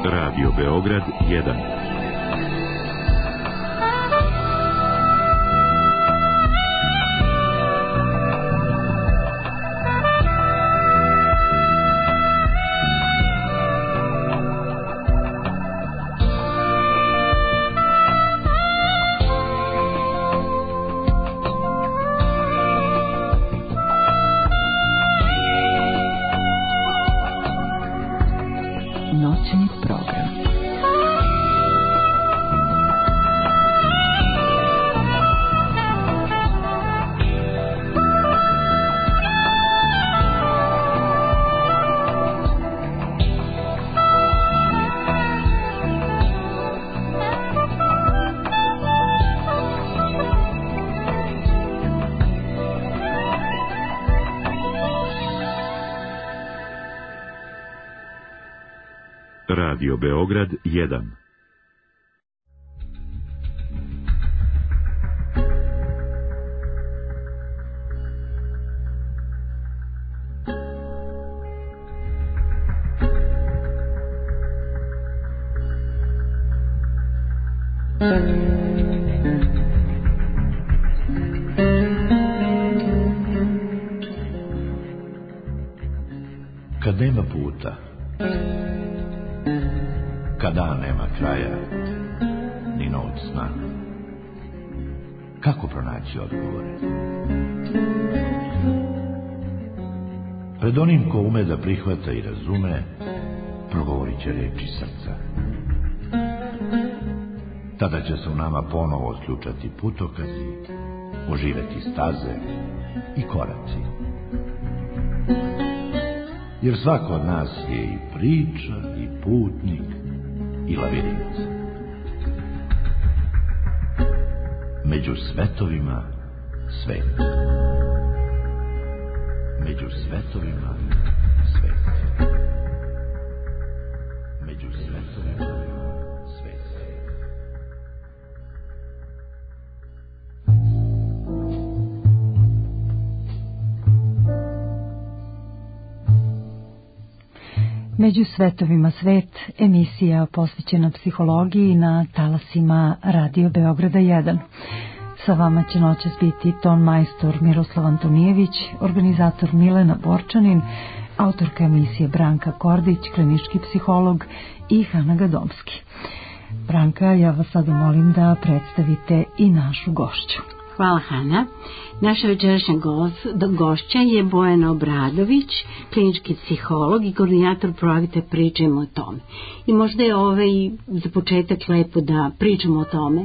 Radio Beograd 1. Noćni program. Radio Beograd 1. Kad nema puta, kada nema kraja, ni noć sna, kako pronaći odgovore? Pred onim ko ume da prihvata i razume, progovorit će reči srca. Tada će se u nama ponovo otključati putokazi, oživeti staze i koraci. Jer svako od nas je i priča, i putnik, i lavirint. Među svetovima svet. Među svetovima svet. Među svetovima svet. Među svetovima svet, emisija posvećena psihologiji na talasima Radio Beograda 1. Sa vama će noćas biti ton majstor Miroslav Antonijević, organizator Milena Borčanin, autorka emisije Branka Kordić, klinički psiholog i Hana Gadomski. Branka, ja vas sada molim da predstavite i našu gošću. Hvala, Hana. Naša večerašnja gošća je Bojana Obradović, klinički psiholog i koordinator projekta Pričajmo o tome. I možda je za početak lepo da pričamo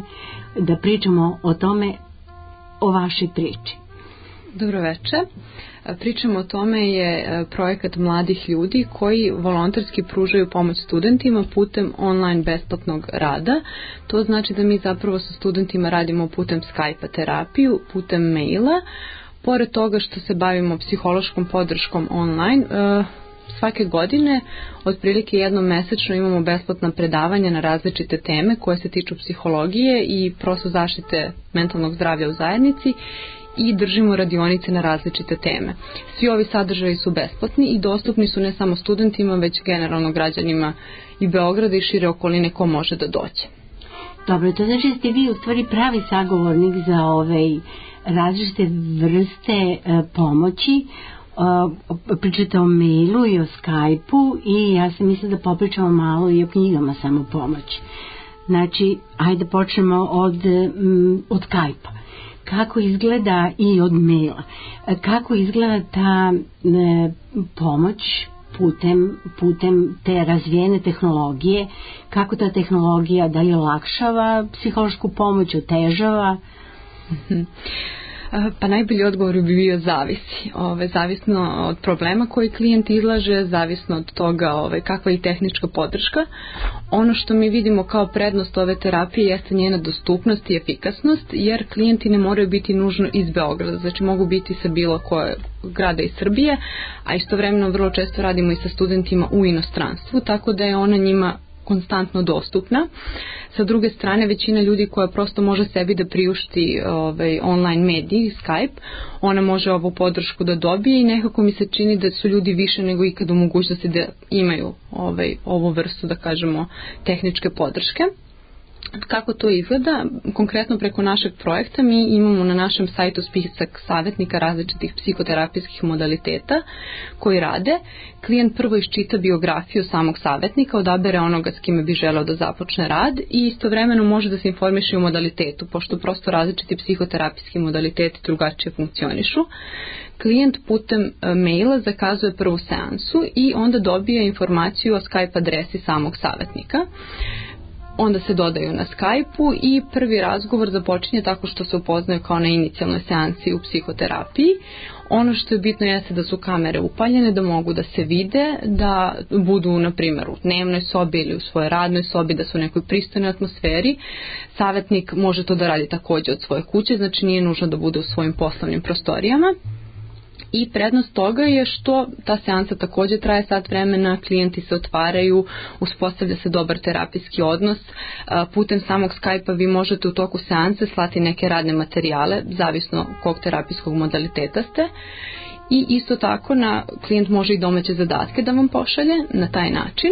o tome, o vašoj priči. Dobro večer. Pričamo o tome je projekat mladih ljudi koji volonterski pružaju pomoć studentima putem online besplatnog rada. To znači da mi zapravo sa studentima radimo putem Skype-a terapiju, putem maila. Pored toga što se bavimo psihološkom podrškom online, svake godine otprilike jednom mesečno imamo besplatna predavanja na različite teme koje se tiču psihologije i prosto zaštite mentalnog zdravlja u zajednici i držimo radionice na različite teme. Svi ovi sadržaji su besplatni i dostupni su ne samo studentima, već generalno građanima i Beograda i šire okoline ko može da dođe. Dobro, to znači da ste vi u stvari pravi sagovornik za različite vrste pomoći. Pričate o mailu i o Skype-u i ja sam mislila da popričamo malo i o knjigama samopomoći. Znači, ajde počnemo od Skype-a. Kako izgleda i od maila, kako izgleda ta pomoć putem te razvijene tehnologije, kako ta tehnologija da li olakšava psihološku pomoć, otežava? Pa najbolji odgovor bi bio zavisi. Zavisno od problema koji klijent izlaže, zavisno od toga kakva je tehnička podrška. Ono što mi vidimo kao prednost ove terapije jeste njena dostupnost i efikasnost, jer klijenti ne moraju biti nužno iz Beograda, znači mogu biti sa bilo koje grada iz Srbije, a istovremeno vrlo često radimo i sa studentima u inostranstvu, tako da je ona njima konstantno dostupna. Sa druge strane, većina ljudi koja prosto može sebi da priušti online mediji, Skype, ona može ovu podršku da dobije i nekako mi se čini da su ljudi više nego ikad u mogućnosti da imaju ovu vrstu, da kažemo, tehničke podrške. Kako to izgleda? Konkretno preko našeg projekta mi imamo na našem sajtu spisak savjetnika različitih psihoterapijskih modaliteta koji rade. Klijent prvo iščita biografiju samog savjetnika, odabere onoga s kime bi želeo da započne rad i istovremeno može da se informiše o modalitetu, pošto prosto različiti psihoterapijski modaliteti drugačije funkcionišu. Klijent putem maila zakazuje prvu seansu i onda dobije informaciju o Skype adresi samog savjetnika. Onda se dodaju na Skype-u i prvi razgovor započinje tako što se upoznaju kao na inicijalnoj seansi u psihoterapiji. Ono što je bitno jeste da su kamere upaljene, da mogu da se vide, da budu, na primjer, u dnevnoj sobi ili u svojoj radnoj sobi, da su u nekoj pristojnoj atmosferi. Savjetnik može to da radi također od svoje kuće, znači nije nužno da bude u svojim poslovnim prostorijama. I prednost toga je što ta seansa također traje sat vremena, klijenti se otvaraju, uspostavlja se dobar terapijski odnos. Putem samog Skype-a vi možete u toku seanse slati neke radne materijale, zavisno kog terapijskog modaliteta ste. I isto tako klijent može i domaće zadatke da vam pošalje na taj način.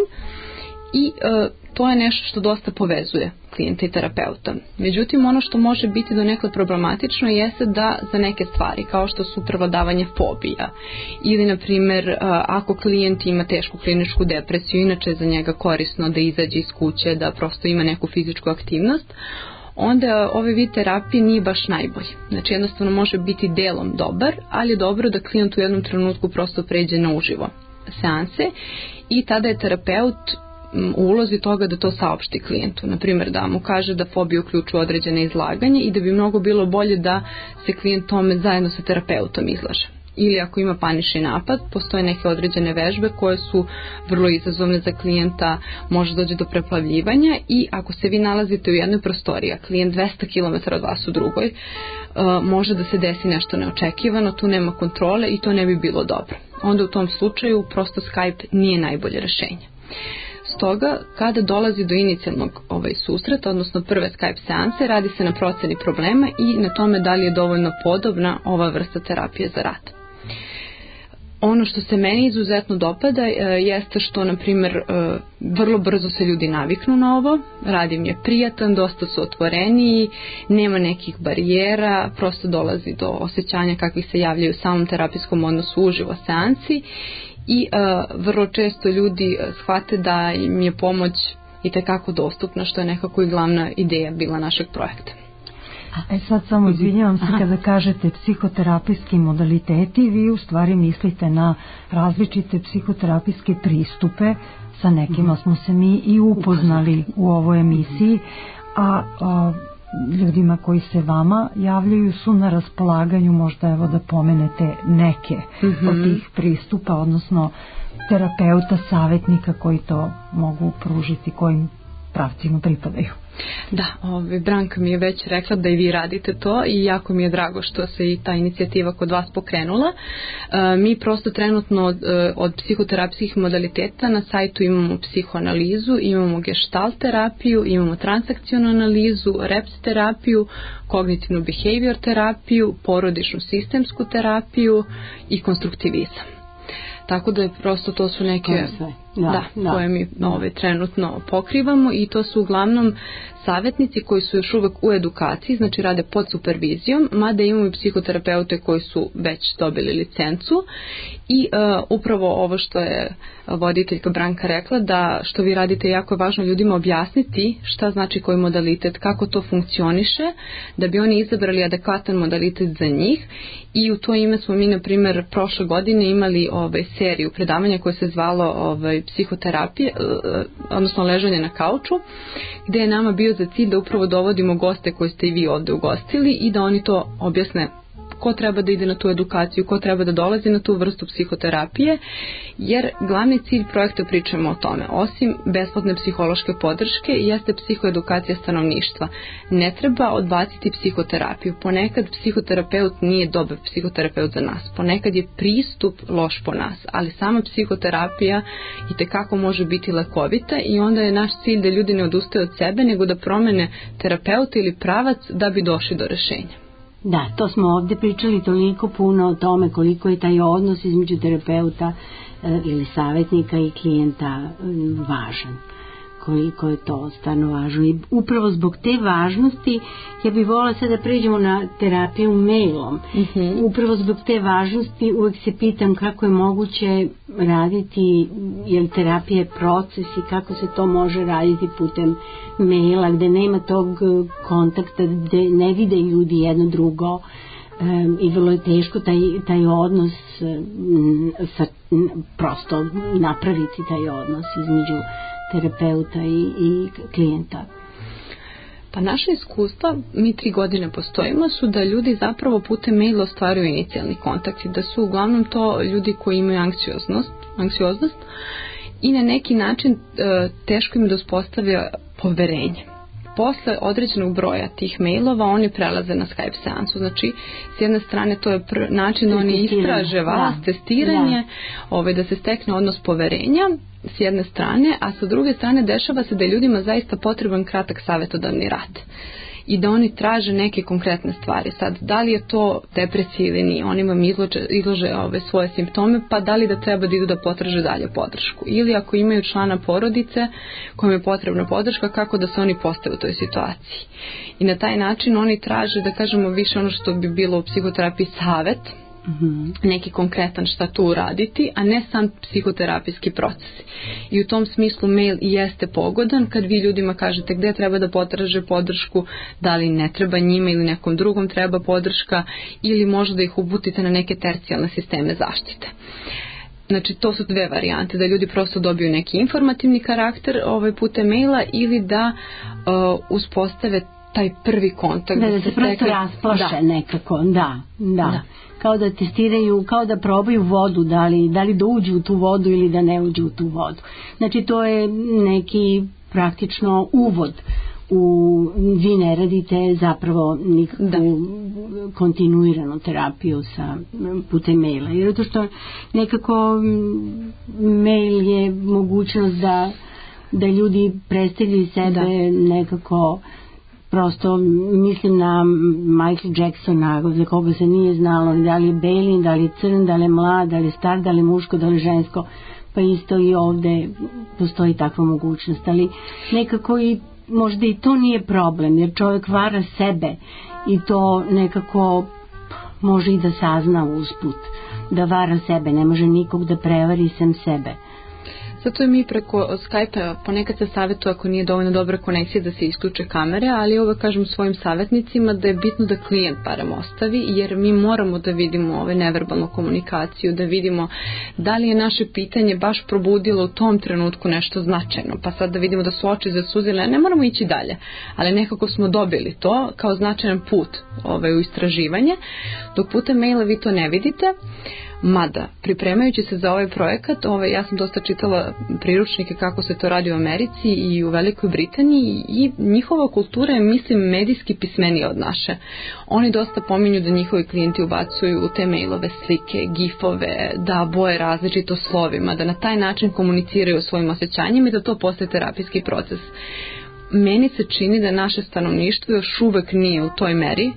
I to je nešto što dosta povezuje klijenta i terapeuta. Međutim, ono što može biti donekle problematično jeste da za neke stvari, kao što su prevladavanje fobija ili, na primjer, ako klijent ima tešku kliničku depresiju, inače je za njega korisno da izađe iz kuće, da prosto ima neku fizičku aktivnost, onda ovaj vid terapije nije baš najbolji. Znači jednostavno može biti delom dobar, ali je dobro da klijent u jednom trenutku prosto pređe na uživo seanse i tada je terapeut u ulozi toga da to saopšti klijentu. Naprimjer, da mu kaže da fobija uključuje određene izlaganje i da bi mnogo bilo bolje da se klijent tome zajedno sa terapeutom izlaže. Ili ako ima panični napad, postoje neke određene vežbe koje su vrlo izazovne za klijenta, može doći do preplavljivanja i ako se vi nalazite u jednoj prostoriji, a klijent 200 km od vas u drugoj, može da se desi nešto neočekivano, tu nema kontrole i to ne bi bilo dobro. Onda u tom slučaju prosto Skype nije najbolje rješenje. Stoga, kada dolazi do inicijalnog susreta, odnosno prve Skype seanse, radi se na procjeni problema i na tome da li je dovoljno podobna ova vrsta terapije za rad. Ono što se meni izuzetno dopada jeste što, na primjer, vrlo brzo se ljudi naviknu na ovo, rad im je prijatan, dosta su otvoreniji, nema nekih barijera, prosto dolazi do osjećanja kakvih se javljaju u samom terapijskom odnosu uživo seansi. I vrlo često ljudi shvate da im je pomoć itekako dostupna, što je nekako i glavna ideja bila našeg projekta. Sad samo izvinjavam se, kada kažete psihoterapijski modaliteti, vi u stvari mislite na različite psihoterapijske pristupe, sa nekima smo se mi i upoznali u ovoj emisiji, a ljudima koji se vama javljaju su na raspolaganju, možda evo da pomenete neke od tih pristupa, odnosno terapeuta, savjetnika koji to mogu pružiti, kojim pravcima pripadaju. Da, Branka mi je već rekla da i vi radite to i jako mi je drago što se i ta inicijativa kod vas pokrenula. Mi prosto trenutno od psihoterapijskih modaliteta na sajtu imamo psihoanalizu, imamo gestalt terapiju, imamo transakcionu analizu, reps terapiju, kognitivnu behavior terapiju, porodičnu sistemsku terapiju i konstruktivizam. Tako da je prosto to su neke koje mi trenutno pokrivamo i to su uglavnom savjetnici koji su još uvek u edukaciji, znači rade pod supervizijom, mada imamo i psihoterapeute koji su već dobili licencu i upravo ovo što je voditeljka Branka rekla, da što vi radite jako je važno ljudima objasniti šta znači koji modalitet, kako to funkcioniše, da bi oni izabrali adekvatan modalitet za njih i u to ime smo mi, na primjer, prošle godine imali seriju predavanja koje se zvalo psihoterapije, odnosno ležanje na kauču, gdje je nama bio za cilj da upravo dovodimo goste koje ste i vi ovdje ugostili i da oni to objasne ko treba da ide na tu edukaciju, ko treba da dolazi na tu vrstu psihoterapije, jer glavni cilj projekta, pričamo o tome, osim besplatne psihološke podrške, jeste psihoedukacija stanovništva. Ne treba odbaciti psihoterapiju. Ponekad psihoterapeut nije dobar psihoterapeut za nas. Ponekad je pristup loš po nas, ali sama psihoterapija itekako može biti lekovita i onda je naš cilj da ljudi ne odustaju od sebe, nego da promene terapeuta ili pravac da bi došli do rešenja. Da, to smo ovdje pričali toliko puno o tome koliko je taj odnos između terapeuta ili savjetnika i klijenta važan. Koliko je to stvarno važno. I upravo zbog te važnosti ja bih voljela sad da pređemo na terapiju mailom. Upravo zbog te važnosti uvijek se pitam kako je moguće raditi, jer terapija je proces i kako se to može raditi putem maila gdje nema tog kontakta, gdje ne vide ljudi jedno drugo. I vrlo je teško taj odnos prosto napraviti taj odnos između terapeuta i klijenta. Pa naše iskustva, mi 3 godine postojimo, su da ljudi zapravo putem maila ostvaruju inicijalni kontakt i da su uglavnom to ljudi koji imaju anksioznost i na neki način teško im da uspostavlja poverenje. Posle određenog broja tih mailova oni prelaze na Skype seansu. Znači, s jedne strane to je način da oni istraže vas, testiranje, da se stekne odnos poverenja s jedne strane, a sa druge strane dešava se da je ljudima zaista potreban kratak savjetodavni rad i da oni traže neke konkretne stvari. Sad, da li je to depresija ili nije, oni vam izlože svoje simptome, pa da li da treba da idu da potraže dalje podršku. Ili ako imaju člana porodice kojem je potrebna podrška, kako da se oni postave u toj situaciji. I na taj način oni traže, da kažemo, više ono što bi bilo u psihoterapiji savjet, neki konkretan šta tu uraditi, a ne sam psihoterapijski proces. I u tom smislu mail i jeste pogodan kad vi ljudima kažete gdje treba da potraže podršku, da li ne treba njima ili nekom drugom treba podrška, ili možda ih uputite na neke tercijalne sisteme zaštite. Znači, to su 2 varijante, da ljudi prosto dobiju neki informativni karakter putem maila ili da uspostave taj prvi kontakt. Da se prosto rasplaše nekako, da. Kao da testiraju, kao da probaju vodu, da li da uđu u tu vodu ili da ne uđu u tu vodu. Znači, to je neki praktično uvod vi ne radite zapravo nikakvu kontinuiranu terapiju putem maila. Jer to što nekako mail je mogućnost da ljudi predstavljaju sebe nekako. Prosto mislim na Michael Jacksona, za koga se nije znalo da li je belin, da li je crn, da li je mlad, da li je star, da li je muško, da li je žensko, pa isto i ovdje postoji takva mogućnost, ali nekako i možda i to nije problem, jer čovjek vara sebe i to nekako može i da sazna usput, da vara sebe, ne može nikog da prevari sem sebe. Zato je mi preko Skype-a ponekad se savjetuje ako nije dovoljno dobra konekcija da se isključe kamere, ali ovo kažem svojim savjetnicima da je bitno da klijent barem ostavi, jer mi moramo da vidimo neverbalnu komunikaciju, da vidimo da li je naše pitanje baš probudilo u tom trenutku nešto značajno, pa sad da vidimo da su oči zasuzile, ne moramo ići dalje, ali nekako smo dobili to kao značajan put u istraživanje, dok putem maila vi to ne vidite. Mada, pripremajući se za ovaj projekat, ja sam dosta čitala priručnike kako se to radi u Americi i u Velikoj Britaniji i njihova kultura je, mislim, medijski pismenija od naše. Oni dosta pominju da njihovi klijenti ubacuju u te mailove slike, gifove, da boje različito slovima, da na taj način komuniciraju o svojim osjećanjima i da to postaje terapijski proces. Meni se čini da naše stanovništvo još uvek nije u toj meri,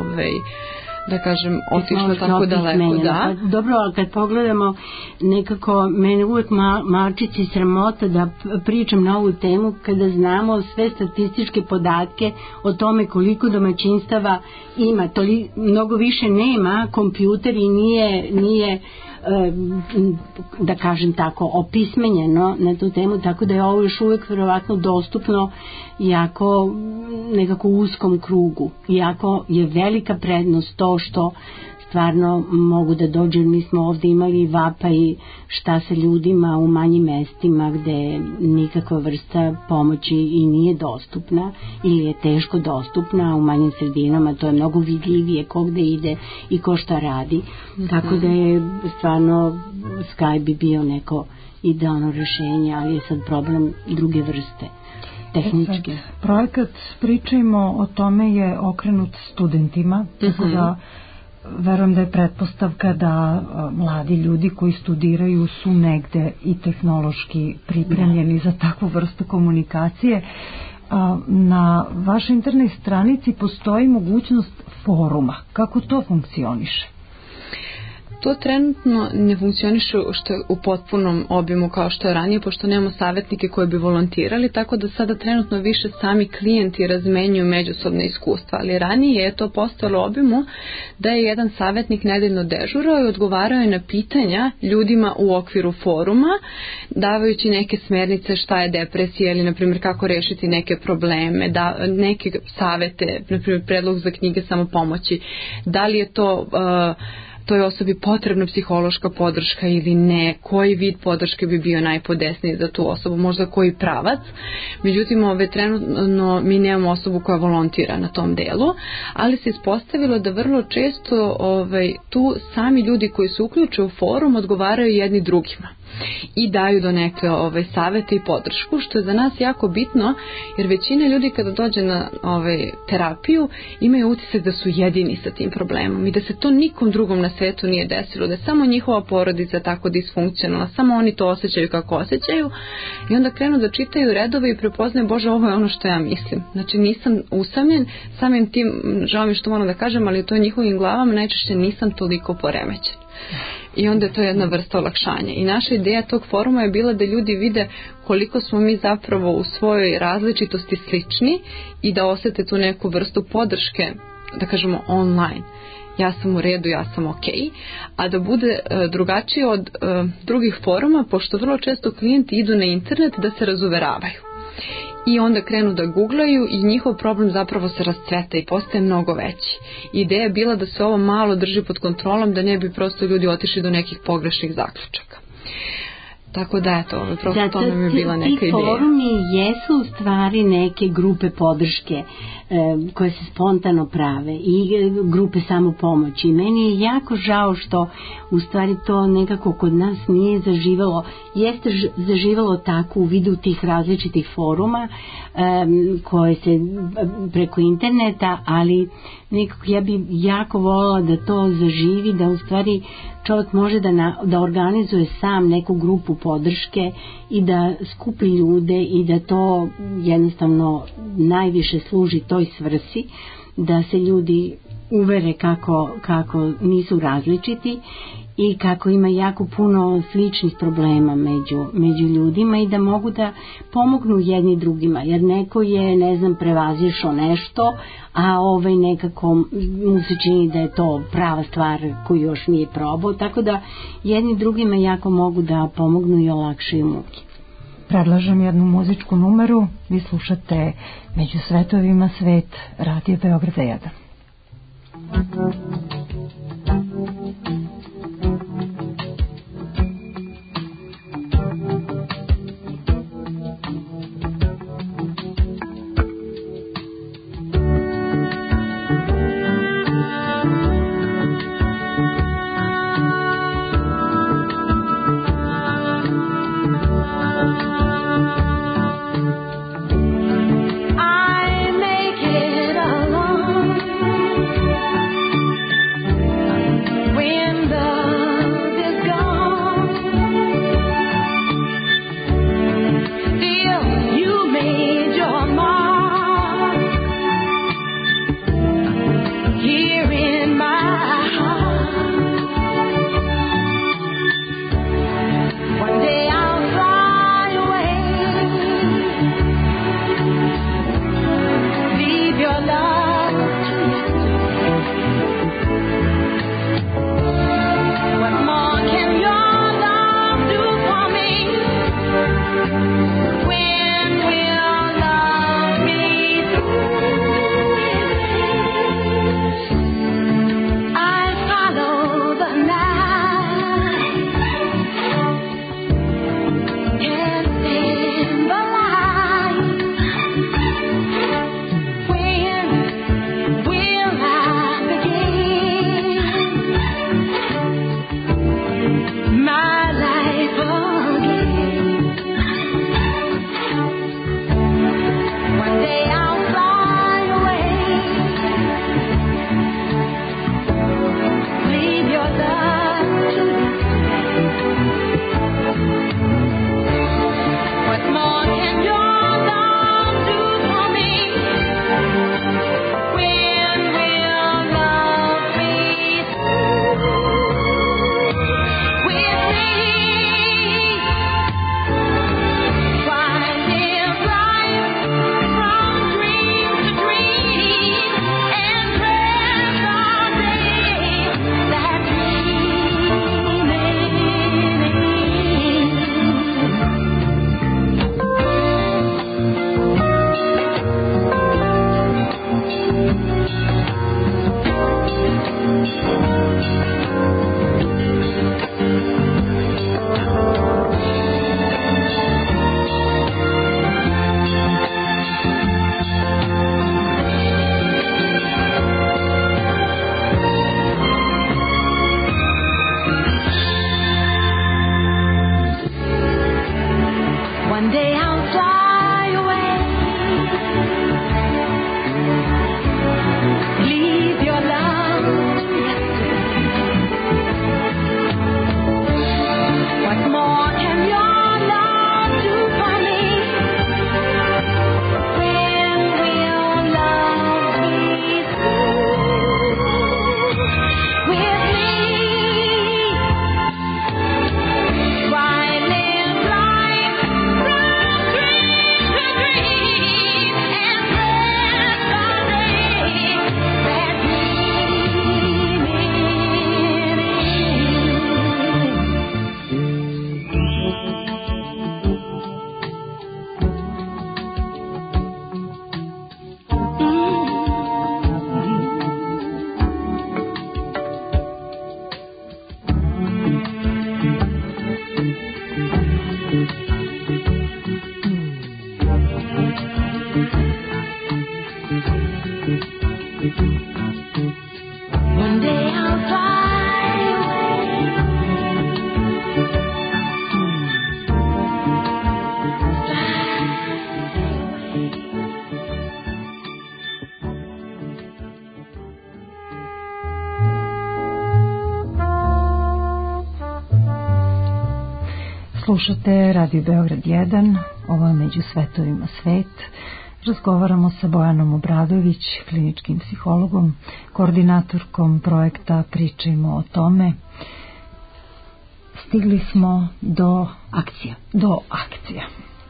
da kažem, otišlo tako daleko, da. Pa, dobro, ali kad pogledamo nekako, mene uvijek mačici sramota da pričam na ovu temu kada znamo sve statističke podatke o tome koliko domaćinstava ima, mnogo više nema, kompjuter i nije da kažem tako, opismenjeno na tu temu, tako da je ovo još uvijek vjerovatno dostupno jako nekako uskom krugu. Iako je velika prednost to što stvarno mogu da dođu, jer mi smo ovde imali vapaj šta sa ljudima u manjim mestima gde nikakva vrsta pomoći i nije dostupna ili je teško dostupna, u manjim sredinama to je mnogo vidljivije ko gde ide i ko šta radi, tako da je stvarno Skype bi bio neko idealno rešenje, ali je sad problem druge vrste. Tehnički. Projekat Pričajmo o tome je okrenut studentima, tako da verujem da je pretpostavka da mladi ljudi koji studiraju su negde i tehnološki pripremljeni za takvu vrstu komunikacije. Na vašoj internet stranici postoji mogućnost foruma. Kako to funkcioniše? To trenutno ne funkcioniše što je u potpunom obimu kao što je ranije, pošto nemamo savjetnike koji bi volontirali, tako da sada trenutno više sami klijenti razmenjuju međusobne iskustva, ali ranije je to postalo obimu da je jedan savjetnik nedeljno dežurao i odgovarao je na pitanja ljudima u okviru foruma, davajući neke smernice šta je depresija ili, na primjer, kako rešiti neke probleme, neke savete, na primjer, predlog za knjige samopomoći, da li je to toj osobi potrebna psihološka podrška ili ne, koji vid podrške bi bio najpodesniji za tu osobu, možda koji pravac. Međutim, trenutno mi nemamo osobu koja volontira na tom delu, ali se ispostavilo da vrlo često tu sami ljudi koji se uključe u forum odgovaraju jedni drugima i daju do neke savete i podršku, što je za nas jako bitno, jer većina ljudi kada dođe na terapiju imaju utisak da su jedini sa tim problemom i da se to nikom drugom na svetu nije desilo, da je samo njihova porodica tako disfunkcionalna, samo oni to osjećaju kako osjećaju, i onda krenu da čitaju redove i prepoznaju, Bože, ovo je ono što ja mislim. Znači, nisam usamljen, samim tim, žao mi što moram da kažem, ali to je njihovim glavama najčešće nisam toliko poremećen. I onda je to jedna vrsta olakšanja. I naša ideja tog foruma je bila da ljudi vide koliko smo mi zapravo u svojoj različitosti slični i da osete tu neku vrstu podrške, da kažemo online. Ja sam u redu, ja sam ok, a da bude drugačije od drugih foruma, pošto vrlo često klijenti idu na internet da se razuveravaju. I onda krenu da googlaju i njihov problem zapravo se rascveta i postaje mnogo veći. Ideja je bila da se ovo malo drži pod kontrolom, da ne bi prosto ljudi otišli do nekih pogrešnih zaključaka. Tako da eto, prosto to nam je bila neka ideja. Ti forumi jesu u stvari neke grupe podrške koje se spontano prave i grupe samopomoći. Meni je jako žao što u stvari to nekako kod nas nije zaživalo. Jeste zaživalo tako u vidu tih različitih foruma koje se preko interneta, ali nekako ja bi jako voljela da to zaživi, da u stvari čovjek može da organizuje sam neku grupu podrške i da skupi ljude i da to jednostavno najviše služi toj svrsi, da se ljudi uvere kako nisu različiti i kako ima jako puno sličnih problema među ljudima i da mogu da pomognu jedni drugima, jer neko je, ne znam, prevazišao nešto, a nekako mu se čini da je to prava stvar koju još nije probao, tako da jedni drugima jako mogu da pomognu i olakšaju muke. Predlažem jednu muzičku numeru, vi slušate Među svetovima svet, Radio Beograda 1. One day I'll fly Slušate Radio Beograd 1, ovo je Među svetovima svet. Razgovaramo sa Bojanom Obradović, kliničkim psihologom, koordinatorkom projekta Pričajmo o tome. Stigli smo do akcija.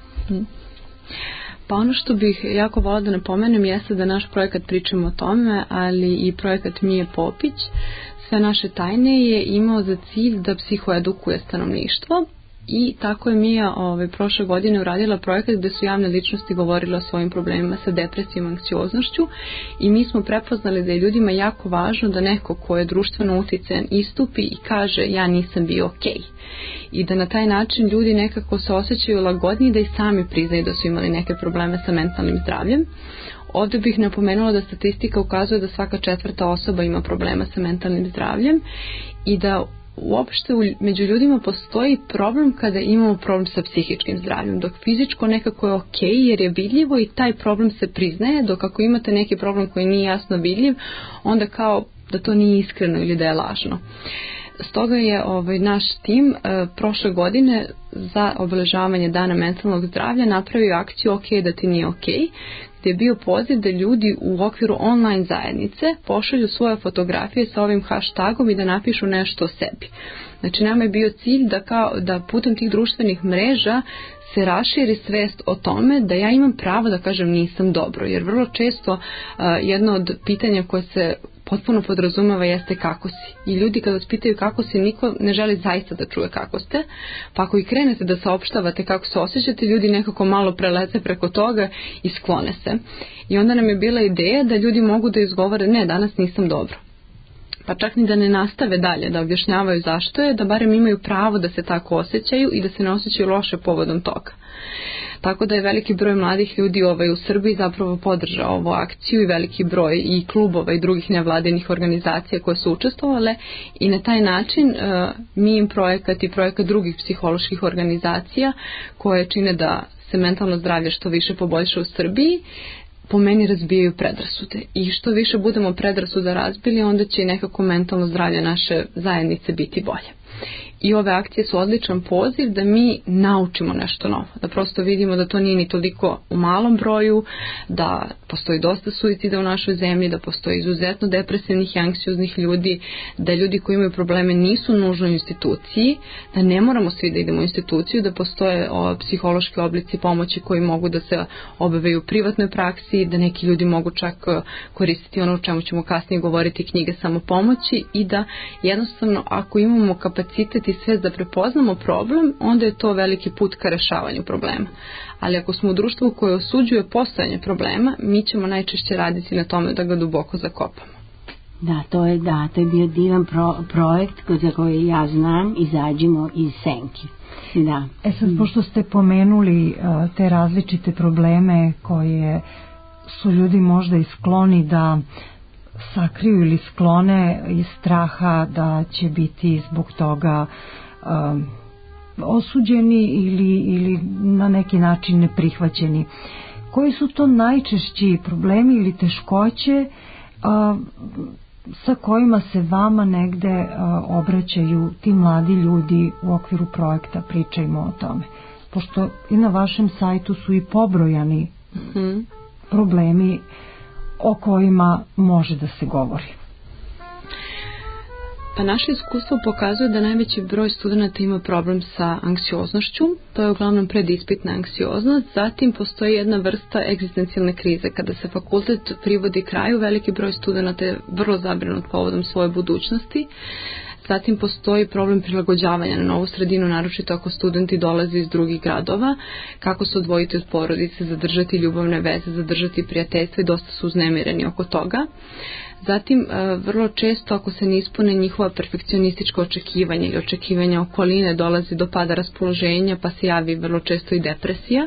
Pa ono što bih jako volila da napomenem jeste da naš projekat Pričamo o tome, ali i projekat Mije Popić, Sve naše tajne, je imao za cilj da psihoedukuje stanovništvo. I tako je Mija prošle godine uradila projekat gde su javne ličnosti govorile o svojim problemima sa depresijom, anksioznošću, i mi smo prepoznali da je ljudima jako važno da neko ko je društveno uticajan istupi i kaže ja nisam bio okej. I da na taj način ljudi nekako se osjećaju lagodniji, da i sami priznaju da su imali neke probleme sa mentalnim zdravljem. Ovdje bih napomenula da statistika ukazuje da svaka 4. osoba ima problema sa mentalnim zdravljem i da uopšte među ljudima postoji problem kada imamo problem sa psihičkim zdravljem, dok fizičko nekako je okej jer je vidljivo i taj problem se priznaje, dok ako imate neki problem koji nije jasno vidljiv, onda kao da to nije iskreno ili da je lažno. Stoga je naš tim prošle godine za obeležavanje Dana mentalnog zdravlja napravio akciju okej da ti nije okej, gdje je bio poziv da ljudi u okviru online zajednice pošalju svoje fotografije sa ovim hashtagom i da napišu nešto o sebi. Znači nama je bio cilj da putem tih društvenih mreža se raširi svest o tome da ja imam pravo da kažem nisam dobro, jer vrlo često jedno od pitanja koje se potpuno podrazumeva jeste kako si. I ljudi kada vas pitaju kako si, niko ne želi zaista da čuje kako ste, pa ako i krenete da saopštavate kako se osjećate, ljudi nekako malo prelete preko toga i sklone se. I onda nam je bila ideja da ljudi mogu da izgovore ne, danas nisam dobro. Pa čak ni da ne nastave dalje da objašnjavaju zašto je, da barem imaju pravo da se tako osjećaju i da se ne osjećaju loše povodom toga. Tako da je veliki broj mladih ljudi u Srbiji zapravo podržao ovu akciju i veliki broj i klubova i drugih nevladinih organizacija koje su učestvovale, i na taj način mi projekat i projekat drugih psiholoških organizacija koje čine da se mentalno zdravlje što više poboljša u Srbiji, po meni razbijaju predrasude. I što više budemo predrasuda razbili, onda će nekako mentalno zdravlje naše zajednice biti bolje. I ove akcije su odličan poziv da mi naučimo nešto novo, da prosto vidimo da to nije ni toliko u malom broju, da postoji dosta suicida u našoj zemlji, da postoji izuzetno depresivnih i anksioznih ljudi, da ljudi koji imaju probleme nisu nužno u instituciji, da ne moramo svi da idemo u instituciju, da postoje psihološki oblici pomoći koji mogu da se obavljaju u privatnoj praksi, da neki ljudi mogu čak koristiti ono o čemu ćemo kasnije govoriti, knjige samopomoći, i da jednostavno ako imamo kapacitet i svest da prepoznamo problem, onda je to veliki put ka rešavanju problema. Ali ako smo u društvu koje osuđuje postojanje problema, mi ćemo najčešće raditi na tome da ga duboko zakopamo. To je bio divan projekt za koji ja znam, Izađimo iz senki. Da. Sad, pošto ste pomenuli te različite probleme koje su ljudi možda i skloni da sakriju ili sklone iz straha da će biti zbog toga osuđeni ili na neki način neprihvaćeni. Koji su to najčešći problemi ili teškoće sa kojima se vama negde obraćaju ti mladi ljudi u okviru projekta Pričajmo o tome? Pošto i na vašem sajtu su i pobrojani problemi o kojima može da se govori. Pa naše iskustvo pokazuje da najveći broj studenata ima problem sa anksioznošću, to je uglavnom predispitna anksioznost, zatim postoji jedna vrsta egzistencijalne krize. Kada se fakultet privodi kraju, veliki broj studenata je vrlo zabrinut povodom svoje budućnosti. Zatim postoji problem prilagođavanja na novu sredinu, naročito ako studenti dolaze iz drugih gradova, kako se odvojiti od porodice, zadržati ljubavne veze, zadržati prijateljstva i dosta su uznemireni oko toga. Zatim, vrlo često ako se ne ispune njihova perfekcionistička očekivanja ili očekivanja okoline, dolazi do pada raspoloženja, pa se javi vrlo često i depresija.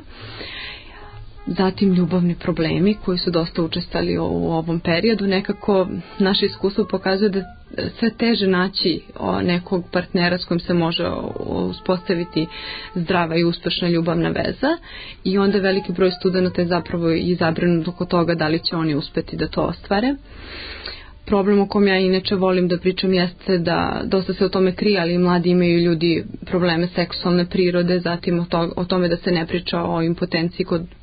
Zatim ljubavni problemi koji su dosta učestali u ovom periodu. Nekako naše iskustvo pokazuje da sve teže naći nekog partnera s kojim se može uspostaviti zdrava i uspešna ljubavna veza i onda veliki broj studenata je zapravo i zabrinut oko toga da li će oni uspeti da to ostvare. Problem o kom ja inače volim da pričam jeste da dosta se o tome krije, ali mladi imaju ljudi probleme seksualne prirode, zatim o tome da se ne priča o impotenciji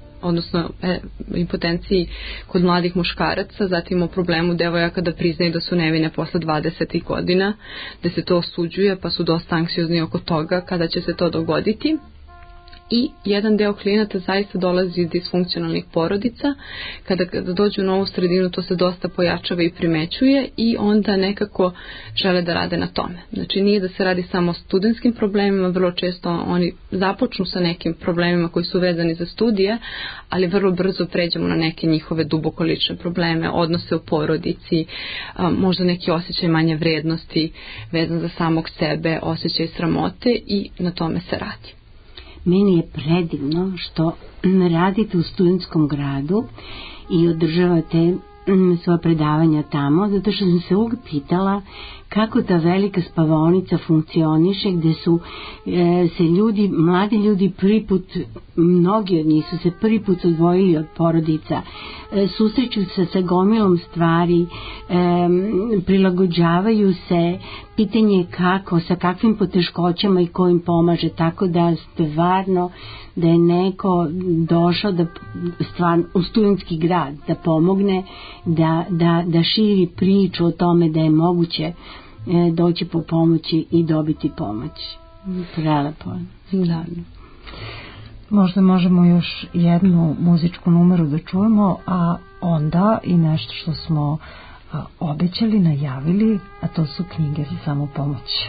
impotenciji kod mladih muškaraca, zatim o problemu devojaka da priznaju da su nevine posle 20 godina, da se to osuđuje pa su dosta anksiozni oko toga kada će se to dogoditi. I jedan deo klijenata zaista dolazi iz disfunkcionalnih porodica. Kada dođu u novu sredinu to se dosta pojačava i primećuje i onda nekako žele da rade na tome. Znači nije da se radi samo o studentskim problemima, vrlo često oni započnu sa nekim problemima koji su vezani za studije, ali vrlo brzo pređemo na neke njihove duboko lične probleme, odnose u porodici, možda neki osjećaj manje vrednosti vezan za samog sebe, osjećaj sramote i na tome se radi. Meni je predivno što radite u studentskom gradu i održavate svoje predavanja tamo, zato što sam se uvijek pitala kako ta velika spavaonica funkcioniše, gde su se ljudi, mladi ljudi prvi put, mnogi od njih su se prvi put odvojili od porodica, susreću se sa gomilom stvari, prilagođavaju se, pitanje je kako, sa kakvim poteškoćama i ko im pomaže, tako da stvarno da je neko došao da stvarno u studentski grad da pomogne, da širi priču o tome da je moguće doći po pomoći i dobiti pomoć. Prelepo. Da. Možda možemo još jednu muzičku numeru da čujemo, a onda i nešto što smo obećali, najavili, a to su knjige za samopomoć.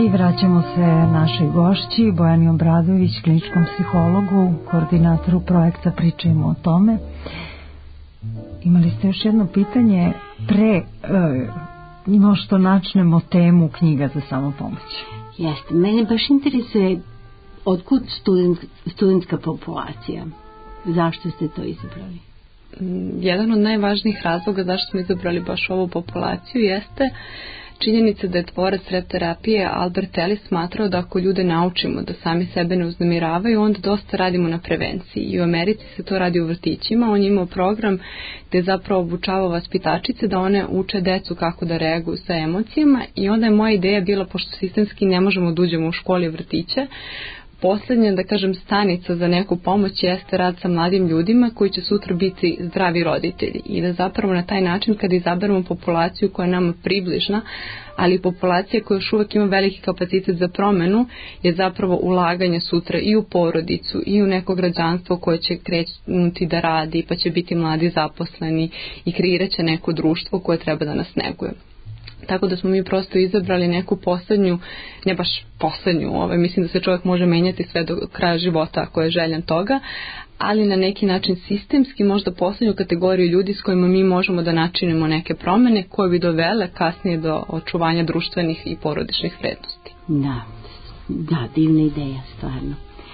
vraćamo se našoj gošći Bojani Obradović, kliničkom psihologu, koordinatoru projekta Pričajmo o tome. Imali ste još jedno pitanje pre no što načnemo temu knjiga za samopomoć. Jeste, mene baš interesuje otkud studentska populacija. Zašto ste to izabrali? Jedan od najvažnijih razloga zašto smo izabrali baš ovu populaciju jeste činjenica da je tvorac rep terapije Albert Ellis smatrao da ako ljude naučimo da sami sebe ne uznemiravaju, onda dosta radimo na prevenciji. I u Americi se to radi u vrtićima. On je imao program gde zapravo obučavao vaspitačice da one uče decu kako da reaguju sa emocijama i onda je moja ideja bila, pošto sistemski ne možemo da uđemo u školi i vrtiće, poslednja, da kažem, stanica za neku pomoć jeste rad sa mladim ljudima koji će sutra biti zdravi roditelji i da zapravo na taj način kada izaberemo populaciju koja je nama približna, ali populacija koja još uvek ima veliki kapacitet za promenu je zapravo ulaganje sutra i u porodicu i u neko građanstvo koje će krenuti da radi pa će biti mladi zaposleni i kreirat će neko društvo koje treba da nas neguje. Tako da smo mi prosto izabrali neku poslednju, ne baš poslednju, mislim da se čovjek može menjati sve do kraja života ako je željan toga, ali na neki način sistemski možda poslednju kategoriju ljudi s kojima mi možemo da načinimo neke promene koje bi dovele kasnije do očuvanja društvenih i porodičnih vrednosti. Da, divna ideja, stvarno.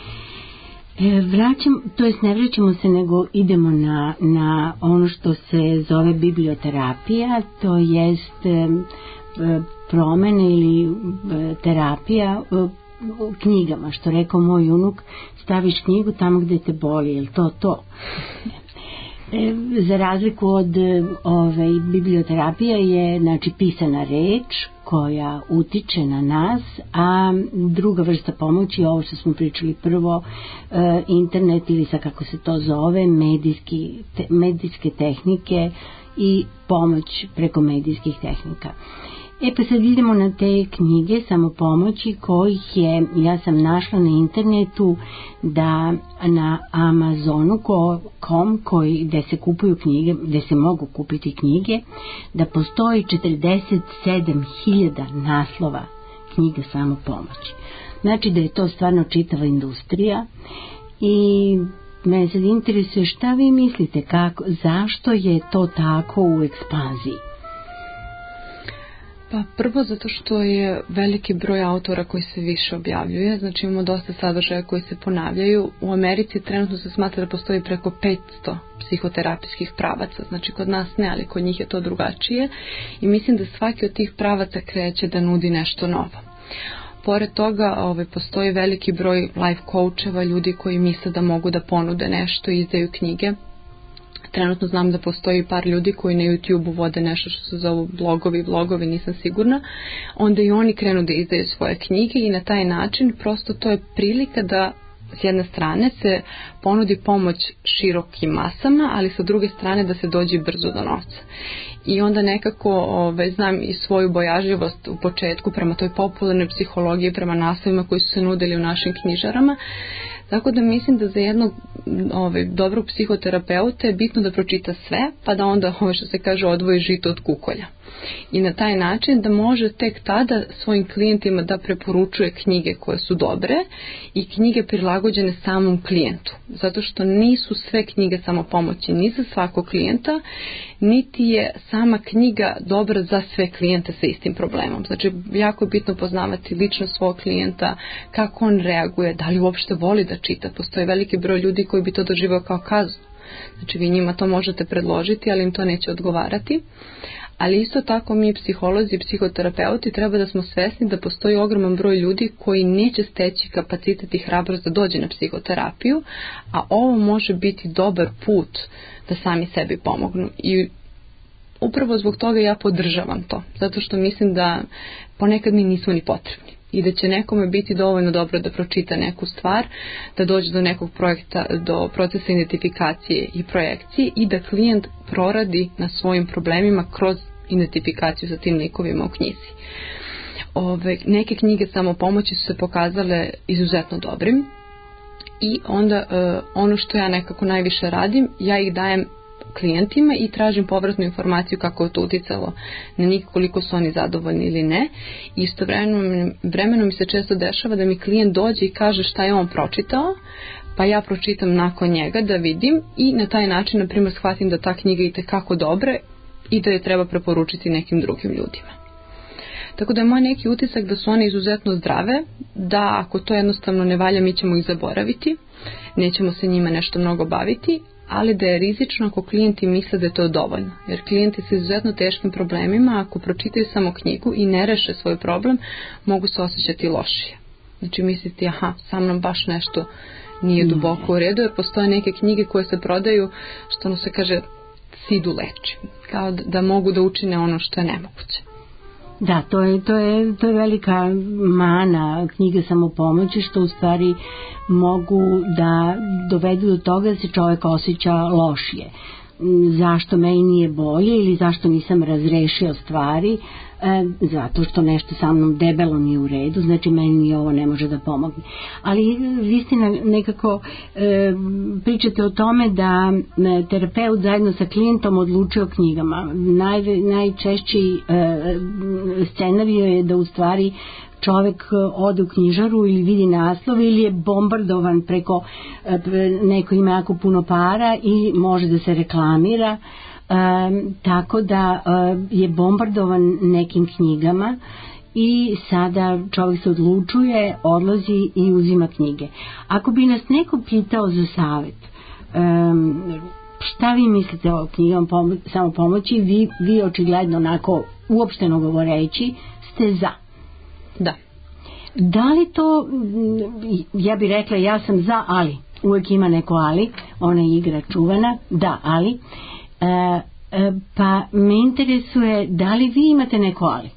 Ne vraćamo se, nego idemo na ono što se zove biblioterapija, to jest promene ili terapija u knjigama. Što rekao moj unuk, staviš knjigu tamo gde te boli, je li to? Za razliku od biblioterapija je pisana reč koja utiče na nas, a druga vrsta pomoći, ovo što smo pričali prvo, internet ili sa kako se to zove, medijske tehnike i pomoć preko medijskih tehnika. Pa sad idemo na te knjige samopomoći kojih je, ja sam našla na internetu da na Amazonu.com gde se kupuju knjige, gde se mogu kupiti knjige, da postoji 47.000 naslova knjiga samopomoći. Znači da je to stvarno čitava industrija i mene sad interesuje šta vi mislite, zašto je to tako u ekspanziji? Pa prvo zato što je veliki broj autora koji se više objavljuje, znači imamo dosta sadržaja koji se ponavljaju. U Americi trenutno se smatra da postoji preko 500 psihoterapijskih pravaca, znači kod nas ne, ali kod njih je to drugačije i mislim da svaki od tih pravaca kreće da nudi nešto novo. Pored toga postoji veliki broj life coacheva, ljudi koji misle da mogu da ponude nešto i izdaju knjige. Trenutno znam da postoji par ljudi koji na YouTube-u vode nešto što se zovu blogovi, nisam sigurna. Onda i oni krenu da izdaju svoje knjige i na taj način prosto to je prilika da s jedne strane se ponudi pomoć širokim masama, ali sa druge strane da se dođe brzo do novca. I onda nekako znam i svoju bojažljivost u početku prema toj popularnoj psihologiji, prema naslovima koji su se nudili u našim knjižarama. Tako da mislim da za jednog dobrog psihoterapeuta je bitno da pročita sve, pa da onda što se kaže odvoji žito od kukolja. I na taj način da može tek tada svojim klijentima da preporučuje knjige koje su dobre i knjige prilagođene samom klijentu. Zato što nisu sve knjige samopomoći ni za svakog klijenta, niti je sama knjiga dobra za sve klijente sa istim problemom. Znači, jako je bitno poznavati ličnost svog klijenta, kako on reaguje, da li uopšte voli da čita. Postoji veliki broj ljudi koji bi to doživao kao kaznu. Znači, vi njima to možete predložiti, ali im to neće odgovarati. Ali isto tako mi psiholozi i psihoterapeuti treba da smo svesni da postoji ogroman broj ljudi koji neće steći kapacitet i hrabrost da dođe na psihoterapiju, a ovo može biti dobar put da sami sebi pomognu. I upravo zbog toga ja podržavam to, zato što mislim da ponekad mi nismo ni potrebni i da će nekome biti dovoljno dobro da pročita neku stvar, da dođe do nekog projekta, do procesa identifikacije i projekcije i da klijent proradi na svojim problemima kroz identifikaciju sa tim likovima u knjizi. Neke knjige samopomoći su se pokazale izuzetno dobrim i onda ono što ja nekako najviše radim, ja ih dajem klijentima i tražim povratnu informaciju kako je to uticalo na njih, koliko su oni zadovoljni ili ne. Istovremeno mi se često dešava da mi klijent dođe i kaže šta je on pročitao, pa ja pročitam nakon njega da vidim i na taj način, na primjer, shvatim da ta knjiga je itekako dobra i da je treba preporučiti nekim drugim ljudima. Tako da je moj neki utisak da su one izuzetno zdrave, da ako to jednostavno ne valja, mi ćemo ih zaboraviti, nećemo se njima nešto mnogo baviti, ali da je rizično ako klijenti misle da je to dovoljno. Jer klijenti sa izuzetno teškim problemima, ako pročitaju samo knjigu i ne reše svoj problem, mogu se osjećati lošije. Znači misliti, sa mnom baš nešto nije duboko u redu, jer postoje neke knjige koje se prodaju, što ono se kaže, sidu leči. Kao da mogu da učine ono što je nemoguće. Da, to je velika mana knjige samopomoći, što u stvari mogu da dovedu do toga da se čovjek osjeća lošije. Zašto meni nije bolje ili zašto nisam razrešio stvari, zato što nešto sa mnom debelo nije u redu, znači meni ni ovo ne može da pomogne. Ali vi ste nekako pričate o tome da terapeut zajedno sa klijentom odlučuje o knjigama. Najčešći scenarij je da u stvari čovjek ode u knjižaru ili vidi naslov ili je bombardovan preko, neko ima jako puno para i može da se reklamira, tako da je bombardovan nekim knjigama i sada čovjek se odlučuje, odlazi i uzima knjige. Ako bi nas neko pitao za savjet, šta vi mislite o knjigama samopomoći, vi očigledno onako uopšteno govoreći ste za. Da li to, ja bih rekla ja sam za, ali uvijek ima neko ali, ona je igra čuvena, da, ali, pa me interesuje da li vi imate neko ali?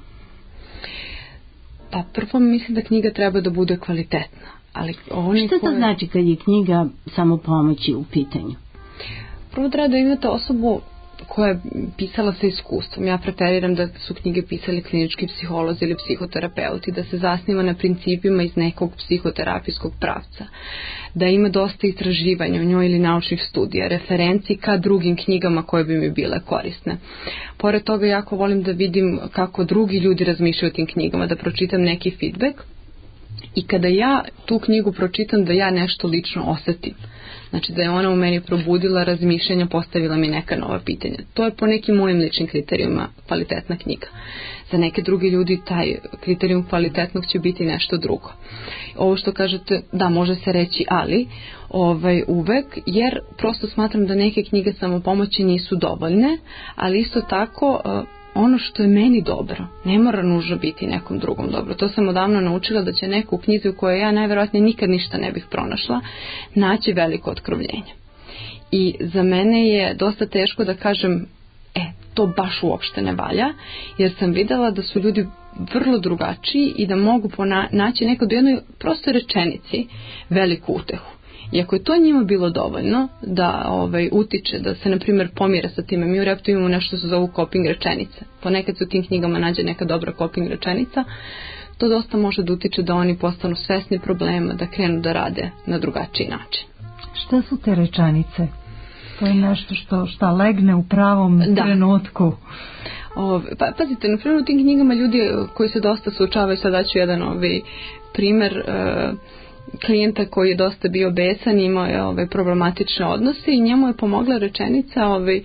Pa prvo mislim da knjiga treba da bude kvalitetna. Ali što to znači kad je knjiga samopomoći u pitanju? Prvo treba da imate osobu koja je pisala sa iskustvom. Ja preferiram da su knjige pisali klinički psiholozi ili psihoterapeuti, da se zasniva na principima iz nekog psihoterapijskog pravca, da ima dosta istraživanja u njoj ili naučnih studija, referenci ka drugim knjigama koje bi mi bile korisne. Pored toga jako volim da vidim kako drugi ljudi razmišljaju o tim knjigama, da pročitam neki feedback i kada ja tu knjigu pročitam da ja nešto lično osetim. Znači da je ona u meni probudila razmišljanja, postavila mi neka nova pitanja. To je po nekim mojim ličnim kriterijima kvalitetna knjiga. Za neke drugi ljudi taj kriterijum kvalitetnog će biti nešto drugo. Ovo što kažete, da, može se reći ali, uvek, jer prosto smatram da neke knjige samopomoći nisu dovoljne, ali isto tako ono što je meni dobro ne mora nužno biti nekom drugom dobro. To sam odavno naučila da će neko u knjizi u kojoj ja najverovatnije nikad ništa ne bih pronašla naći veliko otkrovljenje. I za mene je dosta teško da kažem to baš uopšte ne valja, jer sam videla da su ljudi vrlo drugačiji i da mogu naći nekad u jednoj prostoj rečenici veliku utehu. I ako je to njima bilo dovoljno da utiče, da se na primjer pomire sa time, mi u Reptu imamo nešto što se zovu coping rečenice. Ponekad se u tim knjigama nađe neka dobra coping rečenica, to dosta može da utiče da oni postanu svesni problema, da krenu da rade na drugačiji način. Šta su te rečenice? To je nešto što legne u pravom trenutku. Pazite, na primjer u tim knjigama ljudi koji se dosta suočavaju, sad daću jedan primjer klijenta koji je dosta bio besan, imao je problematične odnose i njemu je pomogla rečenica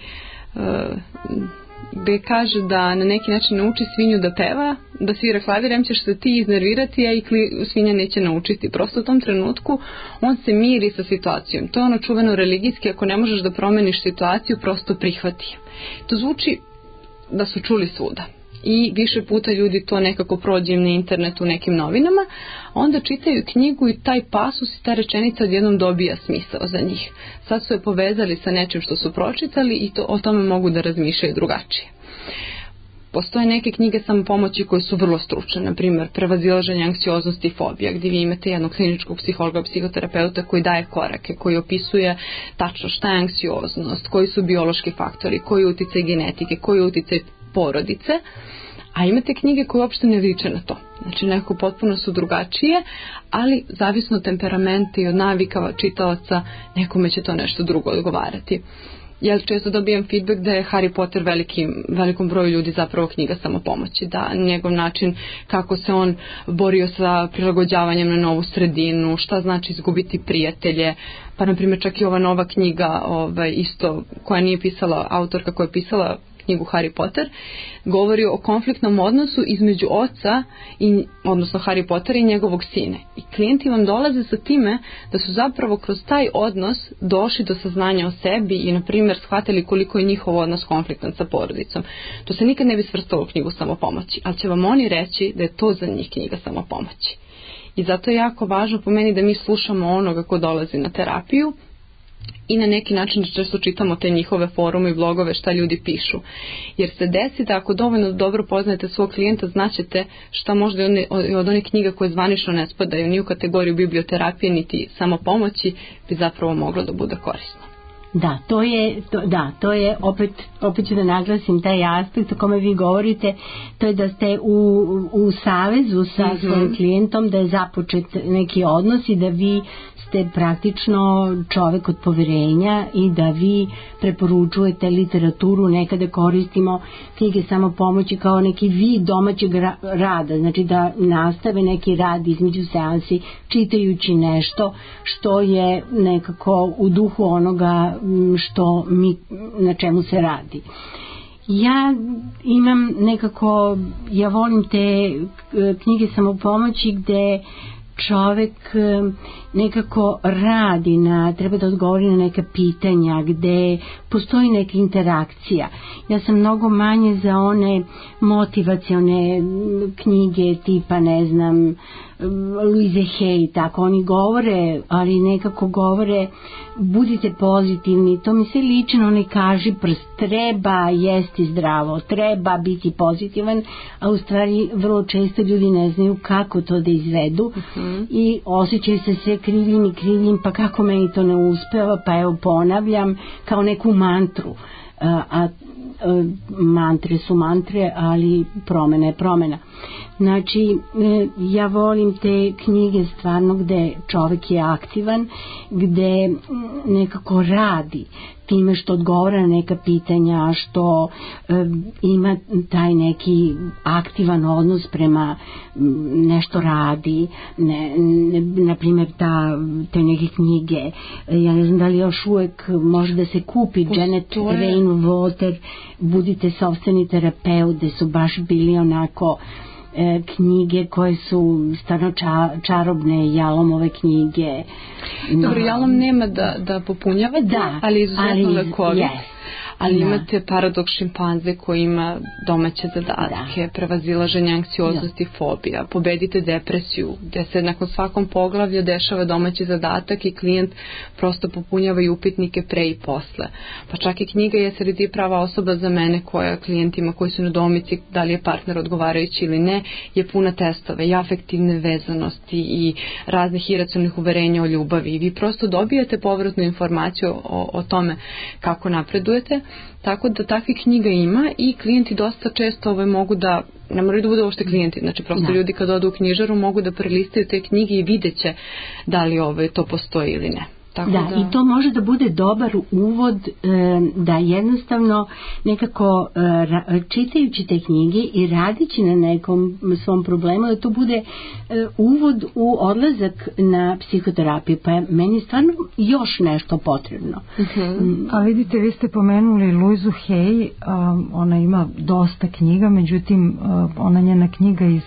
gde kaže da na neki način nauči svinju da peva, da svira klavir, ćeš se ti iznervirati, a i svinja neće naučiti. Prosto u tom trenutku on se miri sa situacijom. To je ono čuveno religijski, ako ne možeš da promeniš situaciju, prosto prihvati. To zvuči da su čuli svuda. I više puta ljudi to nekako prođe na internetu, u nekim novinama, onda čitaju knjigu i taj pasus i ta rečenica odjednom dobija smisao za njih. Sad su je povezali sa nečim što su pročitali i o tome mogu da razmišljaju drugačije. Postoje neke knjige samopomoći koje su vrlo stručne, na primjer prevazilaženje anksioznosti i fobija, gdje vi imate jednog kliničkog psihologa, psihoterapeuta koji daje korake, koji opisuje tačno šta je anksioznost, koji su biološki faktori, koji je uticaj genetike, koji je uticaj porodice, a imate knjige koje uopšte ne liče na to. Znači nekako potpuno su drugačije, ali zavisno od temperamenta i od navika čitalaca nekome će to nešto drugo odgovarati. Ja često dobijam feedback da je Harry Potter velikom broju ljudi zapravo knjiga samopomoći, da njegov način kako se on borio sa prilagođavanjem na novu sredinu, šta znači izgubiti prijatelje, pa na primjer čak i ova nova knjiga isto koja nije pisala autorka koja je pisala knjigu Harry Potter, govori o konfliktnom odnosu između oca, odnosno Harry Pottera i njegovog sina. I klijenti vam dolaze sa time da su zapravo kroz taj odnos došli do saznanja o sebi i, na primjer, shvatili koliko je njihov odnos konfliktan sa porodicom. To se nikad ne bi svrstalo u knjigu samopomoći, ali će vam oni reći da je to za njih knjiga samopomoći. I zato je jako važno po meni da mi slušamo onoga ko dolazi na terapiju, i na neki način često čitamo te njihove forume i blogove šta ljudi pišu. Jer se desi da ako dovoljno dobro poznajete svog klijenta, znaćete šta možda od onih knjiga koje zvanično ne spadaju ni u kategoriju biblioterapije niti samopomoći bi zapravo moglo da bude korisno. Da, to je opet ću da naglasim taj aspekt o kome vi govorite, to je da ste u savezu sa svojim klijentom, da je započet neki odnos i da vi ste praktično čovek od poverenja i da vi preporučujete literaturu, nekada koristimo knjige samopomoći kao neki vid domaćeg rada, znači da nastave neki rad između seansi čitajući nešto što je nekako u duhu onoga što na čemu se radi. Ja imam nekako, ja volim te knjige samopomoći gde čovek nekako radi treba da odgovori na neka pitanja, gde postoji neka interakcija. Ja sam mnogo manje za one motivacione knjige tipa, ne znam, Louise Hay, tako oni govore, ali nekako govore budite pozitivni, to mi se lično ne kaži prst, treba jesti zdravo, treba biti pozitivan, a u stvari vrlo često ljudi ne znaju kako to da izvedu i osjećaju se sve krivljim, pa kako meni to ne uspeva, pa evo ponavljam kao neku mantru, a mantre su mantre, ali promena je promena. Znači, ja volim te knjige stvarno gde čovjek je aktivan, gde nekako radi time što odgovara na neka pitanja, što ima taj neki aktivan odnos prema nešto radi, na primjer te neke knjige, ja ne znam da li još uvek može da se kupi Janet Rainwater, budite sopstveni terapeut, gde su baš bili onako knjige koje su stvarno čarobne, Jalomove knjige. Dobro, Jalom nema da popunjavate, ali izuzetno lekovit. Ali imate Paradoks šimpanze koji ima domaće zadatke, prevazilaženje anksioznosti, fobija, pobedite depresiju, gde se nakon svakom poglavlja dešava domaći zadatak i klijent prosto popunjava i upitnike pre i posle. Pa čak i knjiga Jesi li ti prava osoba za mene, koja klijentima koji su na domici, da li je partner odgovarajući ili ne, je puna testove i afektivne vezanosti i raznih iracionalnih uverenja o ljubavi. I vi prosto dobijate povratnu informaciju o tome kako napredujete. Tako da takvih knjiga ima i klijenti dosta često mogu da, ne moraju da budu uopšte klijenti, znači prosto ljudi kad odu u knjižaru mogu da prelistaju te knjige i vidjet će da li to postoji ili ne. Tako da, i to može da bude dobar uvod da jednostavno nekako čitajući te knjige i radići na nekom svom problemu, da to bude uvod u odlazak na psihoterapiju, pa je meni stvarno još nešto potrebno. A vidite, vi ste pomenuli Louisu Hay, ona ima dosta knjiga, međutim ona njena knjiga iz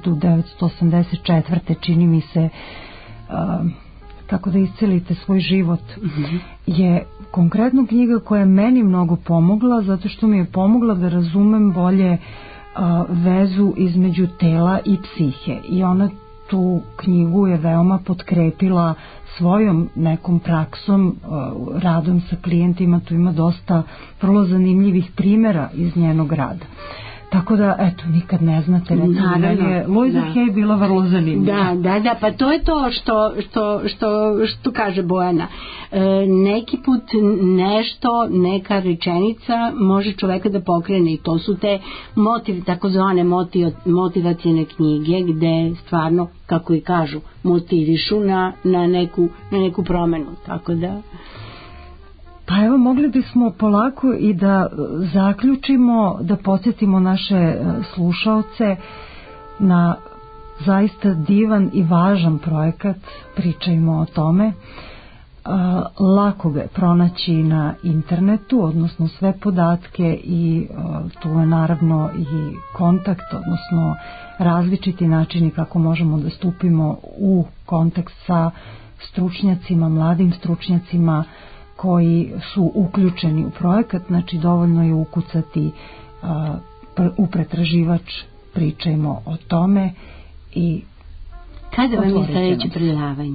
1984. čini mi se Kako da iscelite svoj život, je konkretno knjiga koja je meni mnogo pomogla, zato što mi je pomogla da razumem bolje vezu između tela i psihe. I ona tu knjigu je veoma potkrepila svojom nekom praksom, radom sa klijentima. Tu ima dosta vrlo zanimljivih primjera iz njenog rada. Tako da, eto, nikad ne znate, Louisa Hay bila vrlo zanimljiva. Da, pa to je to što kaže Bojana. Neki put nešto, neka rečenica može čoveka da pokrene i to su te takozvane motivacijne knjige gde stvarno, kako i kažu, motivišu na neku promenu. Tako da... Pa evo, mogli bismo polako i da zaključimo, da podsjetimo naše slušaoce na zaista divan i važan projekat, pričajmo o tome. Lako ga je pronaći na internetu, odnosno sve podatke, i tu je naravno i kontakt, odnosno različiti načini kako možemo da stupimo u kontakt sa stručnjacima, mladim stručnjacima koji su uključeni u projekat. Znači dovoljno je ukucati u pretraživač pričajmo o tome i kada vam je sledeće predavanje?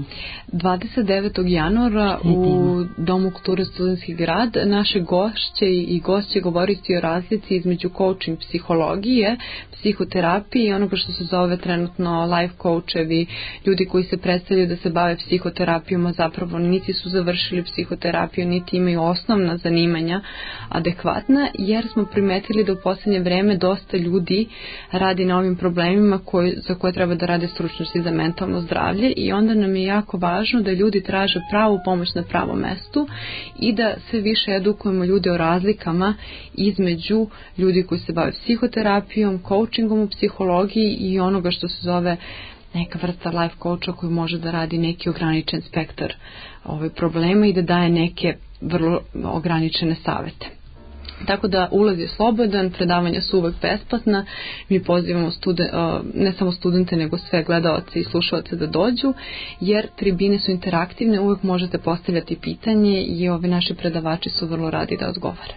29. januara u Domu kulture Studentski grad. Naše gošće i gošće govoriti o razlici između coaching psihologije, psihoterapije i onoga što se zove trenutno life coachevi, ljudi koji se predstavljaju da se bave psihoterapijom, a zapravo niti su završili psihoterapiju, niti imaju osnovna zanimanja adekvatna, jer smo primetili da u posljednje vreme dosta ljudi radi na ovim problemima za koje treba da rade stručnjaci za mentalno zdravlje, i onda nam je jako važno da ljudi traže pravu pomoć na pravom mestu i da sve više edukujemo ljude o razlikama između ljudi koji se bave psihoterapijom, coachingom u psihologiji i onoga što se zove neka vrsta life coacha koji može da radi neki ograničen spektar problema i da daje neke vrlo ograničene savete. Tako da ulaz je slobodan, predavanja su uvek besplatna, mi pozivamo ne samo studente nego sve gledaoce i slušaoce da dođu, jer tribine su interaktivne, uvek možete postavljati pitanje i naši predavači su vrlo radi da odgovore.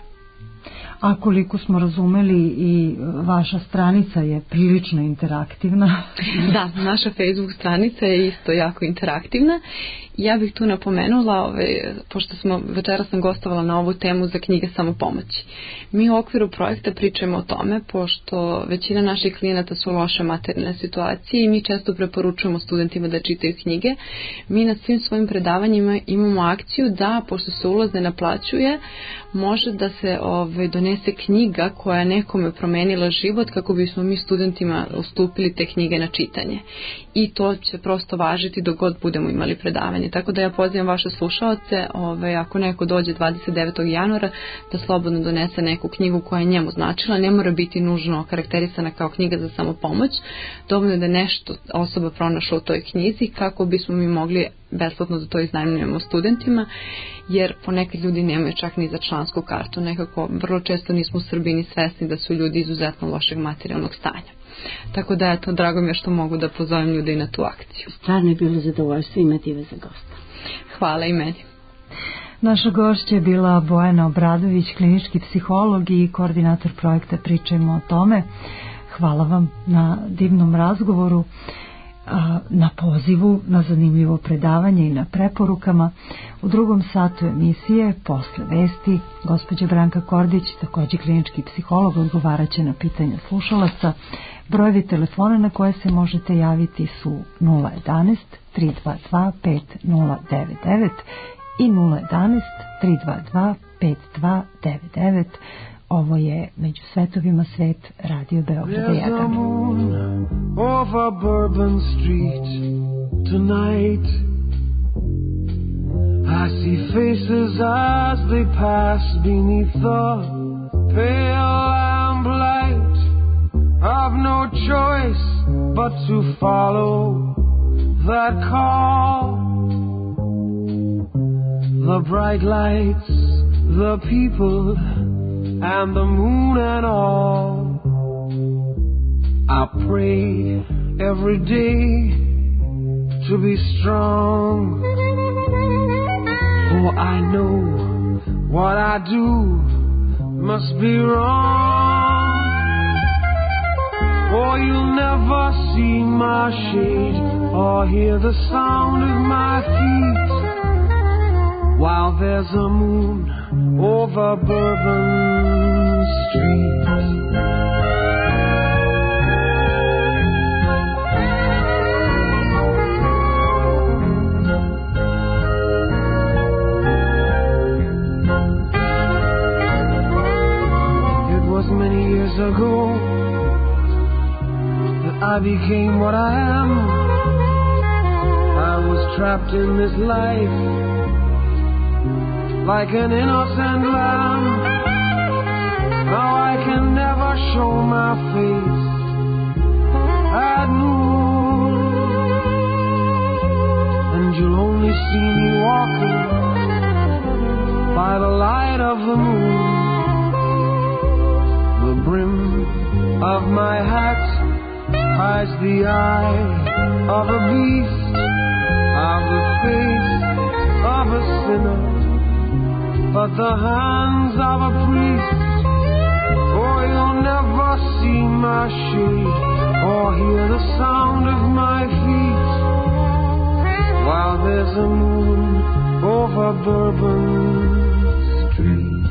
A koliko smo razumeli, i vaša stranica je prilično interaktivna. Da, naša Facebook stranica je isto jako interaktivna. Ja bih tu napomenula, pošto večeras sam gostovala na ovu temu za knjige samopomoći. Mi u okviru projekta pričamo o tome, pošto većina naših klijenata su loše materijalne situacije i mi često preporučujemo studentima da čitaju knjige. Mi na svim svojim predavanjima imamo akciju da, pošto se ulaz ne naplaćuje, može da se donese knjiga koja je nekome promenila život, kako bismo mi studentima ustupili te knjige na čitanje. I to će prosto važiti dok god budemo imali predavanje. Tako da ja pozivam vaše slušaoce, ako neko dođe 29. januara, da slobodno donese neku knjigu koja je njemu značila. Ne mora biti nužno karakterisana kao knjiga za samopomoć. Dovoljno da nešto osoba pronašla u toj knjizi, kako bismo mi mogli besplatno da to iznajmljujemo studentima, jer ponekad ljudi nemaju čak ni za člansku kartu. Nekako vrlo često nismo u Srbiji ni svesni da su ljudi izuzetno lošeg materijalnog stanja. Tako da eto, drago mi je što mogu da pozovem ljude i na tu akciju. Stvarno je bilo zadovoljstvo imati vas za gosta. Hvala i meni. Naša gošća je bila Bojana Obradović, klinički psiholog i koordinator projekta Pričajmo o tome. Hvala vam na divnom razgovoru, na pozivu, na zanimljivo predavanje i na preporukama. U drugom satu emisije, posle vesti, gospođa Branka Kordić, također klinički psiholog, odgovaraće na pitanja slušalaca. Brojevi telefona na koje se možete javiti su 011 322 5099 i 011 322 5299. Ovo je Među svetovima svet, Radio Beograda 1. There's a moon over Bourbon Street tonight. I see faces as they pass beneath the pale lamplight. I've no choice but to follow that call. The bright lights, the people, and the moon and all. I pray every day to be strong, for I know what I do must be wrong. For you'll never see my shade or hear the sound of my feet while there's a moon over Bourbon Street. It was many years ago that I became what I am. I was trapped in this life like an innocent lamb. Now I can never show my face at noon, and you'll only see me walking by the light of the moon. The brim of my hat hides the eye of a beast, of the face of a sinner, but the hands of a priest. Oh, you'll never see my shade or hear the sound of my feet while there's a moon over Bourbon Street.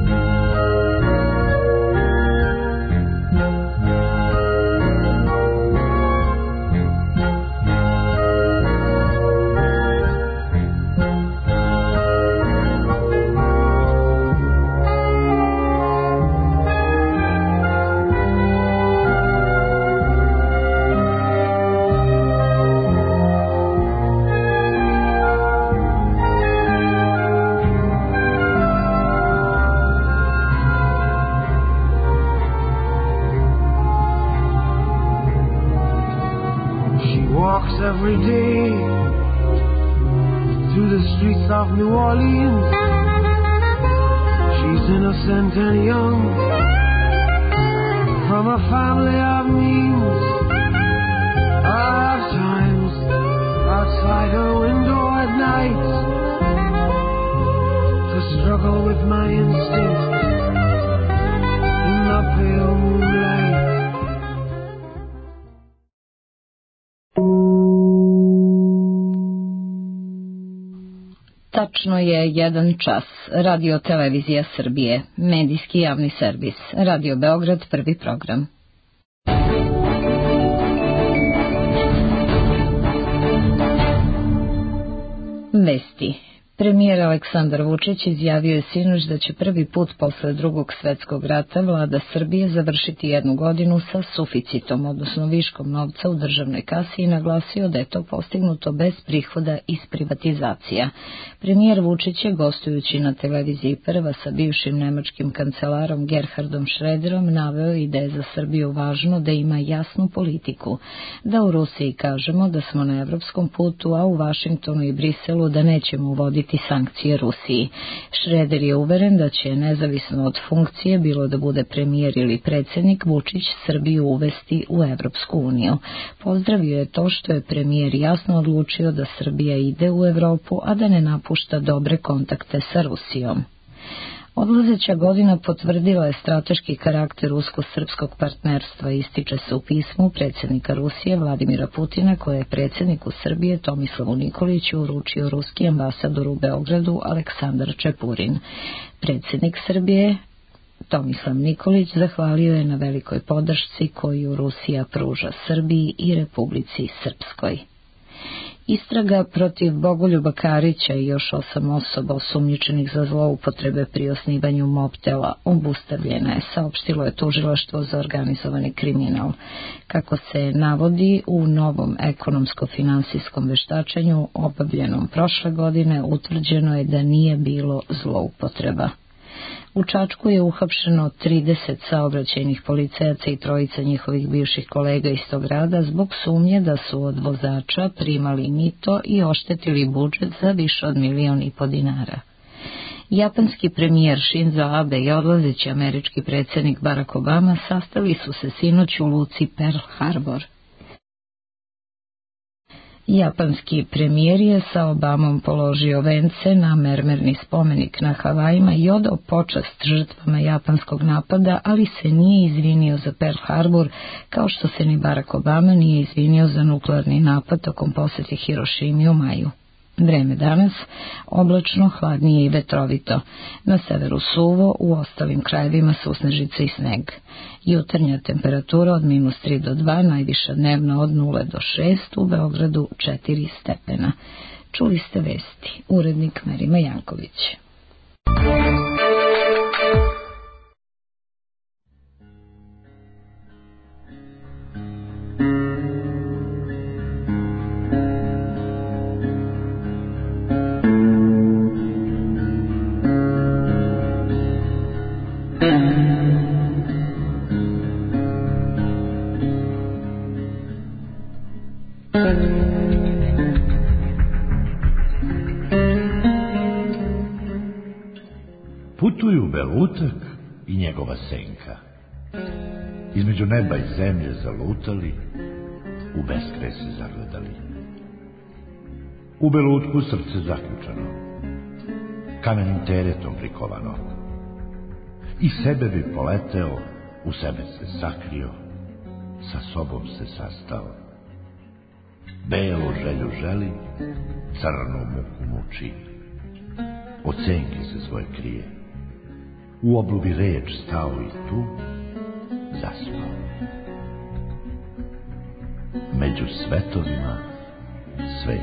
Every day through the streets of New Orleans, she's innocent and young, from a family of means. I have times outside her window at night to struggle with my instinct in the pale moonlight. Tačno je 1 čas. Radio Televizija Srbije, medijski javni servis. Radio Beograd, prvi program. Vesti. Premijer Aleksandar Vučić izjavio je sinoć da će prvi put posle Drugog svetskog rata vlada Srbije završiti 1 godinu sa suficitom, odnosno viškom novca u državnoj kasi, i naglasio da je to postignuto bez prihoda iz privatizacija. Premijer Vučić je, gostujući na televiziji Prva sa bivšim nemačkim kancelarom Gerhardom Schröderom, naveo i da je za Srbiju važno da ima jasnu politiku, da u Rusiji kažemo da smo na evropskom putu, a u Vašingtonu i Briselu da nećemo uvoditi sankcije Rusiji. Schröder je uveren da će, nezavisno od funkcije, bilo da bude premijer ili predsjednik, Vučić Srbiju uvesti u Evropsku uniju. Pozdravio je to što je premijer jasno odlučio da Srbija ide u Evropu, a da ne napušta dobre kontakte sa Rusijom. Odlazeća godina potvrdila je strateški karakter rusko-srpskog partnerstva, ističe se u pismu predsjednika Rusije Vladimira Putina, koje je predsjedniku Srbije Tomislavu Nikoliću uručio ruski ambasador u Beogradu Aleksandar Čepurin. Predsjednik Srbije Tomislav Nikolić zahvalio je na velikoj podršci koju Rusija pruža Srbiji i Republici Srpskoj. Istraga protiv Bogoljuba Karića i još 8 osoba osumnjičenih za zloupotrebe pri osnivanju Mobtela obustavljena je, saopštilo je tužilaštvo za organizovani kriminal. Kako se navodi u novom ekonomsko-finansijskom veštačenju obavljenom prošle godine, utvrđeno je da nije bilo zloupotreba. U Čačku je uhapšeno 30 saobraćajnih policajaca i 3 njihovih bivših kolega iz tog grada zbog sumnje da su od vozača primali mito i oštetili budžet za više od 1,5 miliona dinara. Japanski premijer Shinzo Abe i odlazeći američki predsjednik Barack Obama sastali su se sinoć u luci Pearl Harbor. Japanski premijer je sa Obamom položio vence na mermerni spomenik na Havajima i odao počast žrtvama japanskog napada, ali se nije izvinio za Pearl Harbor, kao što se ni Barack Obama nije izvinio za nuklearni napad tokom posjete Hirošimi u maju. Vreme danas oblačno, hladnije i vetrovito. Na severu suvo, u ostalim krajevima susnežice i sneg. Jutarnja temperatura od -3 do 2, najviša dnevna od 0 do 6, u Beogradu 4 stepena. Čuli ste vesti. Urednik Merima Janković. Putuju Belutak i njegova senka. Između neba i zemlje zalutali, u beskraj se zagledali. U Belutku srce zaključano, kamenim teretom prikovano. I sebe bi poleteo, u sebe se sakrio, sa sobom se sastao. Belu želju želi, crnu muku muči, od senke se svoje krije. U oblubi reč stao i tu zaspao. Među svetovima svet.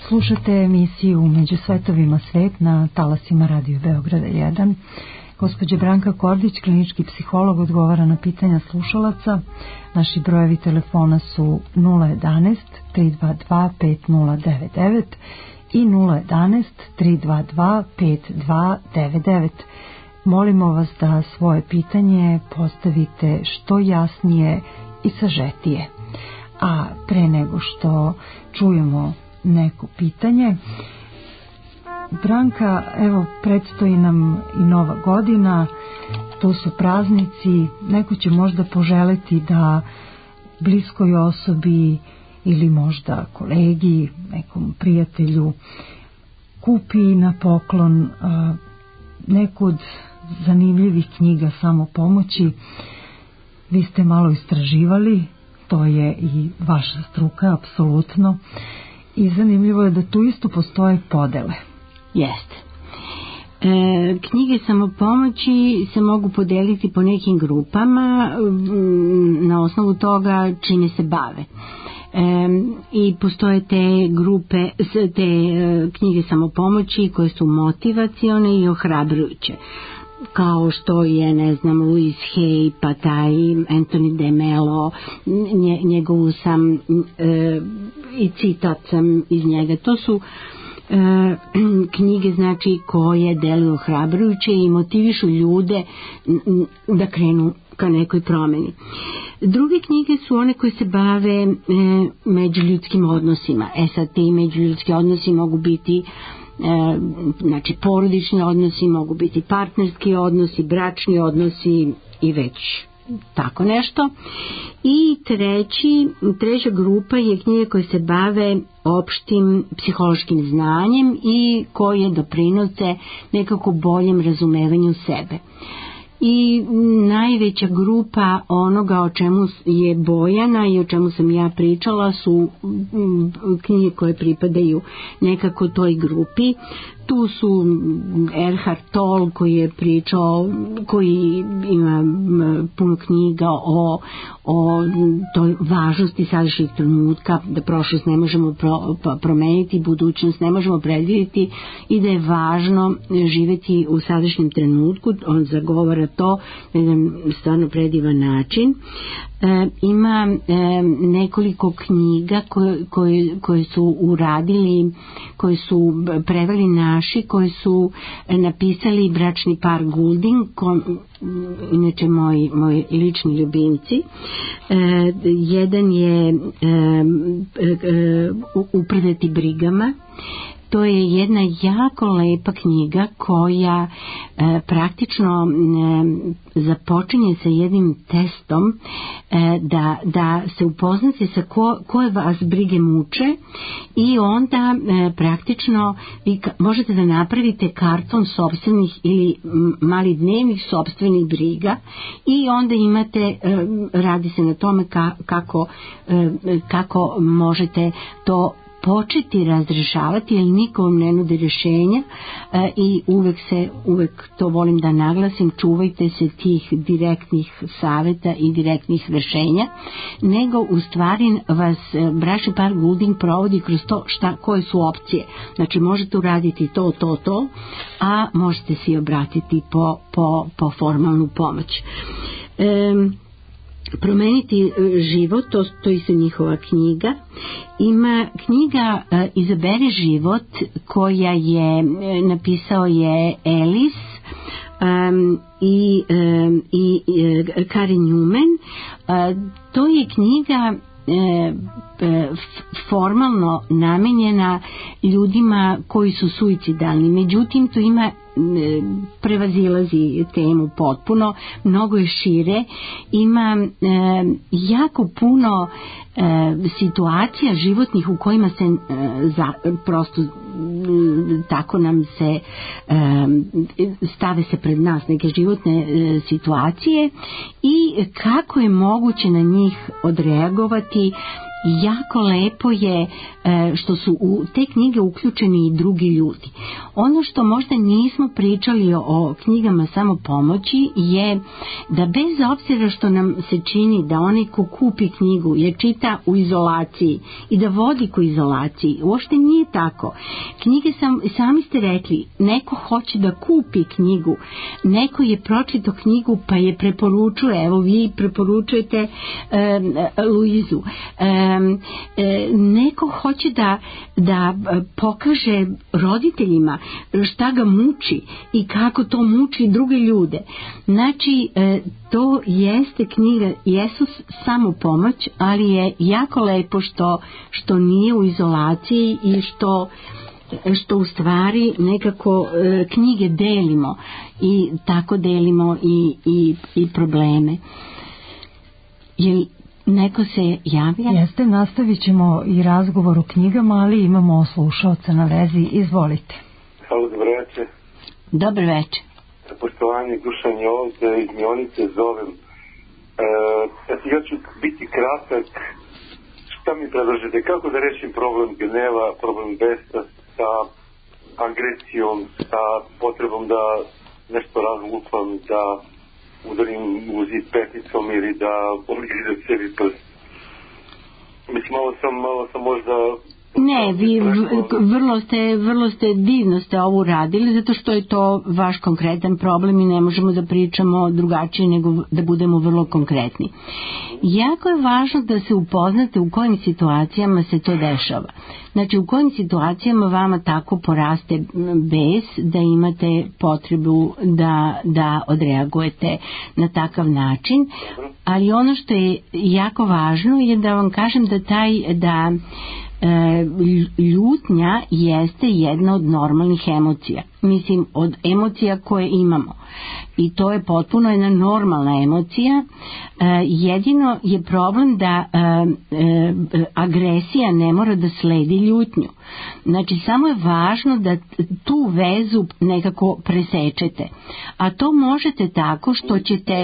Slušate emisiju Među svetovima svet na talasima Radio Beograda 1. Gospođa Branka Kordić, klinički psiholog, odgovara na pitanja slušalaca. Naši brojevi telefona su 011 322 5099 i 011 322 5299. Molimo vas da svoje pitanje postavite što jasnije i sažetije. A pre nego što čujemo neko pitanje, Branka, evo, predstoji nam i Nova godina, tu su praznici, neko će možda poželeti da bliskoj osobi ili možda kolegi, nekom prijatelju kupi na poklon neku od zanimljivih knjiga samopomoći. Vi ste malo istraživali, to je i vaša struka, apsolutno, i zanimljivo je da tu isto postoje podele. Jeste. Knjige samopomoći se mogu podeliti po nekim grupama na osnovu toga čime se bave. I postoje te grupe, te knjige samopomoći koje su motivacione i ohrabrujuće, kao što je, ne znam, Louise Hay, pa taj Anthony de Mello, njegovu sam i citat sam iz njega. To su knjige, znači, koje deluju ohrabrujuće i motivišu ljude da krenu ka nekoj promeni. Druge knjige su one koje se bave međuljudskim odnosima. Sad ti međuljudski odnosi mogu biti znači porodični odnosi, mogu biti partnerski odnosi, bračni odnosi i već tako nešto. I treća grupa je knjige koje se bave opštim psihološkim znanjem i koje doprinose nekako boljem razumevanju sebe. I najveća grupa onoga o čemu je Bojana i o čemu sam ja pričala su knjige koje pripadaju nekako toj grupi. Tu su Eckhart Tolle koji je pričao, koji ima puno knjiga o toj važnosti sadašnjeg trenutka, da prošlost ne možemo promeniti, budućnost ne možemo predvidjeti i da je važno živjeti u sadašnjem trenutku. On zagovara to na jedan stvarno predivan način. Ima nekoliko knjiga koje su uradili, koje su preveli naši, koji su napisali bračni par Goulding, inače moji lični ljubimci. Jedan je Upravljati brigama. To je jedna jako lepa knjiga koja praktično započinje sa jednim testom da se upoznate sa koje vas brige muče i onda praktično vi možete da napravite karton sopstvenih ili mali dnevnih sopstvenih briga i onda imate, radi se na tome kako možete to početi razrešavati, jer nikom ne nudi rješenja i uvek to volim da naglasim, čuvajte se tih direktnih savjeta i direktnih rješenja, nego u stvari vas bračni par Goulding provodi kroz to koje su opcije. Znači možete uraditi to, a možete se obratiti po formalnu pomoć. Promeniti život, to je njihova knjiga. Ima knjiga Izaberi život koja je napisao je Ellis i Karen Newman. To je knjiga formalno namenjena ljudima koji su suicidalni, međutim tu ima prevazilazi temu potpuno, mnogo je šire, ima jako puno situacija životnih u kojima se prosto tako nam se stave se pred nas neke životne situacije i kako je moguće na njih odreagovati jako lepo je što su u te knjige uključeni i drugi ljudi. Ono što možda nismo pričali o knjigama samopomoći je da bez obzira što nam se čini da onaj ko kupi knjigu je čita u izolaciji i da vodi ku izolaciji, uopšte nije tako. Knjige sami ste rekli, neko hoće da kupi knjigu, neko je pročitao knjigu pa je preporučuje, evo vi preporučujete Luizu, neko hoće da pokaže roditeljima šta ga muči i kako to muči druge ljude. Znači to jeste knjiga, jesu samopomoć, ali je jako lepo što nije u izolaciji i što u stvari nekako knjige delimo i tako delimo i probleme. Jel neko se javlja? Jeste, nastavit ćemo i razgovor o knjigama, ali imamo slušaoca na vezi. Izvolite. Halo, dobro večer. Dobar večer. Poštovanje, Dušan je ovdje iz Mionice, zovem. Ja ću biti kratak. Šta mi predlažete? Kako da rešim problem gneva, problem besa sa agresijom, sa potrebom da nešto razlupam, da udarim u zid peticom ili da obligidam sebi prst? Mislim, malo sam možda... Ne, vi vrlo ste divno ste ovo uradili, zato što je to vaš konkretan problem i ne možemo da pričamo drugačije nego da budemo vrlo konkretni. Jako je važno da se upoznate u kojim situacijama se to dešava. Znači, u kojim situacijama vama tako poraste bes da imate potrebu da odreagujete na takav način, ali ono što je jako važno je da vam kažem da ljutnja jeste jedna od normalnih emocija. Mislim, od emocija koje imamo. I to je potpuno jedna normalna emocija. Jedino je problem da agresija ne mora da sledi ljutnju. Znači, samo je važno da tu vezu nekako presečete. A to možete tako što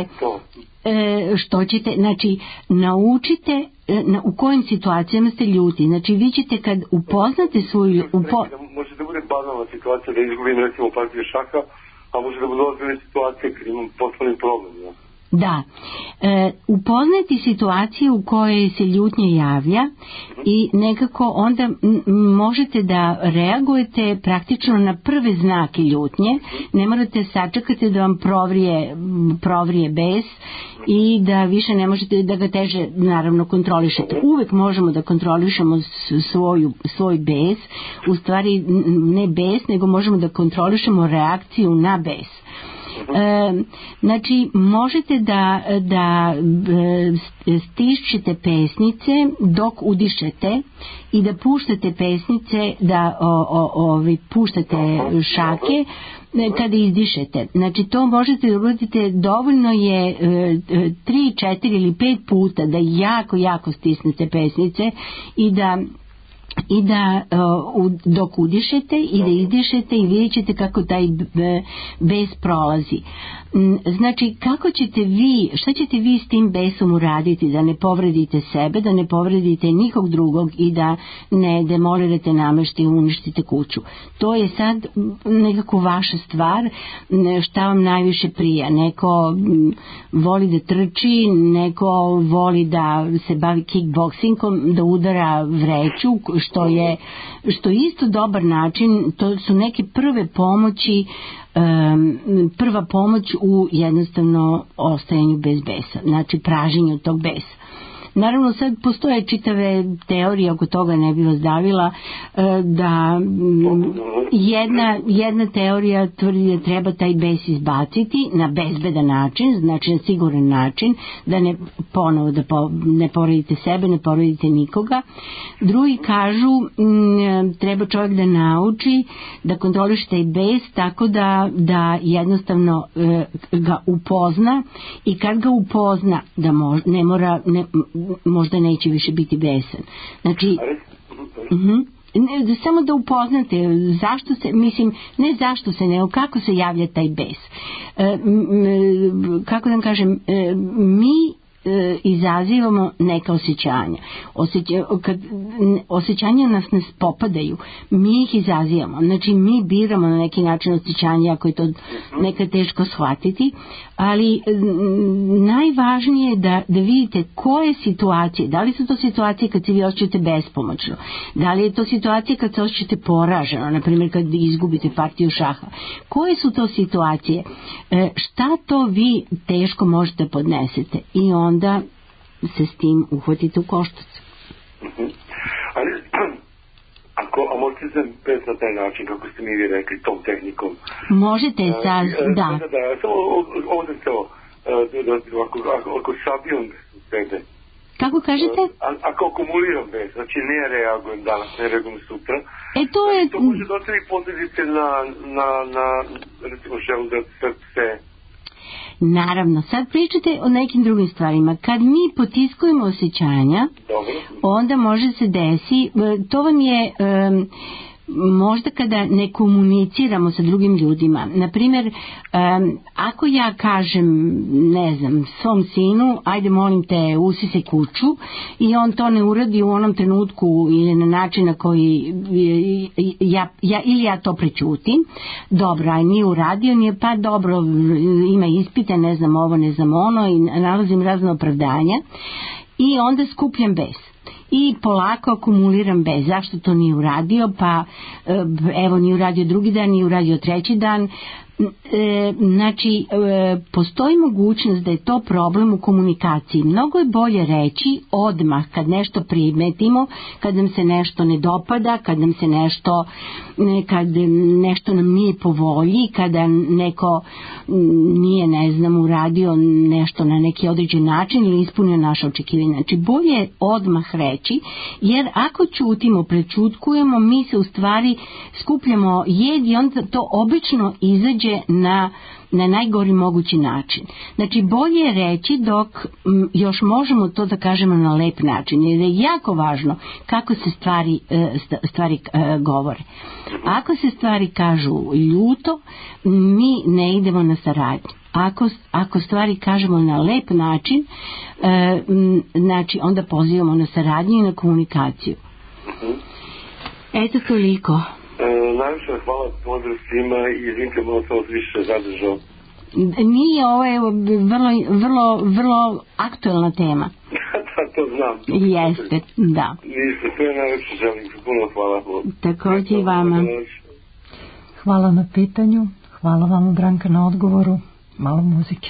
ćete, znači, naučite u kojim situacijama ste ljuti. Znači, vi ćete kad upoznate svoju... Može da bude banalna situacija da izgubim recimo partiju šaha, a može da bude ozbiljna situacija kad imam poslovni problem. Ja? Da. Upoznati situaciju u kojoj se ljutnja javlja i nekako onda možete da reagujete praktično na prve znake ljutnje. Ne morate sačekati da vam provrije bes i da više ne možete da ga teže naravno kontrolišete. Uvek možemo da kontrolišemo svoj bes, u stvari ne bes, nego možemo da kontrolišemo reakciju na bes. Znači, možete da stišćete pesnice dok udišete i da puštate pesnice, da puštate šake kada izdišete. Znači, to možete da uradite, dovoljno je 3, 4 ili 5 puta da jako stisnete pesnice i da dok udišete i da izdišete i vidjet ćete kako taj bes prolazi. Znači, šta ćete vi s tim besom uraditi da ne povredite sebe, da ne povredite nikog drugog i da ne demolirate nameštaj i uništite kuću. To je sad nekako vaša stvar, šta vam najviše prija. Neko voli da trči, neko voli da se bavi kickboksingom, da udara vreću, što je isto dobar način. To su neke prve pomoći, prva pomoć u jednostavno ostajanju bez besa, znači pražnjenju tog besa. Naravno, sad postoje čitave teorije oko toga, ne bi vas davila, da jedna teorija tvrdi da treba taj bes izbaciti na bezbedan način, znači na siguran način, da ne povredite sebe, ne povredite nikoga. Drugi kažu treba čovjek da nauči da kontroliše taj bes tako da jednostavno ga upozna i kad ga upozna da možda neće više biti besan. Znači, samo da upoznate zašto se, mislim, ne zašto se, nego kako se javlja taj bes. Kako da kažem, mi izazivamo neka osjećanja. Kad osjećanja nas ne popadaju, mi ih izazivamo. Znači mi biramo na neki način osjećanja, ako je to nekad teško shvatiti, ali najvažnije je da vidite koje situacije, da li su to situacije kad se vi osjećate bespomoćno, da li je to situacija kad se osjećate poraženo, na primjer kad izgubite partiju šaha, koje su to situacije, šta to vi teško možete podnesete i onda se s tim uhvatite u koštac. Ali a možete se bez na taj način, kako ste mi vi rekli, tom tehnikom? Možete da. Da, samo ovdje to, ako sabijem sebe. Kako kažete? Ako akumuliram bes, znači ne reagujem danas, ne reagujem sutra, to može dostaviti posljedice na recimo želu da srce. Naravno, sad pričate o nekim drugim stvarima. Kad mi potiskujemo osjećanja, onda može se desi, to vam je možda kada ne komuniciramo sa drugim ljudima. Naprimjer, ako ja kažem, ne znam, svom sinu, ajde molim te, usisaj kuću, i on to ne uradi u onom trenutku ili na način na koji ja to prećutim, dobro, aj nije uradio, nije, pa dobro, ima ispite, ne znam ovo, ne znam ono, i nalazim razne opravdanja i onda skupljam bes. I polako akumuliram bes. Zašto to nije uradio? Pa evo, nije uradio drugi dan, nije uradio treći dan. Znači, postoji mogućnost da je to problem u komunikaciji. Mnogo je bolje reći odmah kad nešto primetimo, kad nam se nešto ne dopada, kad nešto nam nije po volji, kada neko nije, ne znam, uradio nešto na neki određen način ili ispunio naše očekivanje. Znači, bolje je odmah reći, jer ako ćutimo, prečutkujemo, mi se u stvari skupljamo jed i onda to obično izađe na najgori mogući način. Znači, bolje je reći dok još možemo to da kažemo na lep način, jer je jako važno kako se stvari govore. Ako se stvari kažu ljuto, mi ne idemo na saradnju. Ako stvari kažemo na lep način, znači onda pozivamo na saradnju i na komunikaciju. Eto toliko. Najviše hvala, pozdrav svima i izvinite, malo sam vas više zadržao. Nije, ovo je vrlo aktualna tema. Da, to znam. Jeste, da. Niste, sve najviše želim, puno hvala. Također i vama. Hvala na pitanju, hvala vam, Branka, na odgovoru. Malo muzike.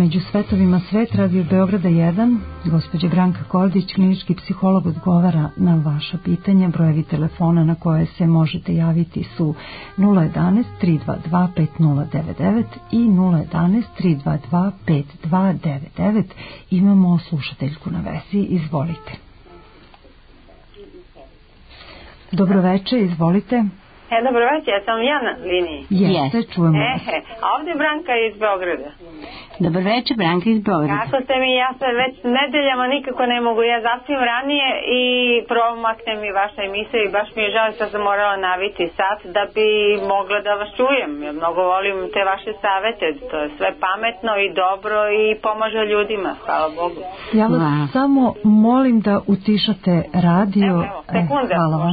Među svetovima svet, Radio Beograda 1. Gospođa Branka Kordić, klinički psiholog, odgovara na vaša pitanja. Brojevi telefona na koje se možete javiti su 011 322 5099 i 011 322 5299. Imamo slušateljku na vezi. Izvolite. Dobro večer, izvolite. Dobro večer, ja sam ja na liniji. Jeste, čujemo vas. A ovdje je Branka iz Beograda. Dobro večer, Branka iz Beograda. Kako ste mi, ja se već nedeljama nikako ne mogu, ja zaspim ranije i promakne mi vaša emisija i baš mi je žao što sam morala naviti sat da bi mogla da vas čujem. Ja mnogo volim te vaše savete, to je sve pametno i dobro i pomaže ljudima, hvala Bogu. Ja vas samo molim da utišate radio. Evo, sekunde. Hvala vam.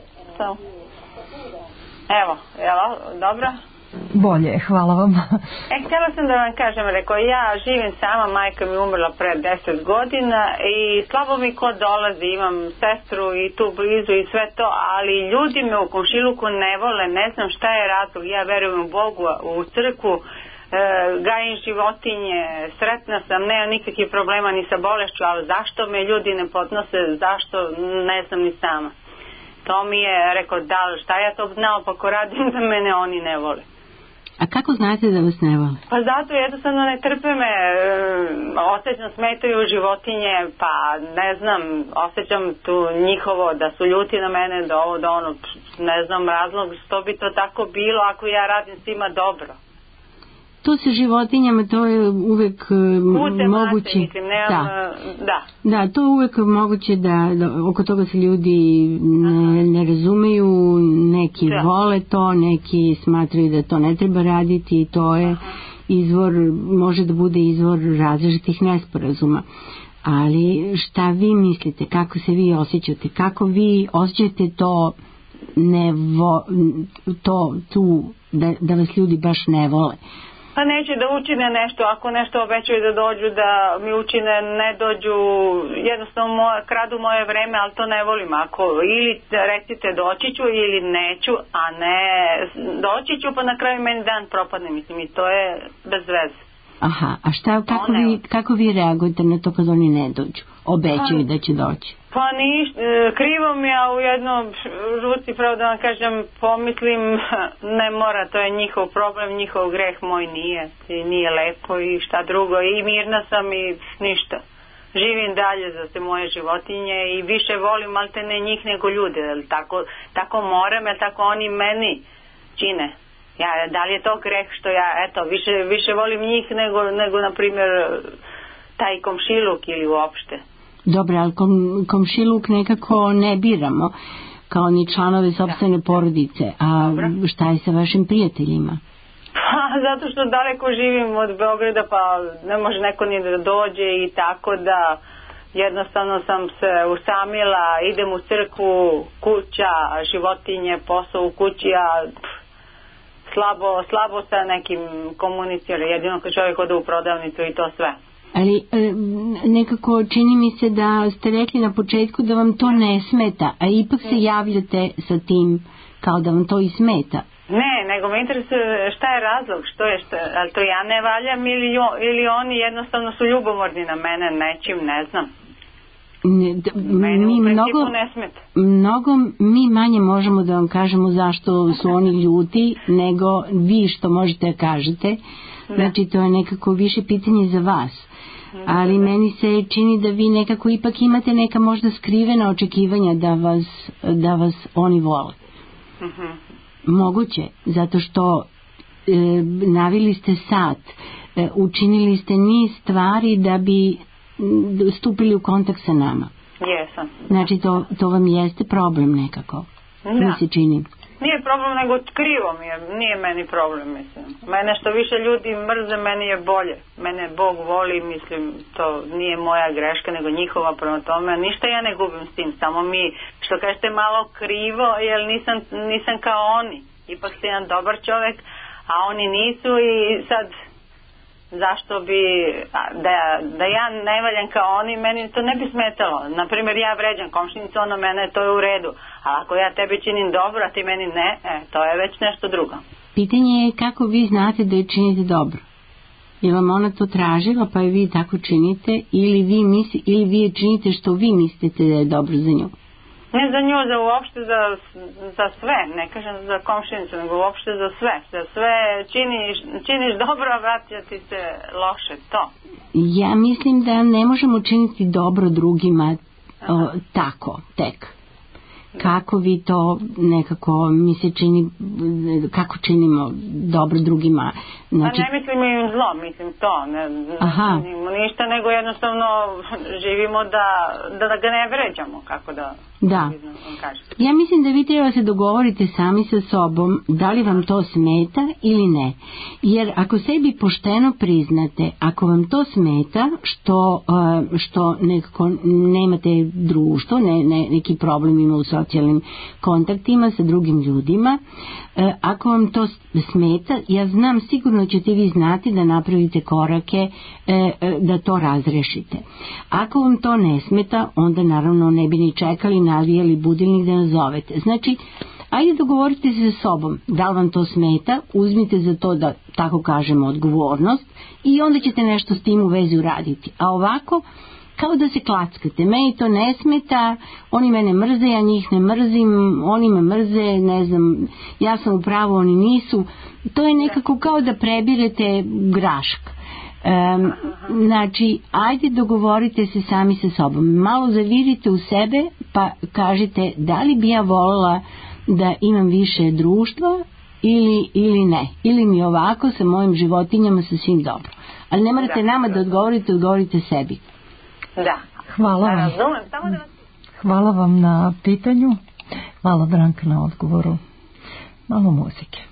Evo, jel, dobro? Bolje, hvala vam. Htjela sam da vam kažem, rekao, ja živim sama, majka mi umrla pre 10 godina i slabo mi ko dolazi, imam sestru i tu blizu i sve to, ali ljudi me u komšiluku ne vole, ne znam šta je razlog, ja verujem u Bogu, u crkvu, gajim životinje, sretna sam, nema nikakvih problema ni sa bolešću, ali zašto me ljudi ne podnose, zašto, ne znam ni sama. To mi je rekao, da li šta ja to naopako radim da mene oni ne vole. A kako znate da vas ne vole? Pa zato jednostavno ne trpe me, osjećam smetaju životinje, pa ne znam, osjećam tu njihovo da su ljuti na mene, da ovo, da ono, ne znam razlog što bi to tako bilo ako ja radim svima dobro. To sa životinjama, to je uvek moguće. Mislim, nemam, da, to je uvek moguće da oko toga se ljudi ne razumeju, neki vole to, neki smatraju da to ne treba raditi i to je izvor, može da bude izvor različitih nesporazuma. Ali šta vi mislite, kako se vi osjećate, kako vi osjećate to da vas ljudi baš ne vole? Pa neće da učine nešto, ako nešto obećaju da dođu, da mi učine, ne dođu, jednostavno kradu moje vreme, ali to ne volim. Ako ili recite doći ću ili neću, a ne doći ću, pa na kraju meni dan propadne, mislim, i to je bez veze. Aha, a kako vi reagujete na to kad oni ne dođu? Obećaju da će doći? Pa krivo mi, a u jednom ruci, pravo da vam kažem, pomislim, ne mora, to je njihov problem, njihov greh, moj nije. I nije lepo i šta drugo, i mirna sam i ništa. Živim dalje za se moje životinje i više volim malte ne njih nego ljude, tako moram, jer tako oni meni čine. Da li je to greh što ja, eto, više volim njih nego na primjer, taj komšiluk ili uopšte. Dobro, ali komšiluk nekako ne biramo kao ni članove sopstvene porodice. A šta je sa vašim prijateljima? Zato što daleko živim od Beograda, pa ne može neko ni da dođe i tako da jednostavno sam se usamila, idem u crkvu, kuća, životinje, posao u kući, a slabo sa nekim komunicira, jedino kad čovjek ode u prodavnicu i to sve. Ali nekako čini mi se da ste rekli na početku da vam to ne smeta, a ipak se javljate sa tim kao da vam to i smeta. Ne, nego me interesuje šta je razlog, ali to ja ne valjam ili oni jednostavno su ljubomorni na mene nečim, ne znam. Mnogo mi manje možemo da vam kažemo zašto su oni ljuti nego vi što možete da kažete. Znači to je nekako više pitanje za vas. Ali meni se čini da vi nekako ipak imate neka možda skrivena očekivanja da vas oni vole. Moguće, zato što navili ste sat, učinili ste niz stvari da bi stupili u kontakt sa nama. Jesam. Znači to vam jeste problem nekako. Mi se čini. Nije problem, nego krivo mi je, nije meni problem, mislim. Mene što više ljudi mrze, meni je bolje. Mene Bog voli, mislim, to nije moja greška, nego njihova, prema tome. Ništa ja ne gubim s tim, samo mi, što kažete, malo krivo, jer nisam kao oni. Ipak ste jedan dobar čovjek, a oni nisu i sad... Zašto bi, da ja ne valjam kao oni, meni to ne bi smetalo. Naprimjer, ja vređam komšinicu, ono mene, to je u redu. A ako ja tebi činim dobro, a ti meni ne, to je već nešto drugo. Pitanje je kako vi znate da je činite dobro? Je vam ona to tražila pa je vi tako činite ili vi je činite što vi mislite da je dobro za nju? Ne za nju, za uopšte za sve, ne kažem za komšinicu, nego uopšte za sve. Za sve činiš dobro, a vraća ti se loše, to. Ja mislim da ne možemo činiti dobro drugima tako, tek. Kako vi to nekako mi se čini, kako činimo dobro drugima? Znači... A ne mislim im zlo, mislim to, ne ništa, nego jednostavno živimo da ga ne vređamo, kako da... Da. Ja mislim da vi treba se dogovorite sami sa sobom da li vam to smeta ili ne. Jer ako sebi pošteno priznate, ako vam to smeta što nekako nemate društvo, neki problem ima u socijalnim kontaktima sa drugim ljudima, ako vam to smeta, ja znam sigurno ćete vi znati da napravite korake da to razrešite. Ako vam to ne smeta, onda naravno ne bi ni čekali, navijali budilnik da nas zovete. Znači, ajde dogovorite se sa sobom da li vam to smeta, uzmite za to da tako kažemo odgovornost i onda ćete nešto s tim u vezi uraditi. A ovako, kao da se klackate, meni to ne smeta, oni mene mrze, ja njih ne mrzim, oni me mrze, ne znam, ja sam u pravu, oni nisu. To je nekako kao da prebirete grašak. Znači, ajde dogovorite se sami sa sobom, malo zavirite u sebe pa kažite da li bi ja voljela da imam više društva ili ne, ili mi ovako sa mojim životinjama sa svim dobro, ali ne morate nama da odgovorite sebi. Da. Hvala vam. Razumem, samo da vas... Hvala vam na pitanju, malo Branka na odgovoru, malo muzike.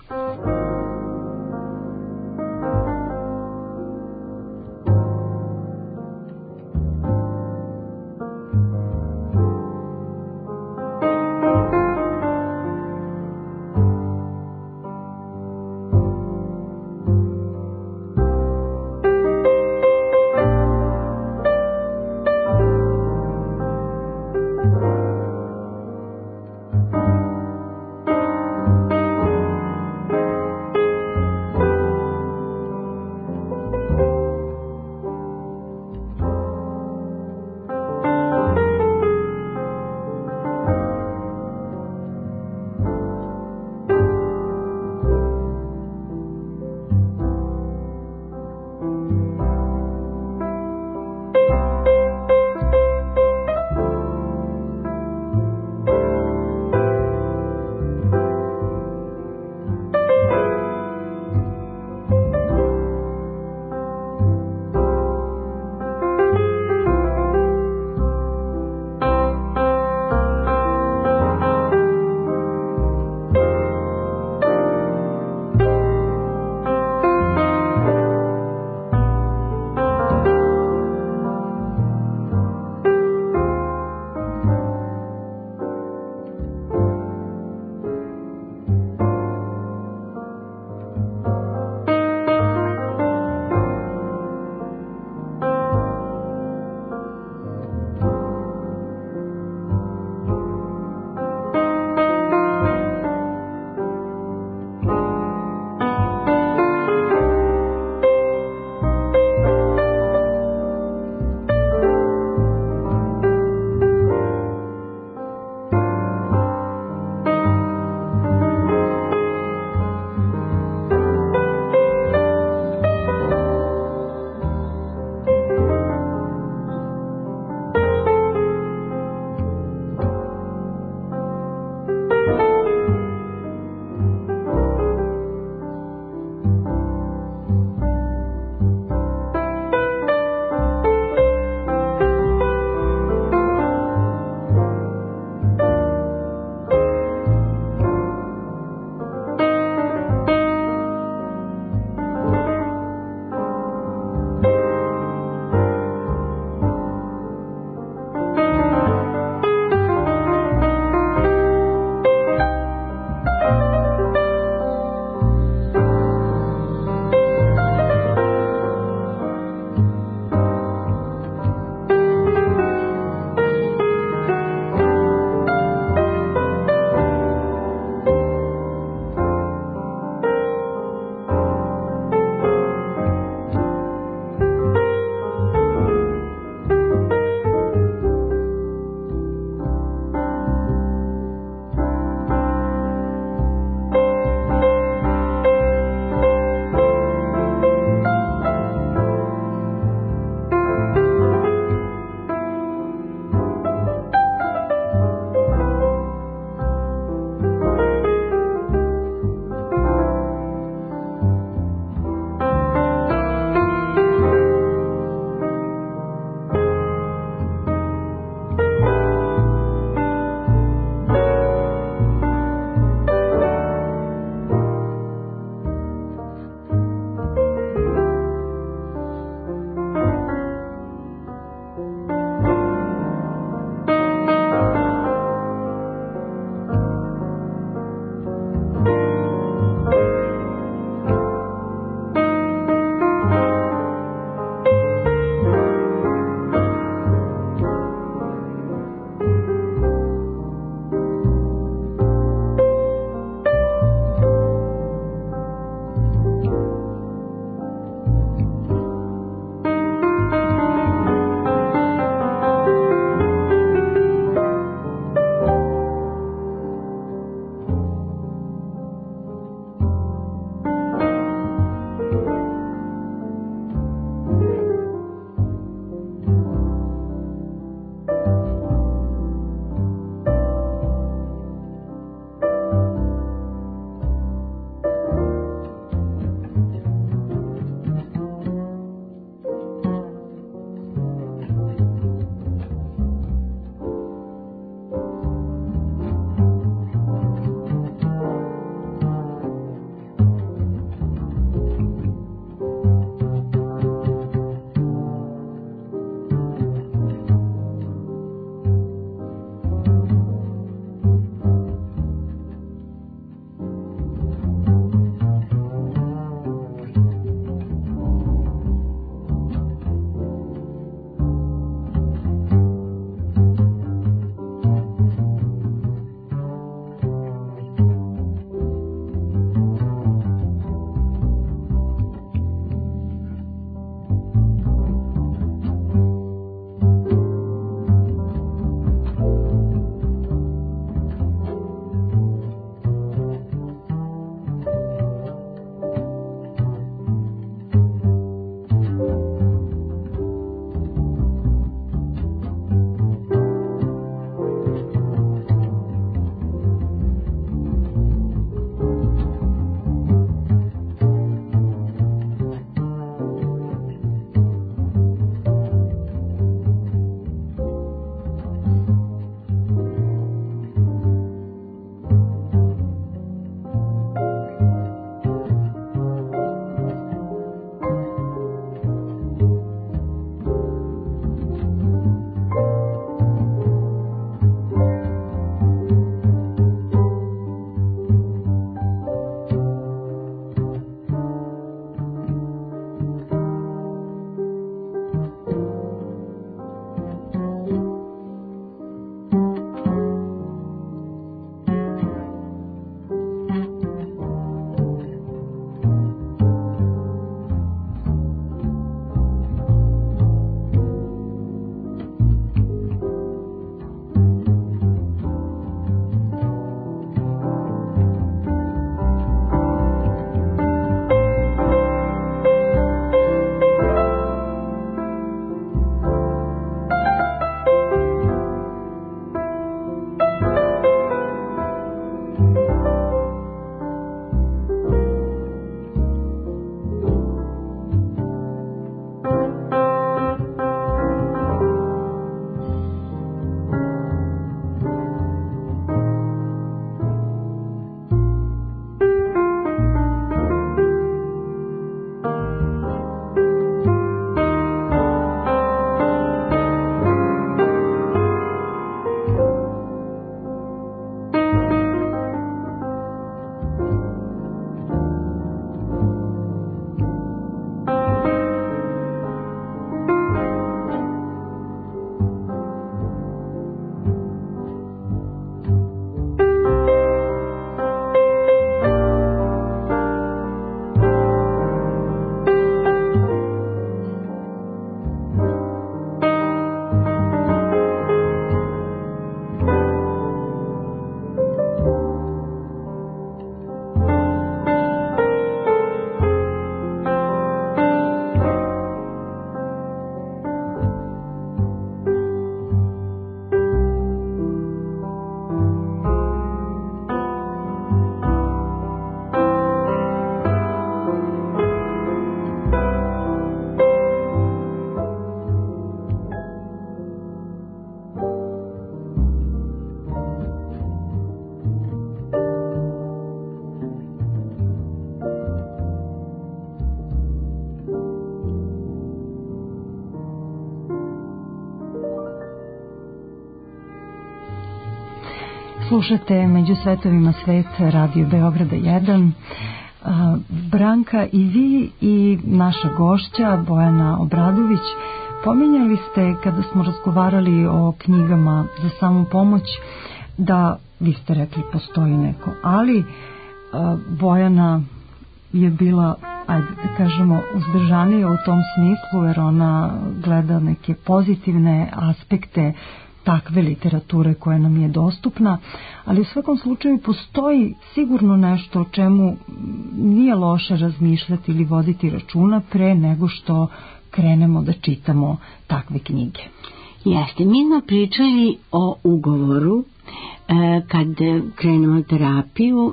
Slušate Među svetovima svet, Radio Beograda 1. Branka, i vi i naša gošća Bojana Obradović pominjali ste, kada smo razgovarali o knjigama za samu pomoć, da, vi ste rekli, postoji neko, ali Bojana je bila, ajde da kažemo, uzdržanija u tom smislu, jer ona gleda neke pozitivne aspekte takve literature koja nam je dostupna, ali u svakom slučaju postoji sigurno nešto o čemu nije loše razmišljati ili voditi računa pre nego što krenemo da čitamo takve knjige. Jeste, mi smo pričali o ugovoru kad krenemo terapiju.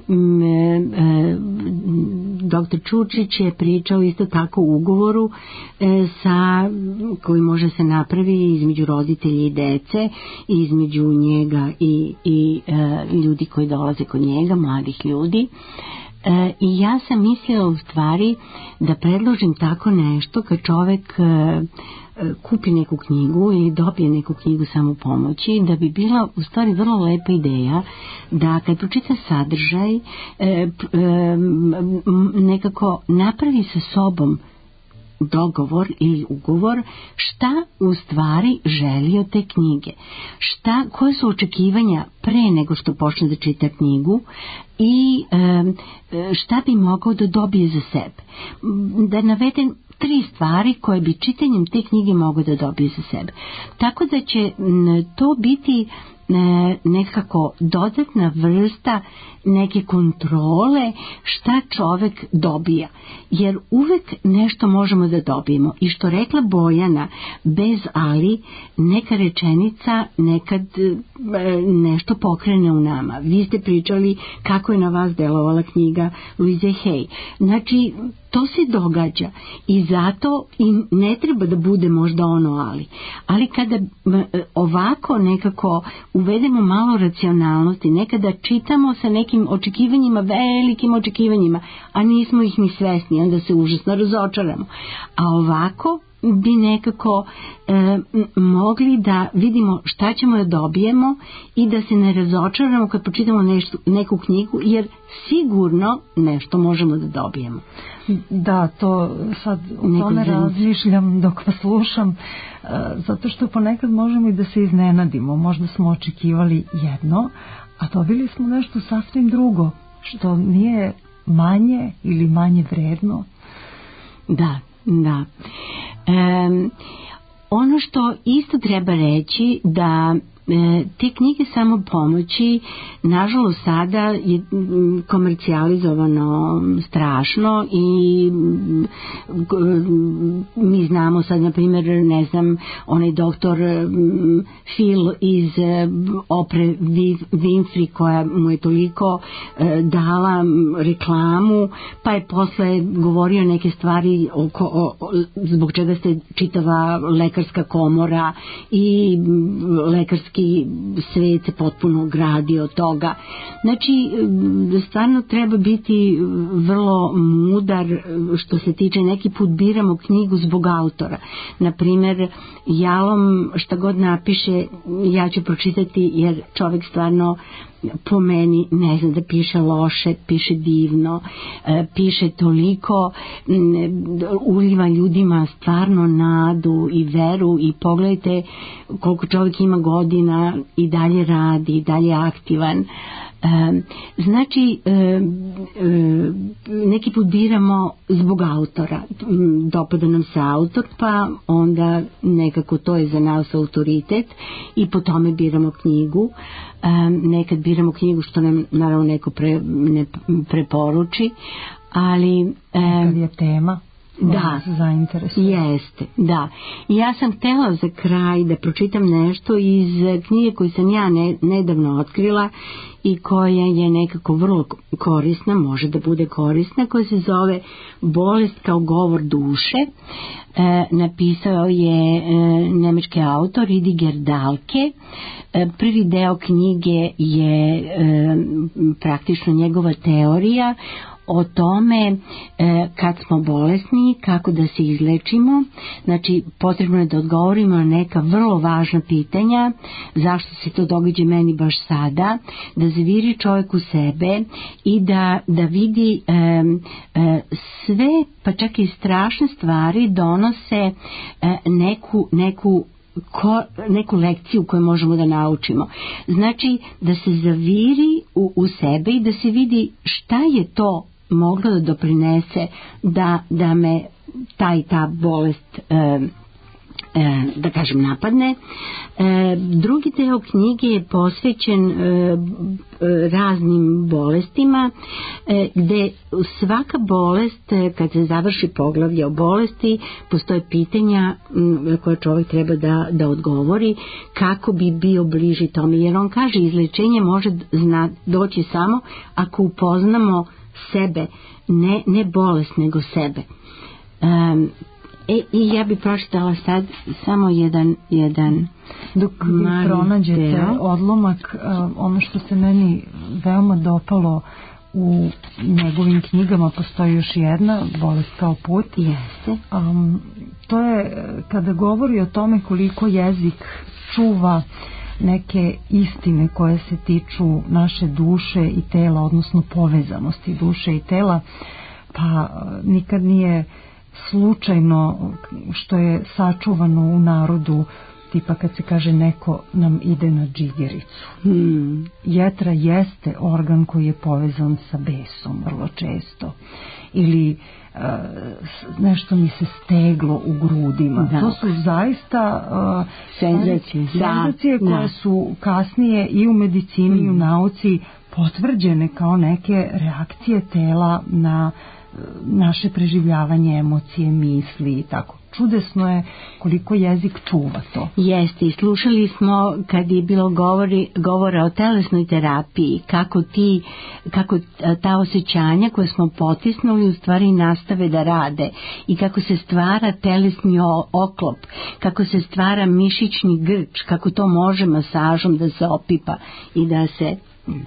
Dr. Čučić je pričao isto tako o ugovoru koji može se napravi između roditelja i dece, između njega i ljudi koji dolaze kod njega, mladih ljudi. I ja sam mislila u stvari da predložim tako nešto kad čovek kupi neku knjigu ili dobije neku knjigu samopomoći, da bi bila u stvari vrlo lepa ideja da kad pročita sadržaj nekako napravi sa sobom dogovor ili ugovor šta u stvari želi od te knjige, koje su očekivanja pre nego što počne da čita knjigu i šta bi mogao da dobije za sebe. Da navedem 3 stvari koje bi čitanjem te knjige mogao da dobije za sebe. Tako da će to biti nekako dodatna vrsta neke kontrole šta čovek dobija, jer uvek nešto možemo da dobijemo. I što rekla Bojana, bez ali neka rečenica nekad nešto pokrene u nama. Vi ste pričali kako je na vas delovala knjiga Louise Hay. Znači, to se događa i zato i ne treba da bude možda ono ali kada ovako nekako uvedemo malo racionalnosti, nekada čitamo sa nekim očekivanjima, velikim očekivanjima, a nismo ih ni svesni, onda se užasno razočaramo. A ovako bi nekako mogli da vidimo šta ćemo da dobijemo i da se ne razočaramo kad pročitamo neku knjigu, jer sigurno nešto možemo da dobijemo. Da, to sad u tome razmišljam dok vas slušam, zato što ponekad možemo i da se iznenadimo. Možda smo očekivali jedno, a dobili smo nešto sasvim drugo, što nije manje ili manje vredno. Da. Ono što isto treba reći da te knjige samopomoći nažalost sada je komercijalizovano strašno i mi znamo sad na primjer, ne znam, onaj doktor Phil iz Opre Winfrey koja mu je toliko dala reklamu, pa je posle govorio neke stvari zbog čega se čitava lekarska komora i lekarski svet se potpuno gradi od toga. Znači, stvarno treba biti vrlo mudar što se tiče, neki put biramo knjigu zbog autora. Naprimjer, Jalom šta god napiše, ja ću pročitati jer čovjek stvarno po meni ne zna da piše loše, piše divno, piše toliko, uliva ljudima stvarno nadu i veru i pogledajte koliko čovjek ima godina i dalje radi, i dalje aktivan. Znači, neki put biramo zbog autora, dopada nam se autor, pa onda nekako to je za nas autoritet i po tome biramo knjigu. Nekad biramo knjigu što nam naravno neko ne preporuči, ali kad je tema da, jeste, da. Ja sam htjela za kraj da pročitam nešto iz knjige koju sam ja nedavno otkrila i koja je nekako vrlo korisna, može da bude korisna, koja se zove Bolest kao govor duše. Napisao je nemački autor Rüdiger Dahlke. Prvi deo knjige je praktično njegova teorija o tome kad smo bolesni, kako da se izlečimo. Znači, potrebno je da odgovorimo na neka vrlo važna pitanja, zašto se to događa meni baš sada, da zaviri čovjek u sebe i da vidi sve, pa čak i strašne stvari donose neku lekciju koju možemo da naučimo. Znači, da se zaviri u sebe i da se vidi šta je to moglo da doprinese da me ta bolest da kažem napadne. Drugi deo knjige je posvećen raznim bolestima, gde svaka bolest, kad se završi poglavlje o bolesti, postoje pitanja koje čovjek treba da odgovori kako bi bio bliži tome, jer on kaže izlečenje može doći samo ako upoznamo sebe, ne bolest nego sebe. I ja bi pročitala sad samo jedan dok vi pronađete odlomak, ono što se meni veoma dopalo u njegovim knjigama, postoji još jedna, Bolest kao put. Jeste. To je kada govori o tome koliko jezik čuva neke istine koje se tiču naše duše i tela, odnosno povezanosti duše i tela, pa nikad nije slučajno što je sačuvano u narodu, tipa kad se kaže neko nam ide na džigericu. Jetra jeste organ koji je povezan sa besom vrlo često, ili nešto mi se steglo u grudima. Da. To su zaista senzacije koje su kasnije i u medicini i u nauci potvrđene kao neke reakcije tela na naše preživljavanje, emocije, misli i tako. Čudesno je koliko jezik čuva to. Jeste, i slušali smo kad je bilo govora o telesnoj terapiji, kako ta osjećanja koje smo potisnuli u stvari nastave da rade i kako se stvara telesni oklop, kako se stvara mišićni grč, kako to može masažom da se opipa i da se...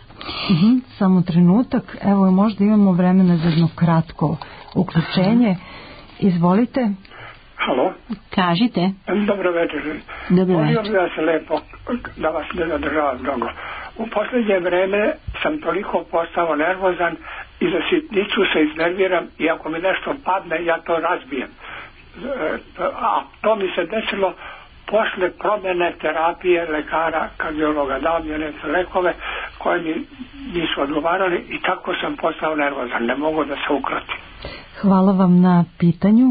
Samo trenutak, evo možda imamo vremena za jedno kratko uključenje. Izvolite. Halo? Kažite. Dobro večer. Volio bi vas lepo da vas ne zadržavam mnogo. U posljednje vreme sam toliko postao nervozan i za sitnicu se iznerviram i ako mi nešto padne ja to razbijem. A to mi se desilo posle promjene terapije lekara, kardiologa, dao mi neke lekove koje mi nisu odgovarali i tako sam postao nervozan, ne mogu da se ukrotim. Hvala vam na pitanju.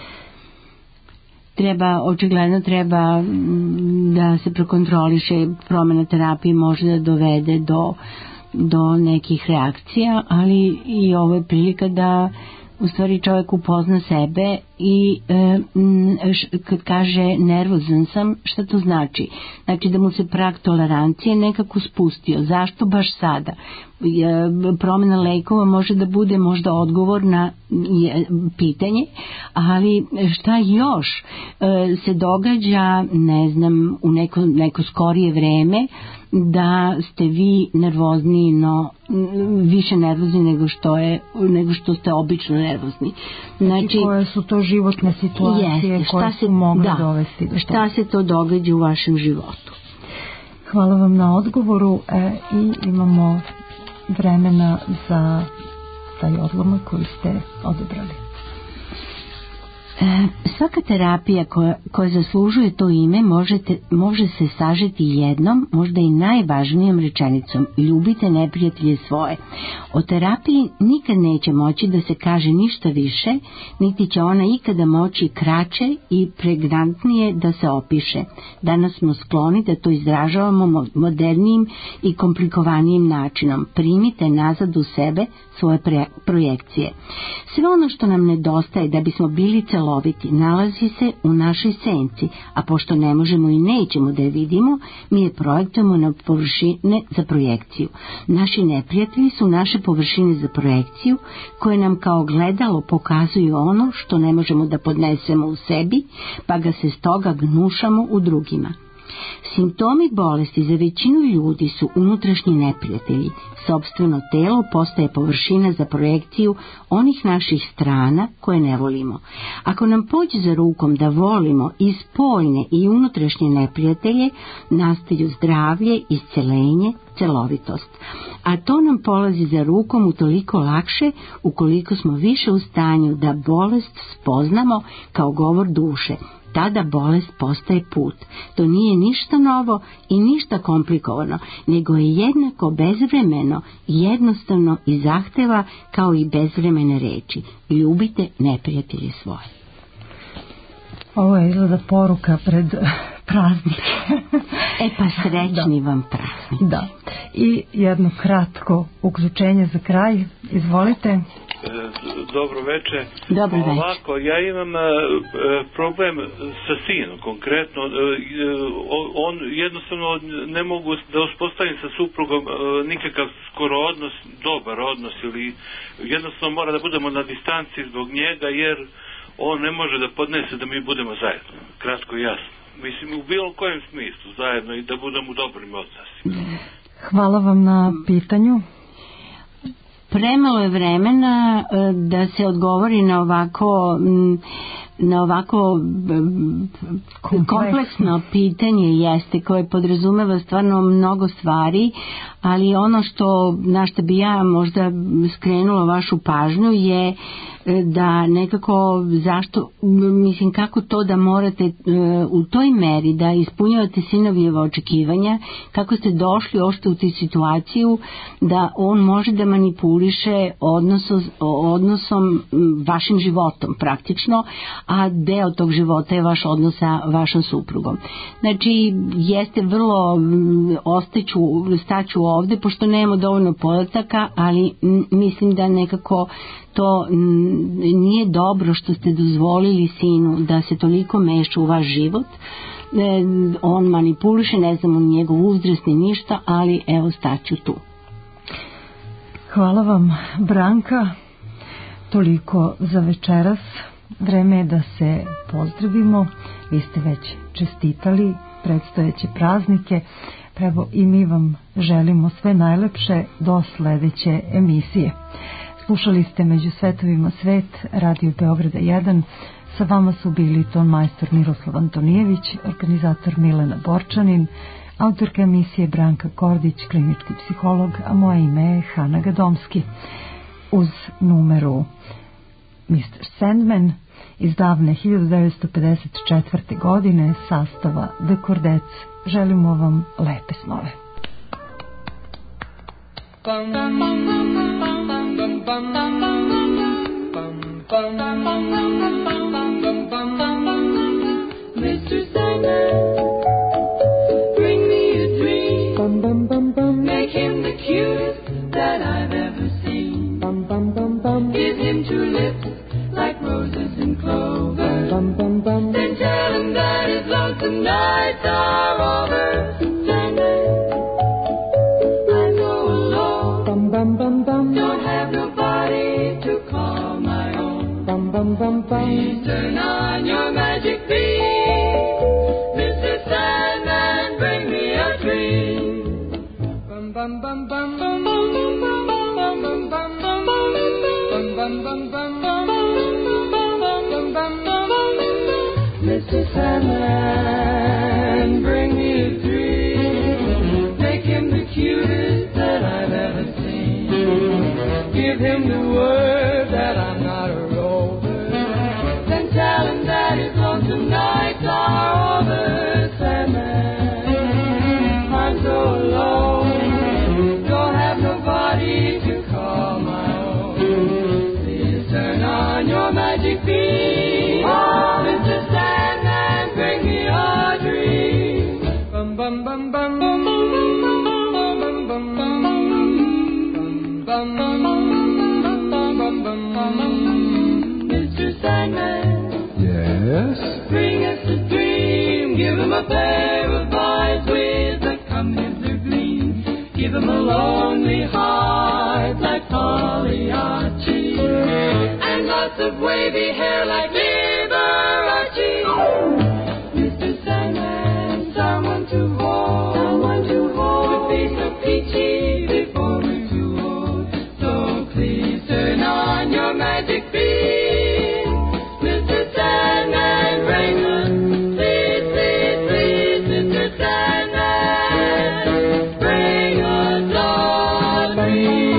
Očigledno treba da se prekontroliše, promjena terapije može da dovede do nekih reakcija, ali i ovo je prilika da u stvari čovjek upozna sebe i kad kaže nervozan sam, šta to znači? Znači da mu se prag tolerancije nekako spustio. Zašto baš sada? Promjena lekova može da bude možda odgovor na pitanje, ali šta još se događa, ne znam, u neko skorije vreme, da ste vi nervozni, no više nervozni nego što ste obično nervozni. Znači, koje su to životne situacije koje su mogle dovesti do toga? Šta se to događa u vašem životu? Hvala vam na odgovoru i imamo vremena za taj odlomak koji ste odebrali. Svaka terapija koja zaslužuje to ime može se sažeti jednom, možda i najvažnijom rečenicom: ljubite neprijatelje svoje. O terapiji nikad neće moći da se kaže ništa više, niti će ona ikada moći kraće i pregnantnije da se opiše. Danas smo skloni da to izražavamo modernijim i komplikovanijim načinom. Primite nazad u sebe svoje projekcije. Sve ono što nam nedostaje da bismo bili celoviti celoviti, nalazi se u našoj senci, a pošto ne možemo i nećemo da je vidimo, mi je projektujemo na površine za projekciju. Naši neprijatelji su naše površine za projekciju, koje nam kao gledalo pokazuju ono što ne možemo da podnesemo u sebi, pa ga se stoga gnušamo u drugima. Simptomi bolesti za većinu ljudi su unutrašnji neprijatelji. Sopstveno telo postaje površina za projekciju onih naših strana koje ne volimo. Ako nam pođe za rukom da volimo i spoljne i unutrašnje neprijatelje, nastaju zdravlje, iscelenje, celovitost. A to nam polazi za rukom utoliko lakše ukoliko smo više u stanju da bolest spoznamo kao govor duše. Tada bolest postaje put. To nije ništa novo i ništa komplikovano, nego je jednako bezvremeno, jednostavno i zahteva kao i bezvremene reči. Ljubite neprijatelje svoje. Ovo je izgleda poruka pred praznike. Pa srećni vam praznike. Da. I jedno kratko uključenje za kraj. Izvolite. Dobro večer. Dobro večer. Ovako, ja imam problem sa sinom konkretno. On jednostavno ne mogu da uspostavim sa suprugom nikakav skoro odnos, dobar odnos, ili jednostavno mora da budemo na distanci zbog njega, jer on ne može da podnese da mi budemo zajedno. Kratko i jasno. Mislim, u bilo kojem smislu zajedno i da budemo u dobrim odnosima. Hvala vam na pitanju. Premalo je vremena da se odgovori na ovako kompleksno pitanje, jeste, koje podrazumeva stvarno mnogo stvari, ali ono na što bi ja možda skrenula vašu pažnju je da nekako kako to da morate u toj meri da ispunjavate sinovljeva očekivanja, kako ste došli uopšte u tu situaciju da on može da manipuliše odnosom vašim životom praktično, a deo tog života je vaš odnos sa vašom suprugom. Znači, jeste vrlo, staću ovde, pošto nemamo dovoljno podataka, ali mislim da nekako to nije dobro što ste dozvolili sinu da se toliko meša u vaš život. On manipuliše, ne znamo njegov uzrast ni ništa, ali evo staću tu. Hvala vam, Branka. Toliko za večeras. Vreme je da se pozdravimo. Vi ste već čestitali predstojeće praznike. Evo i mi vam želimo sve najlepše do sledeće emisije. Slušali ste Među svetovima svet, Radio Beograda 1. Sa vama su bili ton majstor Miroslav Antonijević, organizator Milena Borčanin, autorka emisije Branka Kordić, klinički psiholog, a moje ime je Hana Gadomski. Uz numeru Mr. Sandman iz davne 1954. godine sastava The Chordettes. Želimo vam lepe snove. Mr. Sandman, bring me a dream. Make him the cutest that I've ever seen. Give him two lips like roses and clover. Then tell him that his lonesome nights are over. Sandman, I go alone. Don't have nobody to call my own. Please turn on your magic beam. Mr. Sandman, bring me a dream. Mr. Sandman, bring me a dream. Make him the cutest that I've ever seen. Give him the word that I'm not a rover. Then tell him that his lonesome nights are over. Sandman, I'm so alone. Don't have nobody to call my own. Please turn on your magic beam. Oh, Mr. Sandman, bring me a dream. Bum bum bum bum bum bum bum bum bum bum bum. Mr. Sandman, Yes? Bring us a dream, give him a pair of eyes with a come hither gleam. Give him a lonely heart like Pagliacci, and lots of wavy hair like Liberace. Mr. Sandman, someone to hold, would be so peachy before we're too old. So please turn on your magic beam, Mr. Sandman, bring us, please, please, please, Mr. Sandman, bring us a dream.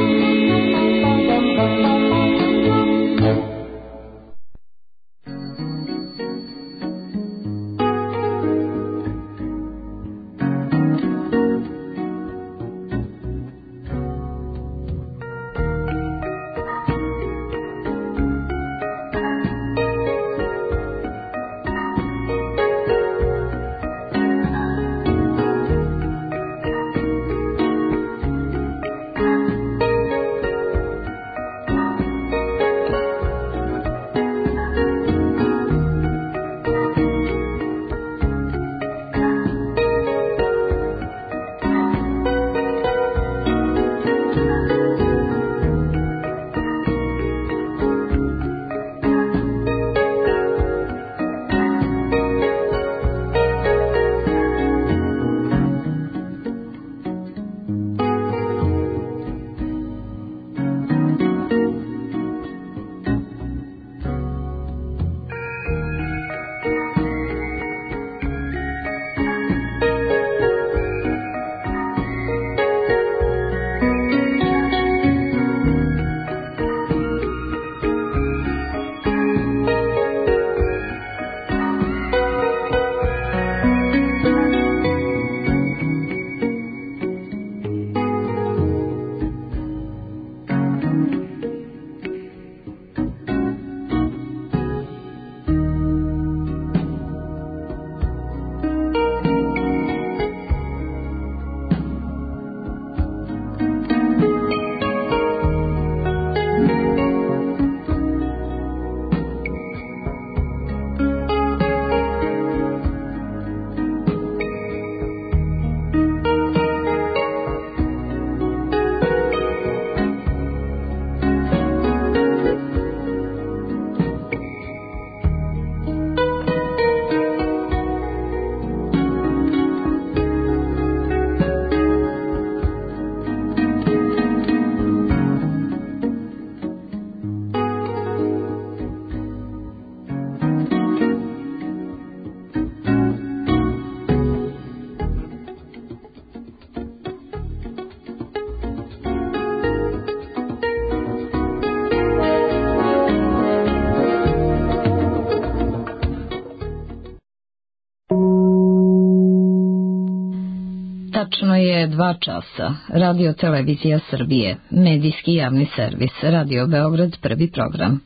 Tačno je 2 časa. Radio Televizija Srbije, medijski javni servis, Radio Beograd, prvi program.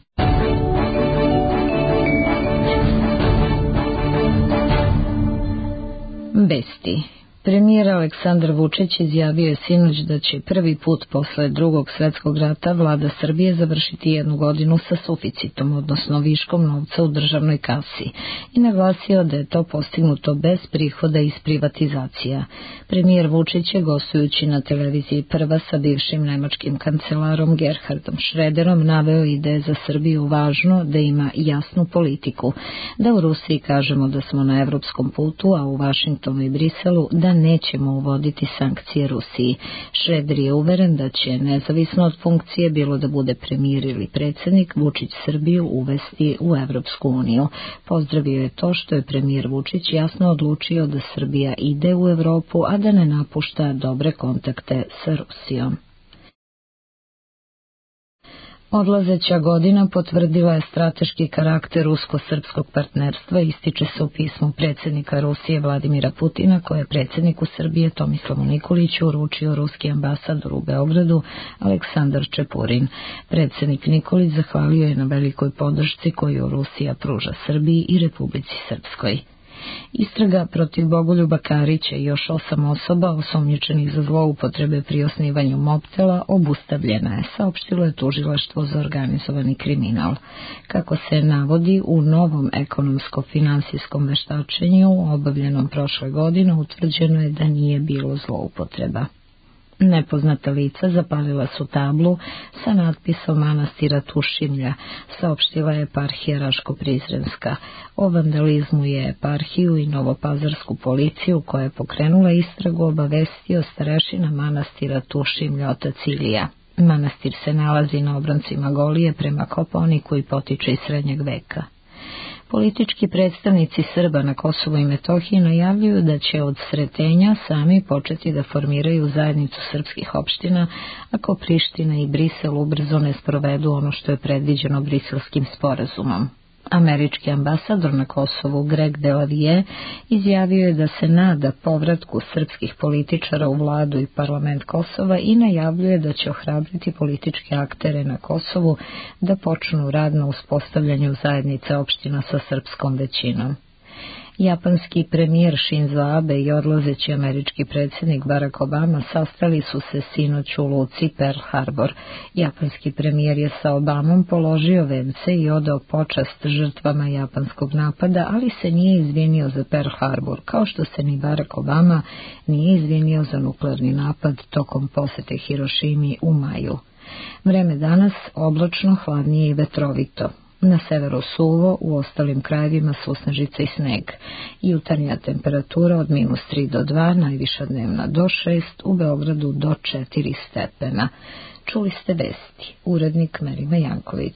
Vesti. Premijer Aleksandar Vučić izjavio je sinoć da će prvi put posle Drugog svetskog rata vlada Srbije završiti 1 godinu sa suficitom, odnosno viškom novca u državnoj kasi, i naglasio da je to postignuto bez prihoda iz privatizacija. Premijer Vučić je, gostujući na televiziji Prva sa bivšim nemačkim kancelarom Gerhardom Schröderom, naveo i da je za Srbiju važno da ima jasnu politiku, da u Rusiji kažemo da smo na evropskom putu, a u Vašingtonu i Briselu da nećemo uvoditi sankcije Rusiji. Schröder je uveren da će, nezavisno od funkcije, bilo da bude premijer ili predsjednik, Vučić Srbiju uvesti u Evropsku uniju. Pozdravio je to što je premijer Vučić jasno odlučio da Srbija ide u Evropu, a da ne napušta dobre kontakte sa Rusijom. Odlazeća godina potvrdila je strateški karakter rusko-srpskog partnerstva, ističe se u pismu predsjednika Rusije Vladimira Putina, koje je predsjedniku Srbije Tomislavu Nikoliću uručio ruski ambasador u Beogradu Aleksandar Čepurin. Predsjednik Nikolić zahvalio je na velikoj podršci koju Rusija pruža Srbiji i Republici Srpskoj. Istraga protiv Bogoljuba Karića i još 8 osoba osumnjičenih za zloupotrebe pri osnivanju Mobtela obustavljena je, saopštilo je tužilaštvo za organizovani kriminal. Kako se navodi u novom ekonomsko-finansijskom veštačenju obavljenom prošle godine, utvrđeno je da nije bilo zloupotreba. Nepoznata lica zapalila su tablu sa natpisom manastira Tušimlja, saopštila je eparhija Raško-Prizrenska. O vandalizmu je eparhiju i novopazarsku policiju, koja je pokrenula istragu, obavestio starešina manastira Tušimlja otac Ilija. Manastir se nalazi na obrancima Golije prema Kopaoniku i potiče iz srednjeg veka. Politički predstavnici Srba na Kosovu i Metohiji najavljuju da će od Sretenja sami početi da formiraju zajednicu srpskih opština ako Priština i Brisel ubrzo ne sprovedu ono što je predviđeno Briselskim sporazumom. Američki ambasador na Kosovu Greg Delavije izjavio je da se nada povratku srpskih političara u vladu i parlament Kosova i najavljuje da će ohrabriti političke aktere na Kosovu da počnu rad na uspostavljanju zajednice opština sa srpskom većinom. Japanski premijer Shinzo Abe i odlazeći američki predsjednik Barack Obama sastali su se sinoć u luci Pearl Harbor. Japanski premijer je sa Obamom položio vence i odao počast žrtvama japanskog napada, ali se nije izvinio za Pearl Harbor, kao što se ni Barack Obama nije izvinio za nuklearni napad tokom posete Hirošimi u maju. Vreme danas oblačno, hladnije i vetrovito. Na severu suvo, u ostalim krajevima susnežica i sneg. Jutarnja temperatura od -3 do 2, najviša dnevna do 6, u Beogradu do 4 stepena. Čuli ste vesti. Urednik Merima Janković.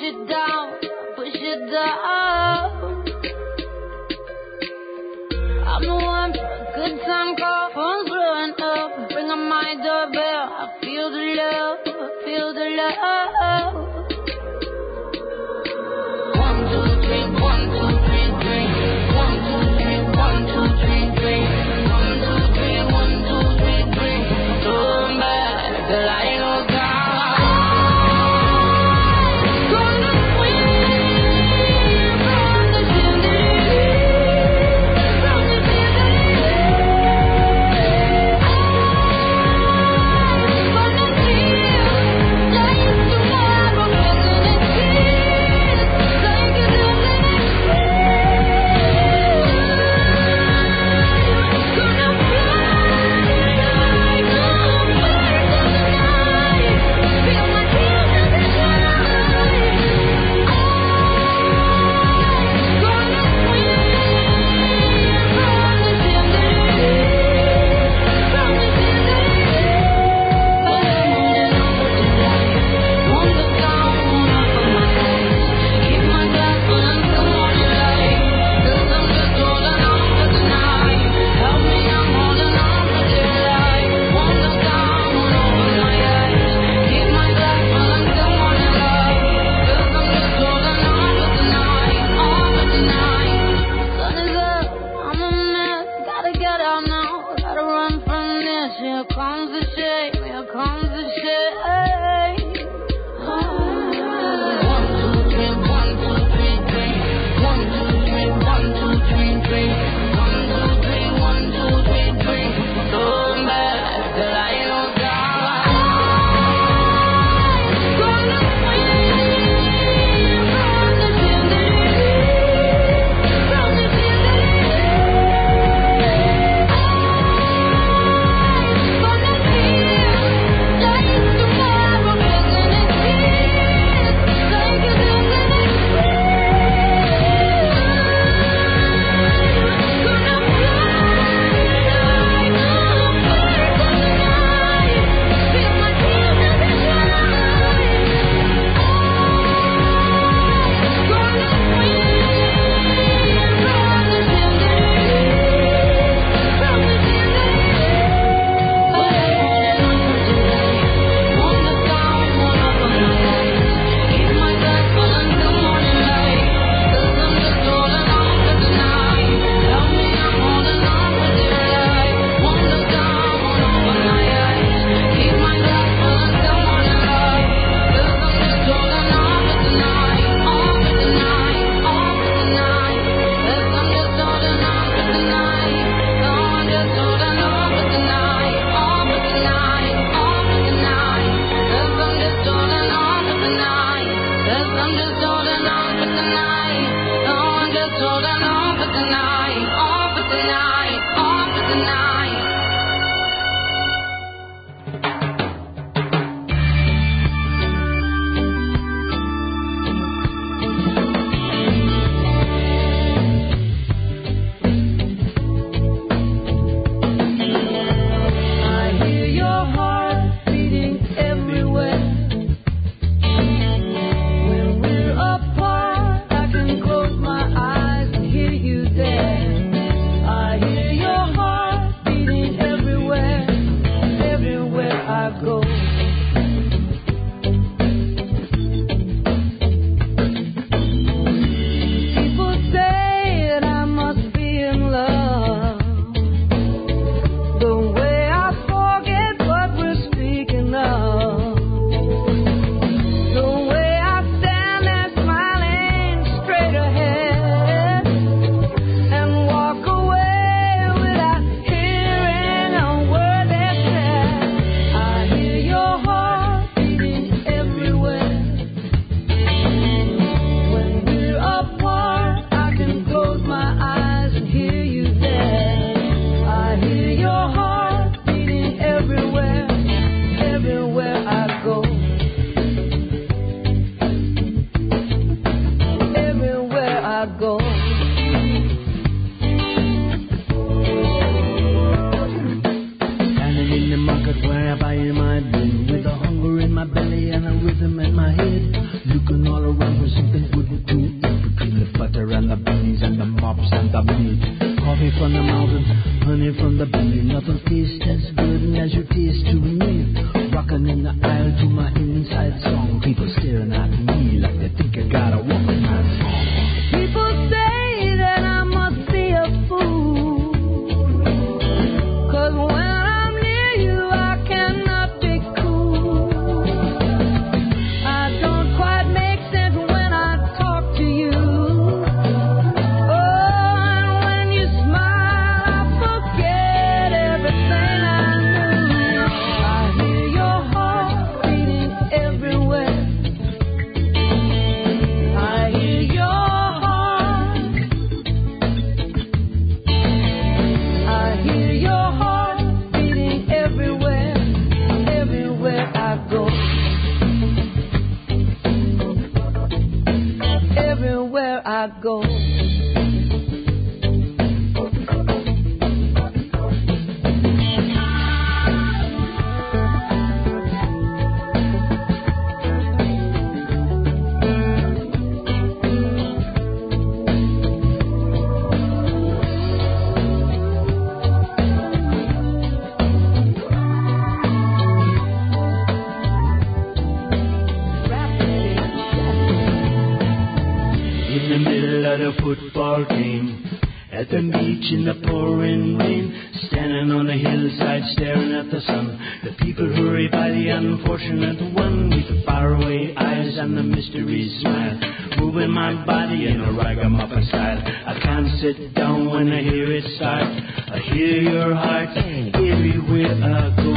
it down, push it down. I'm the one for a good time call, phone's blowing up, ring on my doorbell. I feel the love, I feel the love. 1, 2, 3, 1, 2, 3, 3. 1, 2, 3, 1, 2, 3, 3. 1, 2, 3, 1, 2, 3, 3. Turn back the light goes down. I go. Football game at the beach in the pouring rain, standing on the hillside staring at the sun. The people hurry by the unfortunate one with the faraway eyes and the mystery smile, moving my body in a ragamuffin style. I can't sit down when I hear it start. I hear your heart everywhere I go.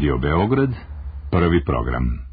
Radio Beograd, prvi program.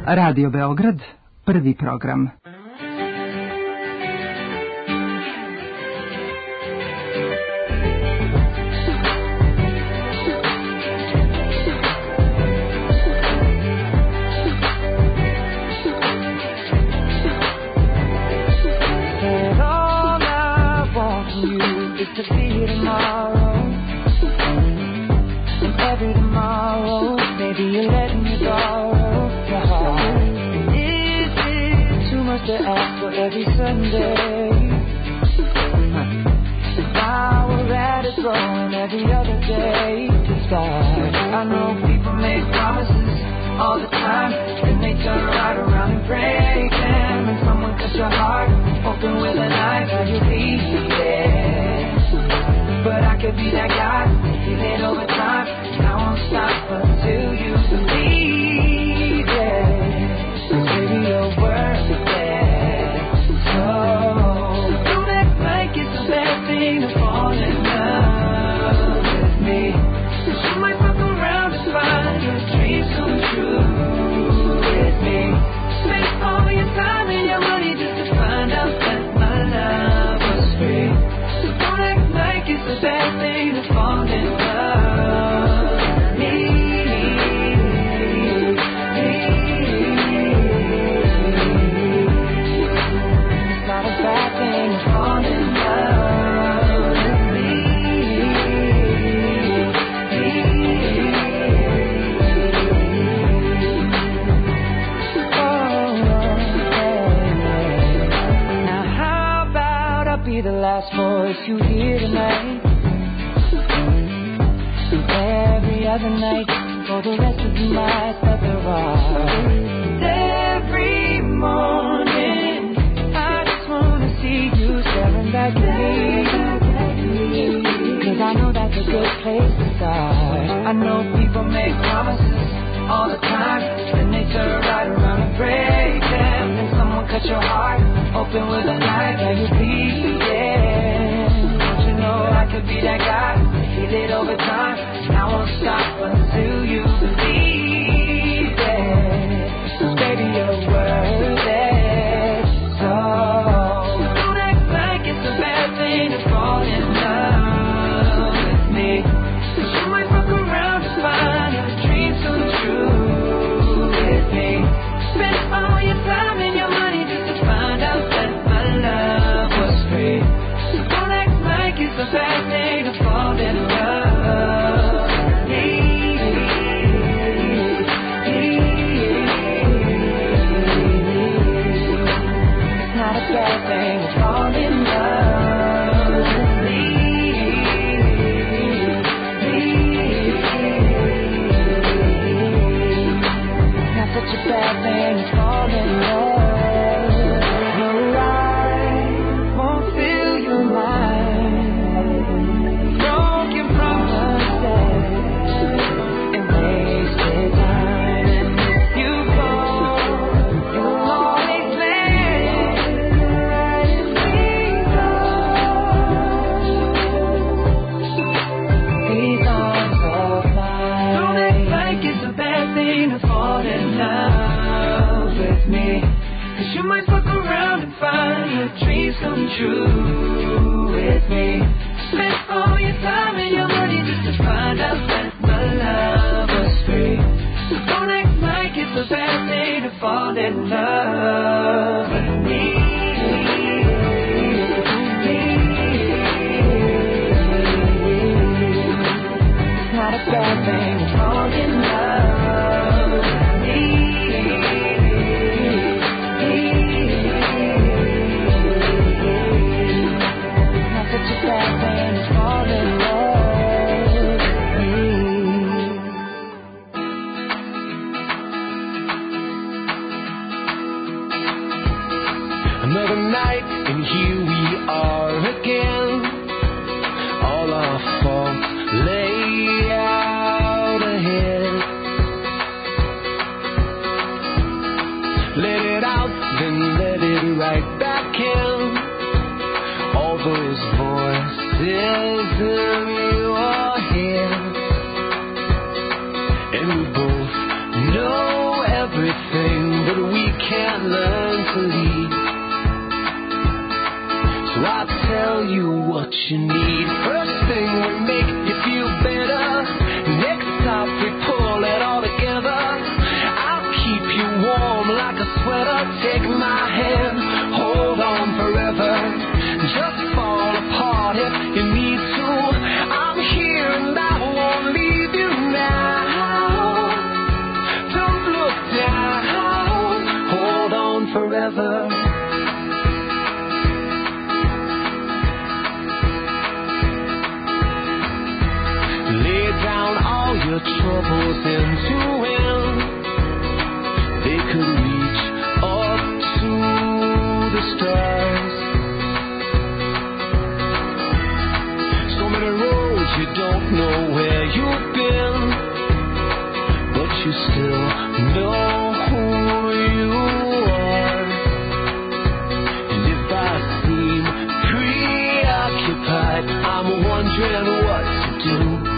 Radio Beograd, prvi program. Every Sunday, if I were at it growing every other day to start. I know people make promises all the time, and they turn right around and break them. And someone cuts your heart open with a knife, and you'll be there. But I could be that guy, you hit over time, and I won't stop until you believe it. Baby, you're worth it. Don't act like it's a bad thing to fall in love with me, 'cause you might fuck around and find your dreams come true with me. Spend all your time and your money just to find out that my love was free. So don't act like it's a bad thing to fall in love with me. The last voice you hear tonight, and every other night for the rest of the night that there are. Every morning I just wanna see you staring back at me, 'cause I know that's a good place to start. I know people make promises all the time, and they turn right around and break them. And someone cut your heart open with a knife, and you bleed. Don't you know I could be that guy? Feel it over time, and I won't stop until you believe it. Baby, you're worth it. So don't act like it's a bad thing to fall in love with me, 'cause you might fuck around and find your dreams come true with me. Spend all your time and your money just to find out that my love was free. It's a bad thing to fall in love with me. It's not a bad thing to fall in love with me. It's not such a bad thing to fall in love. Dreams come true with me. Spend all your time and your money just to find out that my love was free. So don't act like it's a bad thing to fall in love with me. It's not a bad thing to fall in love with me. believe. So I'll tell you what you need. First thing we make you feel better. Next stop we pull it all together. I'll keep you warm like a sweater. Take my hand, hold on forever. Just fall apart if you need to. I'm here and I won't leave you now. Don't look down, hold on forever. Lay down all your troubles into him. They could reach up to the stars. So many roads you don't know where you've been, but you still know who you are. And if I seem preoccupied, I'm wondering what to do.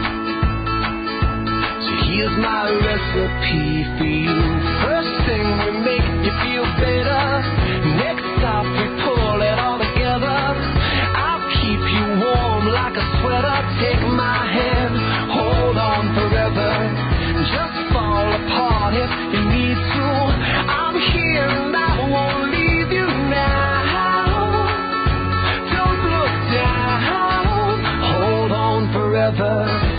So here's my recipe for you. First thing we make you feel better. Next stop we pull it all together. I'll keep you warm like a sweater. Take my hand, hold on forever. Just fall apart if you need to. I'm here and I won't leave you now. Don't look down, hold on forever.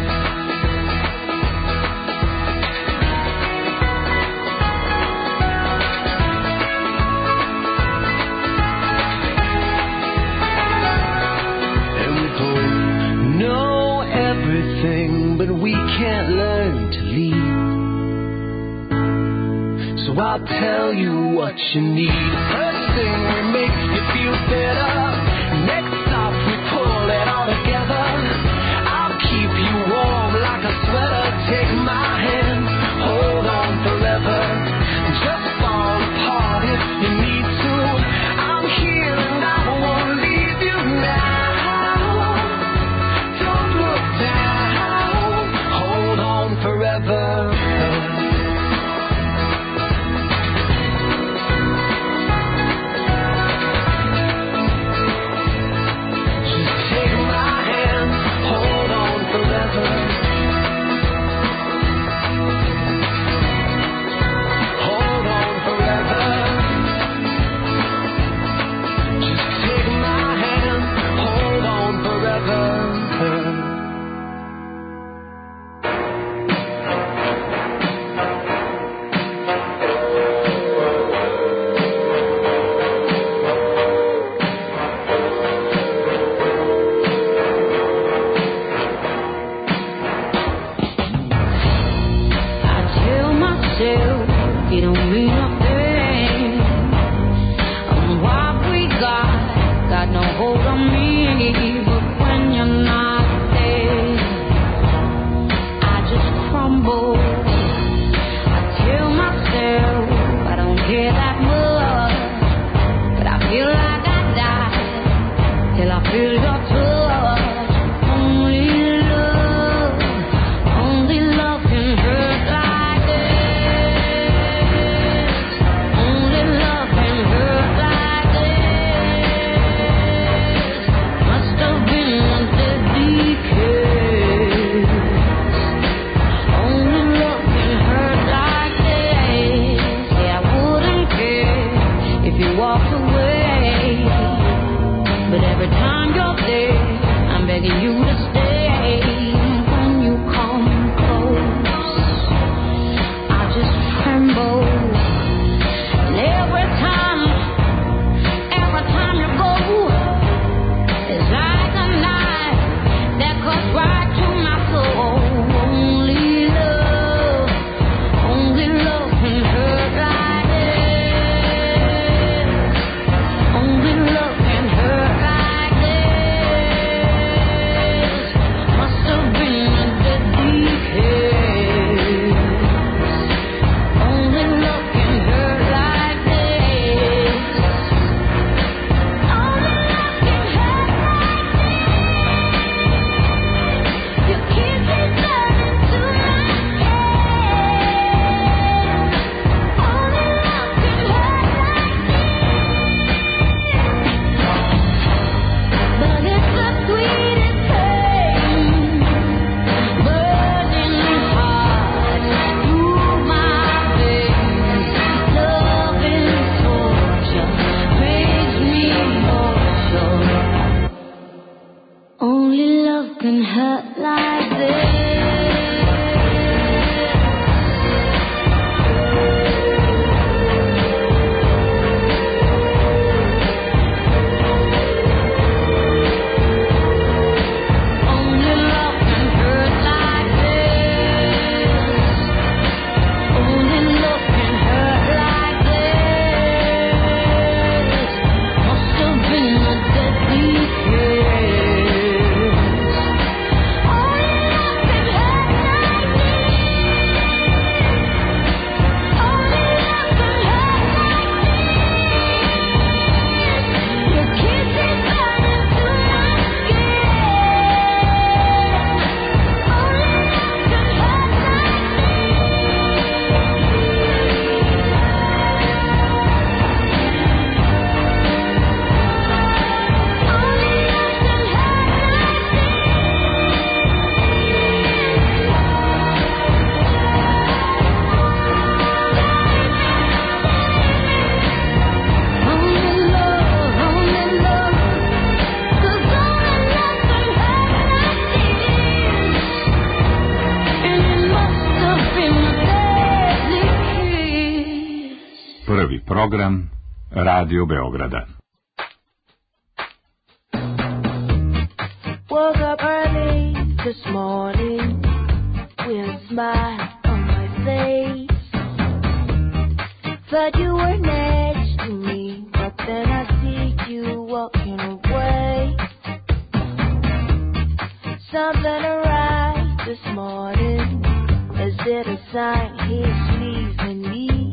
But we can't learn to lead. So I'll tell you what you need. First thing we make you feel better. Next stop we pull it all together. I'll keep you warm like a sweater. Take my hand, hold on forever. Just fall apart if you need to. I'm here and I won't leave you now. Don't look down, hold on forever. program Radio Beograda. Woke up early this morning with a smile on my face. Thought you were next to me, but then I see you walking away. Something arrived this morning. Is it a sign he's leaving me?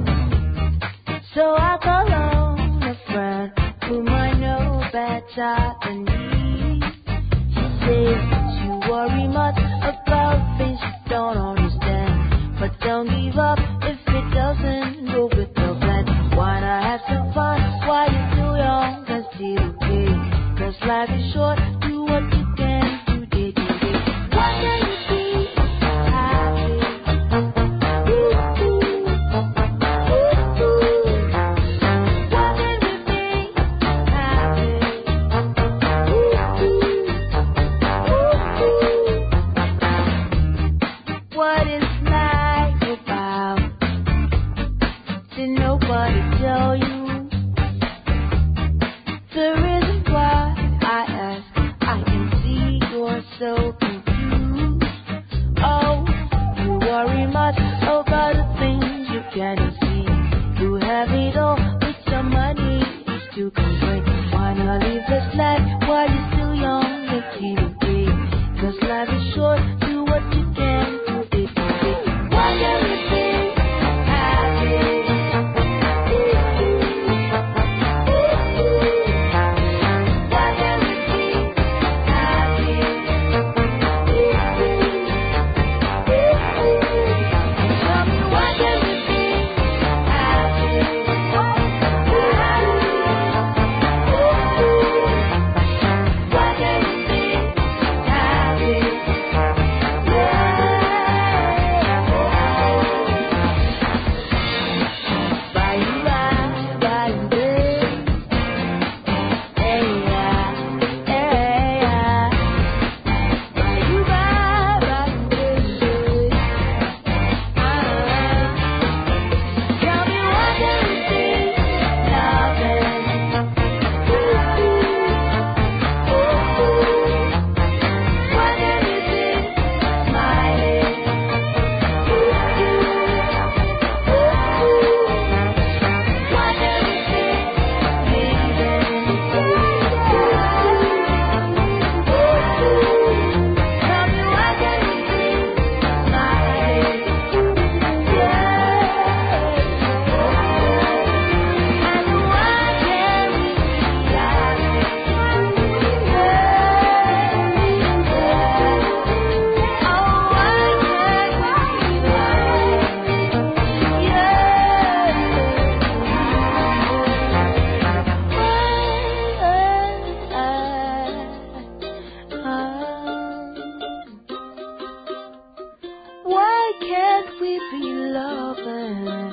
So I call on a friend whom I know better than me. She says you worry much about things you don't understand, but don't give up if it doesn't go with the plan. Why not have some fun while you're still young and still okay? 'Cause life is short, do what you can today, today. What can you be happy? Ooh, ooh, ooh, ooh. What can we be happy? Ooh, ooh, ooh, ooh. What is life about? Did nobody tell you? The reason why I ask, I can see you're so confused. Oh, you worry much about the things you can't see. You have it all with some money, you still complain. Why not live this life while you're still young and feel free? 'Cause life is short, do what you can to it today. Why can't we be happy? Why can't we be happy? Tell me, why can't we be happy? Why can't we be happy? Why can't we be loving?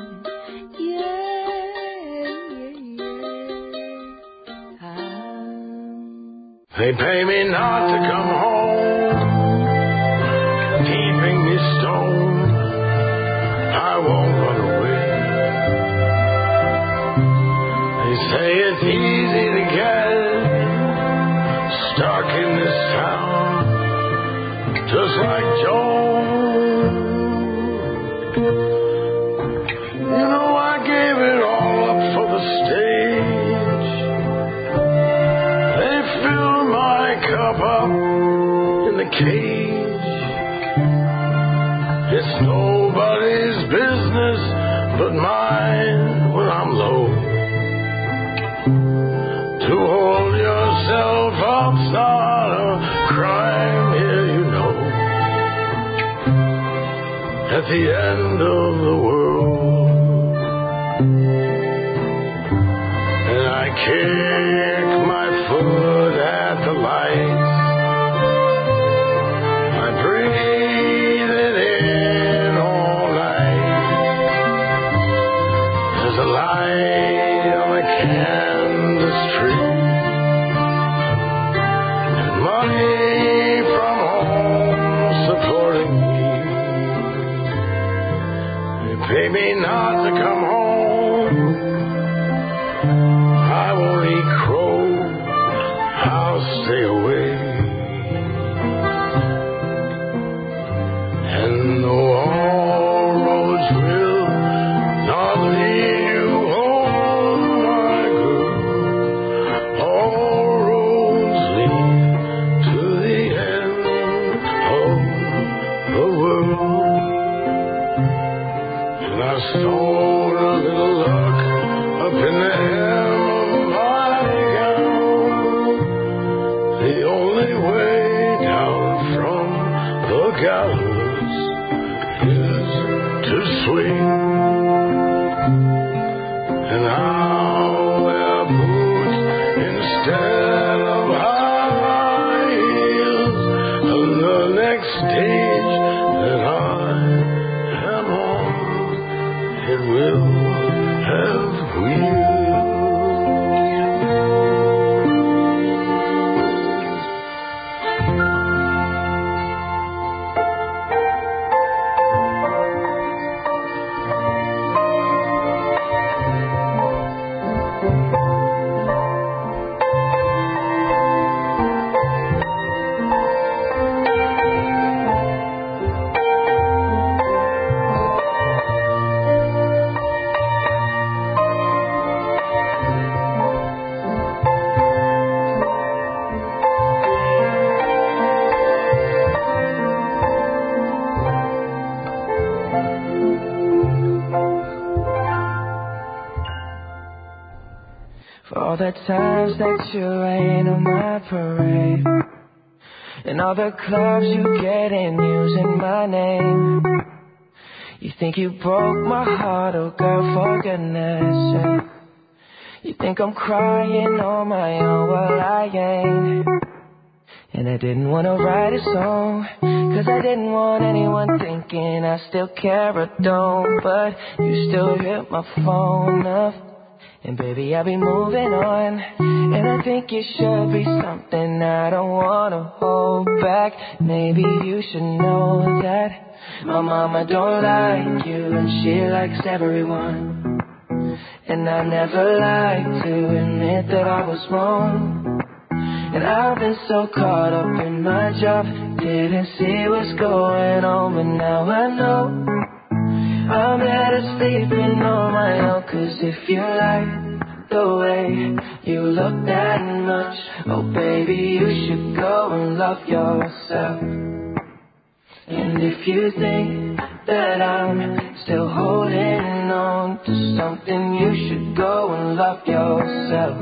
They pay me not to come home, keeping me stoned. I won't run away. They say it's easy to get stuck in this town, just like Joe. You know, I gave it all up for the stage. They filled my cup up in the cage. It's nobody's business but mine when I'm low. To hold yourself up's not a crime here, you know. At the end of the world, and I kick my foot at the lights. I breathe it in all night. There's a light on a canvas tree, and money from home supporting me. They pay me not to come home, stole a little luck up in the hem of my gown. The only way down from the gallows is to swing. And I'll wear boots instead of high heels on the next stage that I am on. It will have wheels. All the times that you rain on my parade, and all the clubs you get in using my name. You think you broke my heart, oh girl, for goodness sake. You think I'm crying on my own, well I ain't. And I didn't want to write a song, cause I didn't want anyone thinking I still care or don't. But you still hit my phone up, and baby, I'll be moving on. And I think it should be something I don't wanna hold back. Maybe you should know that my mama don't like you, and she likes everyone. And I never like to admit that I was wrong. And I've been so caught up in my job, didn't see what's going on. But now I know I'm better sleeping on my own. Cause if you like the way you look that much, oh baby, you should go and love yourself. And if you think that I'm still holding on to something, you should go and love yourself.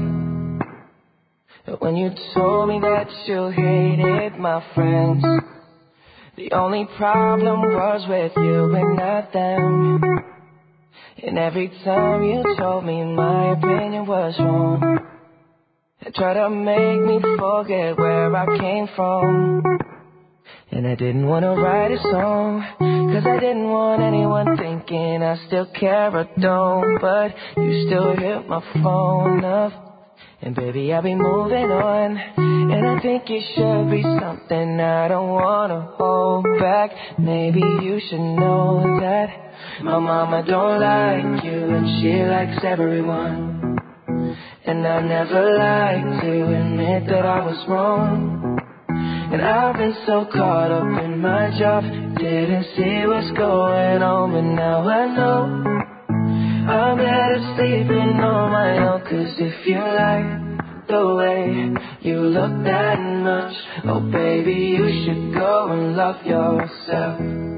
When you told me that you hated my friends, the only problem was with you and not them. And every time you told me my opinion was wrong, you tried to make me forget where I came from. And I didn't want to write a song, cause I didn't want anyone thinking I still care or don't. But you still hit my phone up, and baby, I'll be moving on. And I think it should be something I don't wanna hold back. Maybe you should know that my mama don't like you, and she likes everyone. And I never like to admit that I was wrong. And I've been so caught up in my job, didn't see what's going on. But now I know I'm better sleeping on my own. Cause if you like the way you look that much, oh baby, you should go and love yourself.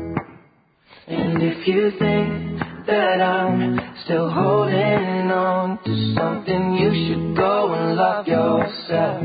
And if you think that I'm still holding on to something, you should go and love yourself.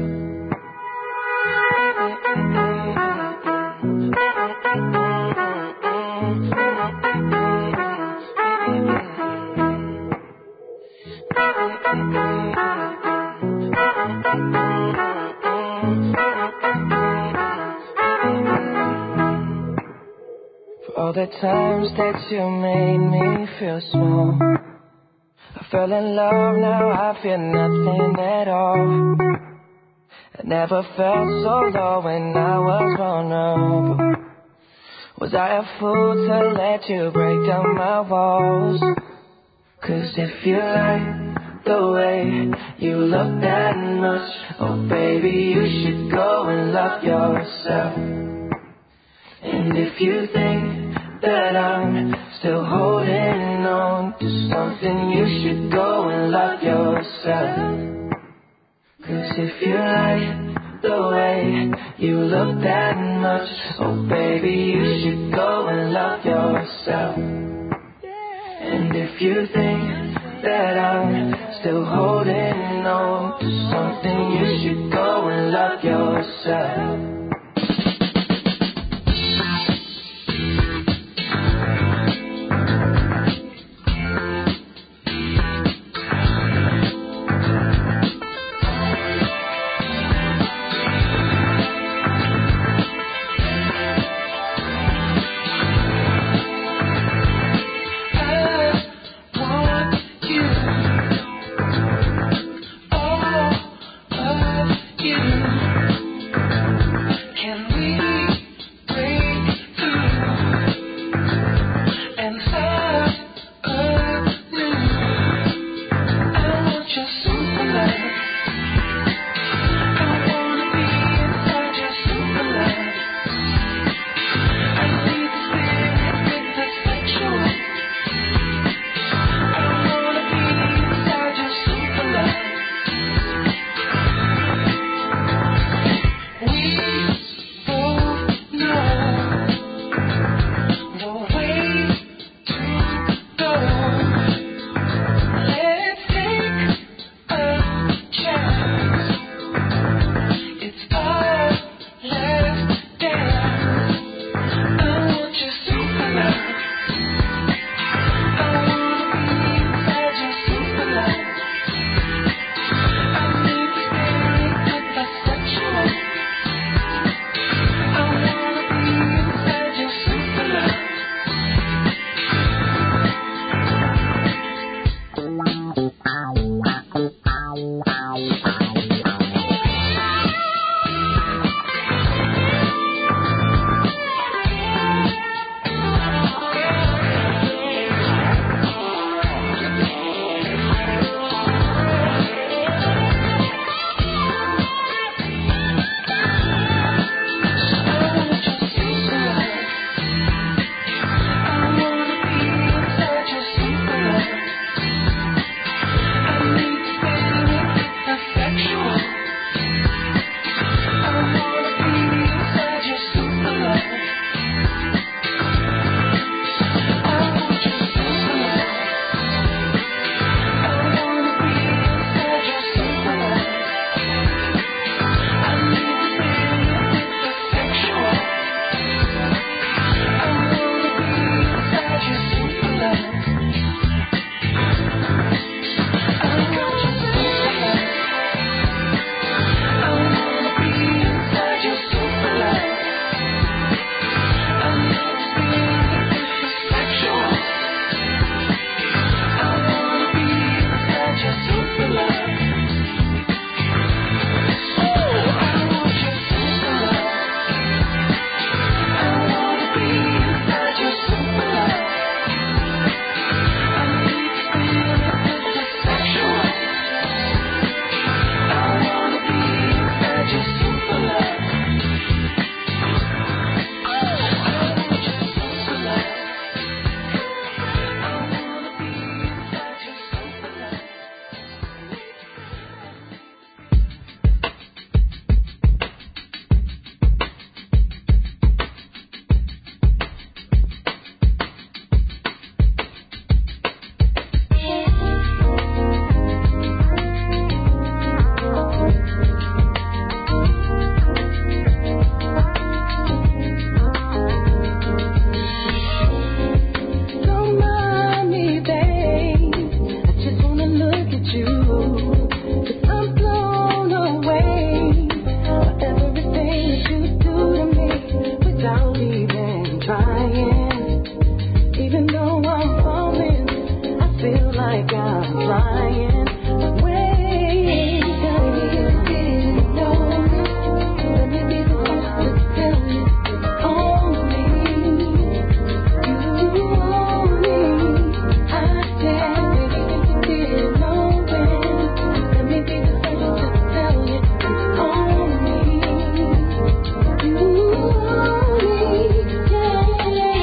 For all the times that you made me feel small, I fell in love, now I feel nothing at all. I never felt so low when I was vulnerable. Was I a fool to let you break down my walls? Cause if you like the way you look that much, oh baby, you should go and love yourself. And if you think that I'm still holding on to something, you should go and love yourself. Cause if you like the way you look that much, oh baby, you should go and love yourself. And if you think that I'm still holding on to something, you should go and love yourself.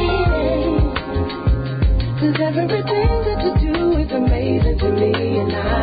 Everything that you do is amazing to me, and I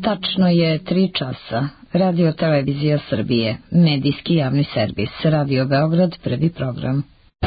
Tačno je 3 časa. Radio Televizija Srbije, medijski javni servis, Radio Beograd, prvi program.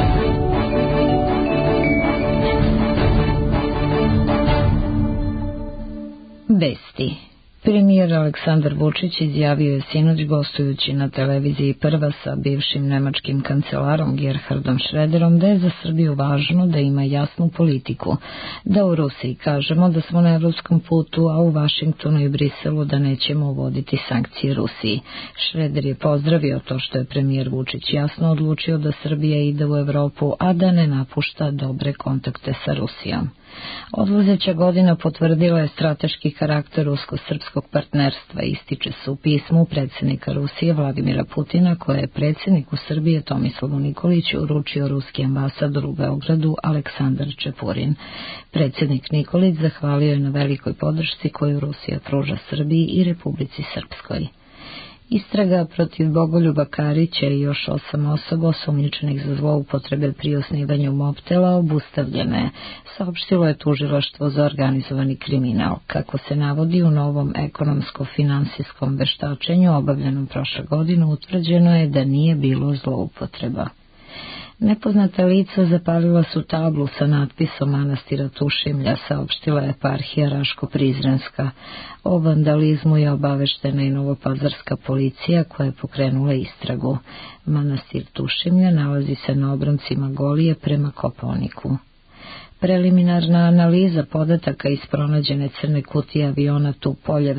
Vesti. Premijer Aleksandar Vučić izjavio je sinoć gostujući na televiziji Prva sa bivšim nemačkim kancelarom Gerhardom Schröderom da je za Srbiju važno da ima jasnu politiku, da u Rusiji kažemo da smo na evropskom putu, a u Vašingtonu i Briselu da nećemo uvoditi sankcije Rusiji. Schröder je pozdravio to što je premijer Vučić jasno odlučio da Srbija ide u Evropu, a da ne napušta dobre kontakte sa Rusijom. Odlazeća godina potvrdila je strateški karakter rusko-srpskog partnerstva, ističe se u pismu predsjednika Rusije Vladimira Putina, koje je predsjedniku Srbije Tomislavu Nikoliću uručio ruski ambasador u Beogradu Aleksandar Čepurin. Predsjednik Nikolić zahvalio je na velikoj podršci koju Rusija pruža Srbiji i Republici Srpskoj. Istraga protiv Bogoljuba Karića i još 8 osoba osumnjičenih za zloupotrebe pri osnivanju Mobtela obustavljena je, saopštilo je tužilaštvo za organizovani kriminal. Kako se navodi u novom ekonomsko-finansijskom veštačenju obavljenom prošle godine, utvrđeno je da nije bilo zloupotreba. Nepoznata lica zapalila su tablu sa natpisom manastira Tušimlja, saopštila je eparhija Raško-Prizrenska. O vandalizmu je obaveštena i novopazarska policija koja je pokrenula istragu. Manastir Tušimlja nalazi se na obroncima Golije prema Kopaoniku. Preliminarna analiza podataka iz pronađene crne kutije aviona Tupoljev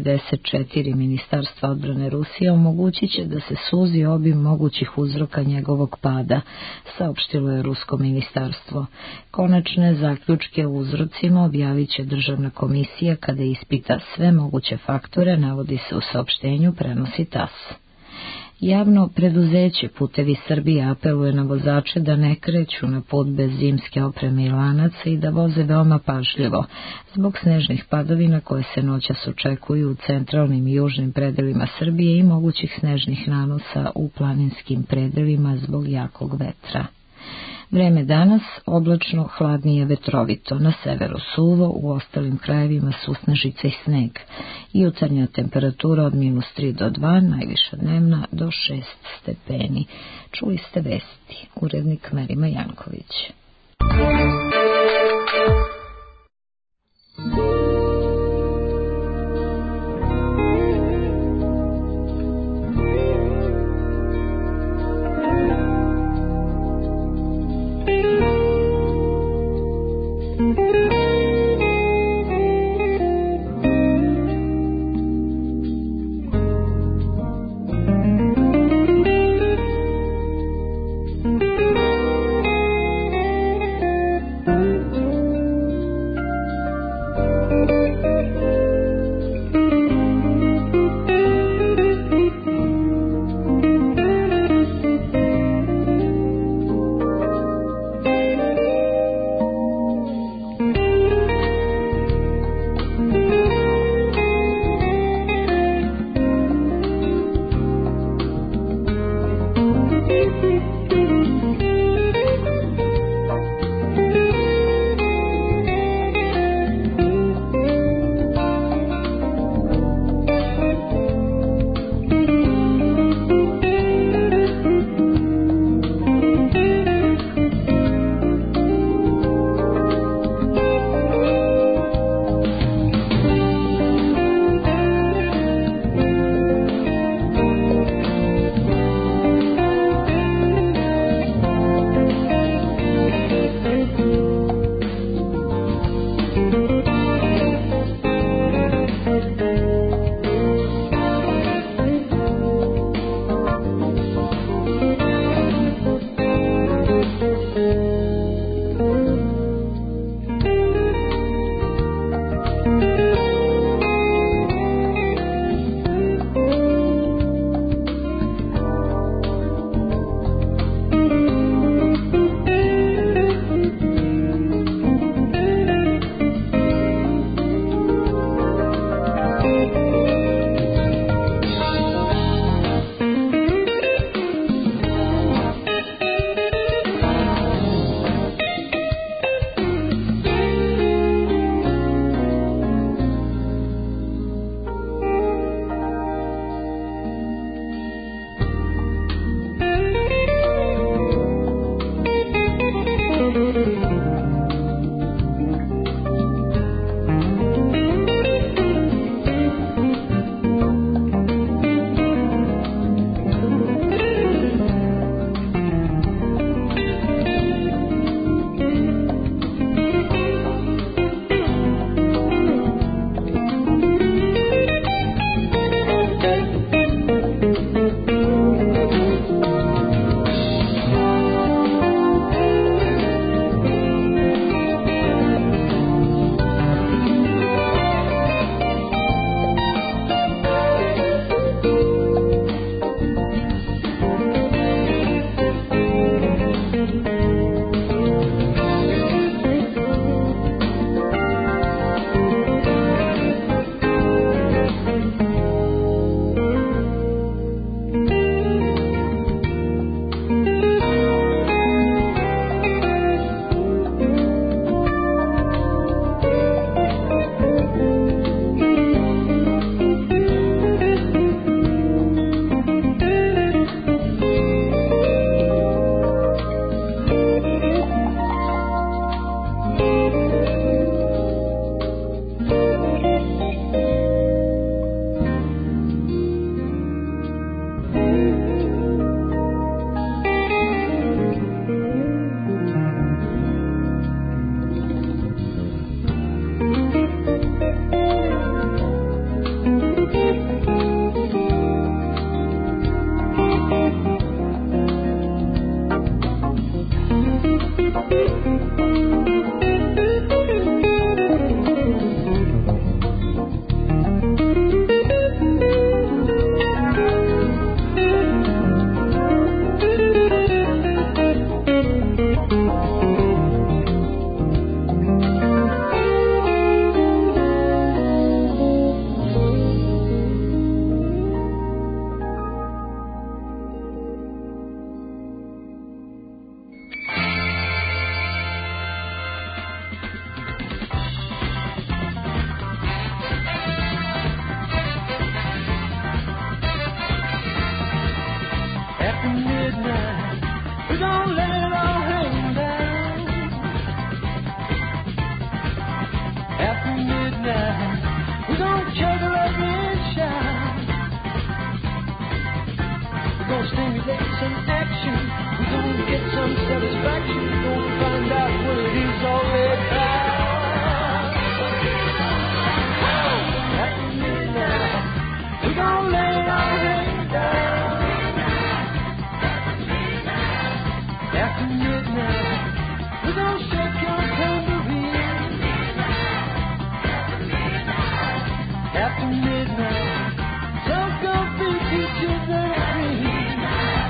154 Ministarstva odbrane Rusije omogućit će da se suzi obim mogućih uzroka njegovog pada, saopštilo je rusko ministarstvo. Konačne zaključke o uzrocima objavit će državna komisija kada ispita sve moguće faktore, navodi se u saopštenju, prenosi TAS. Javno preduzeće Putevi Srbije apeluje na vozače da ne kreću na put bez zimske opreme i lanaca i da voze veoma pažljivo zbog snežnih padavina koje se noćas očekuju u centralnim i južnim predelima Srbije i mogućih snežnih nanosa u planinskim predelima zbog jakog vetra. Vreme danas oblačno, hladnije, vetrovito, na severu suvo, u ostalim krajevima susnežica i sneg. Jutarnja temperatura od -3 do 2, najviša dnevna do 6 stepeni. Čuli ste vesti, urednik Merima Janković. After midnight, we're gonna let it all hang down. After midnight, we're gonna juggle up and shout. We're gonna stimulate some action. We're gonna get some satisfaction. We're gonna find out what it is all about. After midnight, we're gonna let it all hang down. After midnight, we're gonna shake your tambourine. After midnight, don't go be peaches and cream.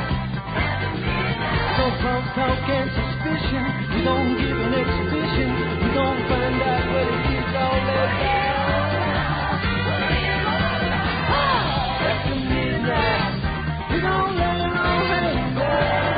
Don't talk and suspicion. We don't give an exhibition. We don't find out what it is all about. After midnight, we're gonna let it all hang down.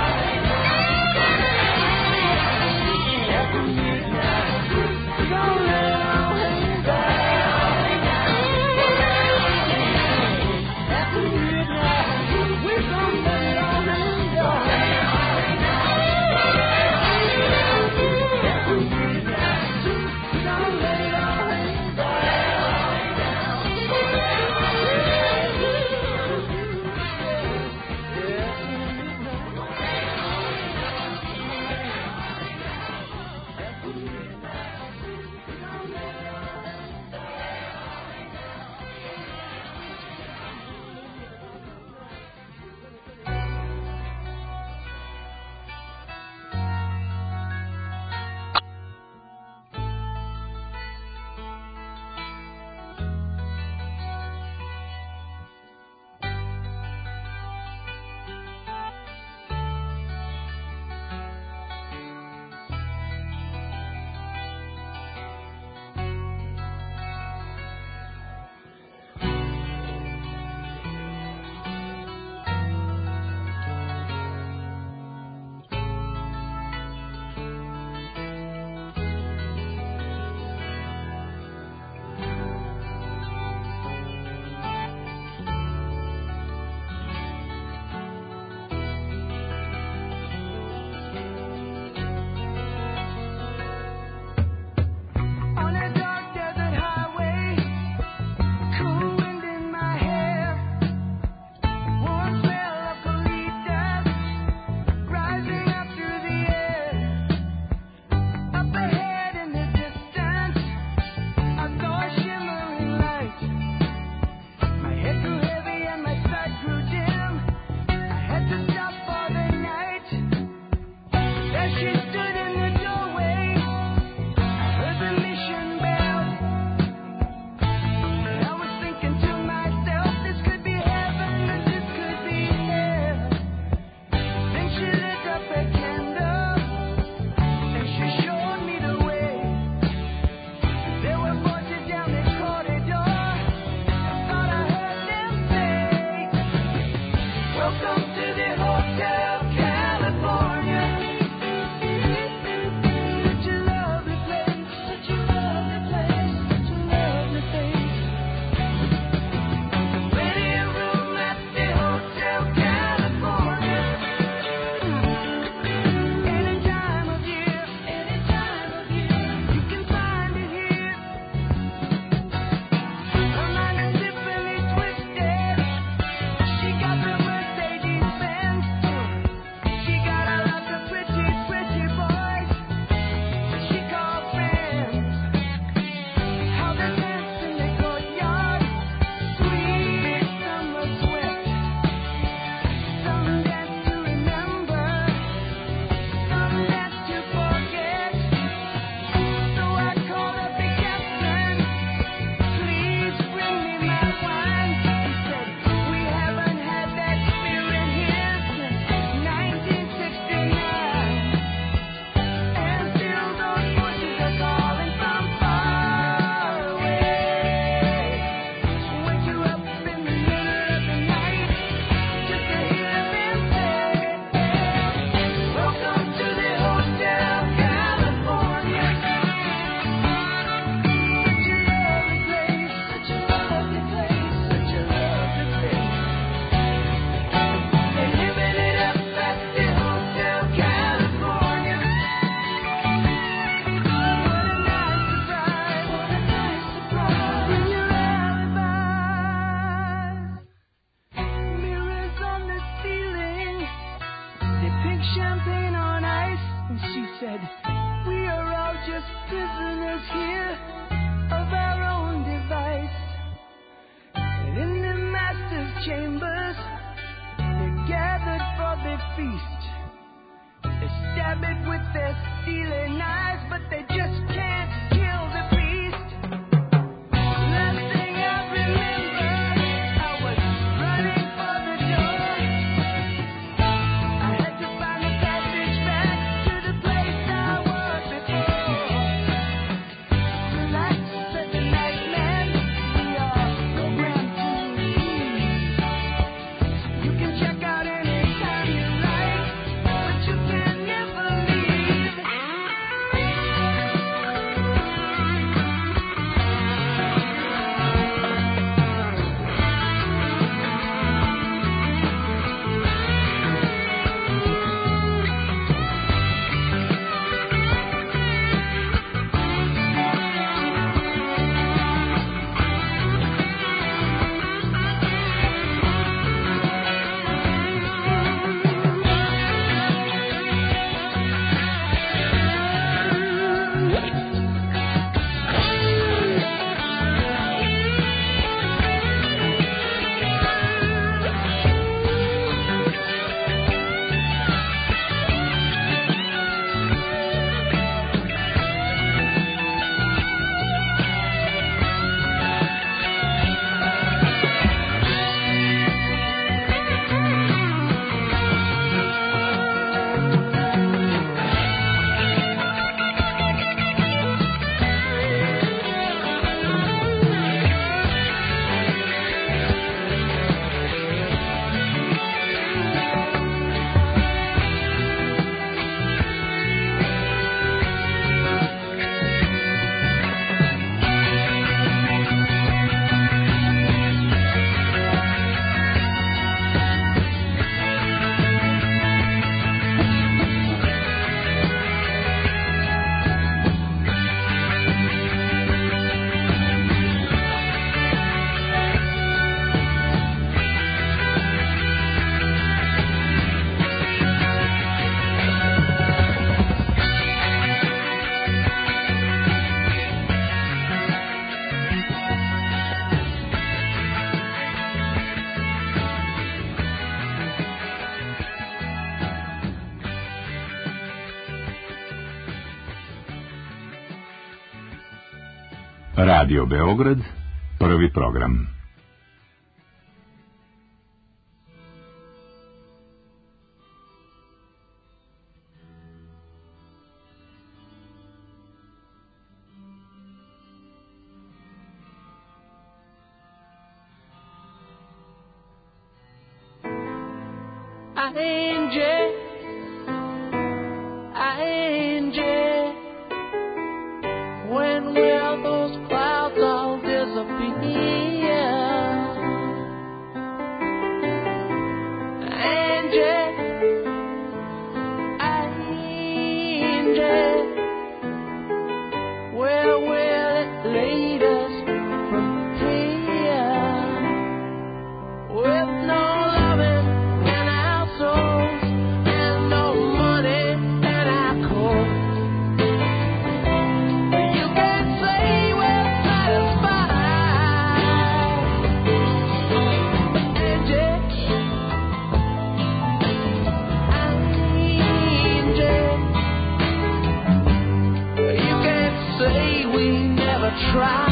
Go! like champagne on ice. And she said, we are all just prisoners here of our own device. And in the master's chambers, they're gathered for the feast. They stab it with their steely knives, but they just can't kill the beast. Last thing I remember, I was running for the door. I had to find the passage back to the place I was before. Relax, said the nightman, we are programmed to leave. You can check out anytime you like, but you can never leave. Radio Beograd, prvi program. When will those clouds all disappear? Where will it lead us from here? With no loving in our souls and no money in our coats. You can say we're satisfied, Angie. You can say we never tried.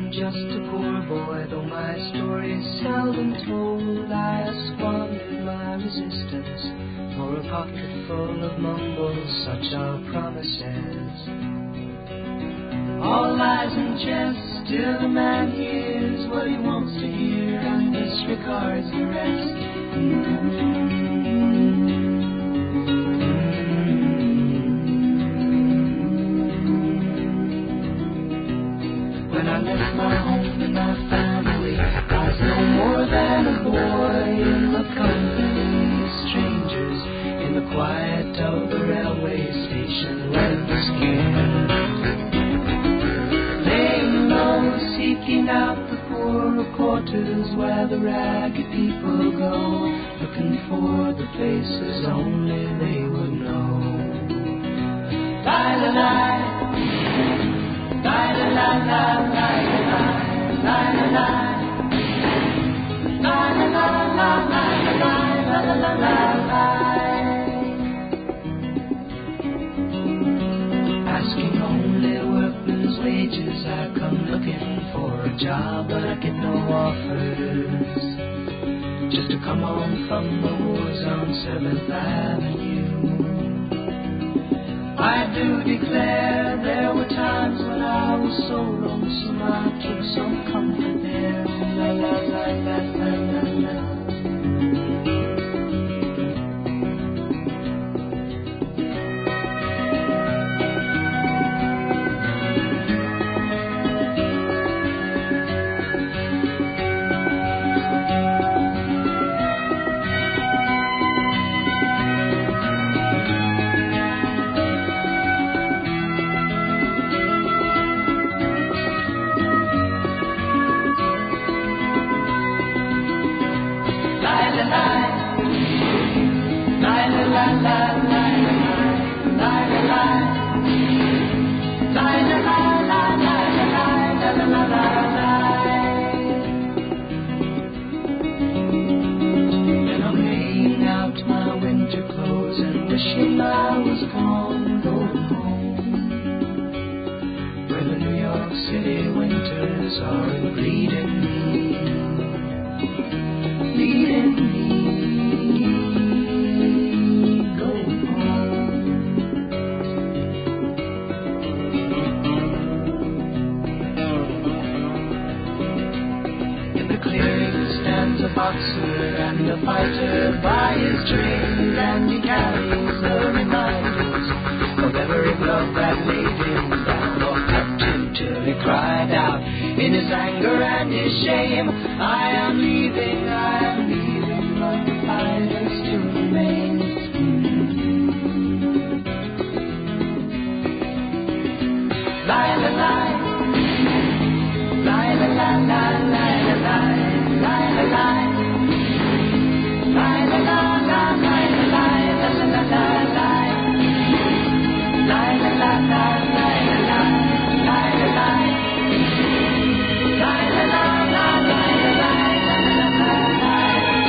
I'm just a poor boy, though my story is seldom told. I squandered my resistance for a pocket full of mumbles, such are promises. All lies and jest till the man hears what he wants to hear and disregards the rest. When I left my home and my family, I was no more than a boy in the company of strangers, in the quiet of the railway station, rather scared. Laying low, seeking out the poorer quarters where the ragged people go, looking for the places only they would know. Lie-la-lie, asking only workmen's wages, I come looking for a job, but I get no offers. Just to come on from the wars on 7th Avenue. I do declare there were times when I was so lonesome I took some comfort there. La la la la la la la. Wishing I was gone, going home, where the New York City winters are bleeding me, going home. In the clearing stands a boxer and a fighter by his trade, and he carries the reminders of every glove that laid him down or cut him till he cried out in his anger and his shame, I am leaving, but the fighter still remains. Lie, la, lie, lie, la, la, la, lie, la, lie, lie, la, lie, lie, la, la, la, lie, la, lie, la, la, la, la, lie, lie, la, la, la, lie, la, lie, lie, la, lie, lie, la, la, la, lie, la, lie, la, la, la, lie.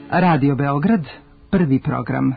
Radio Beograd, prvi program.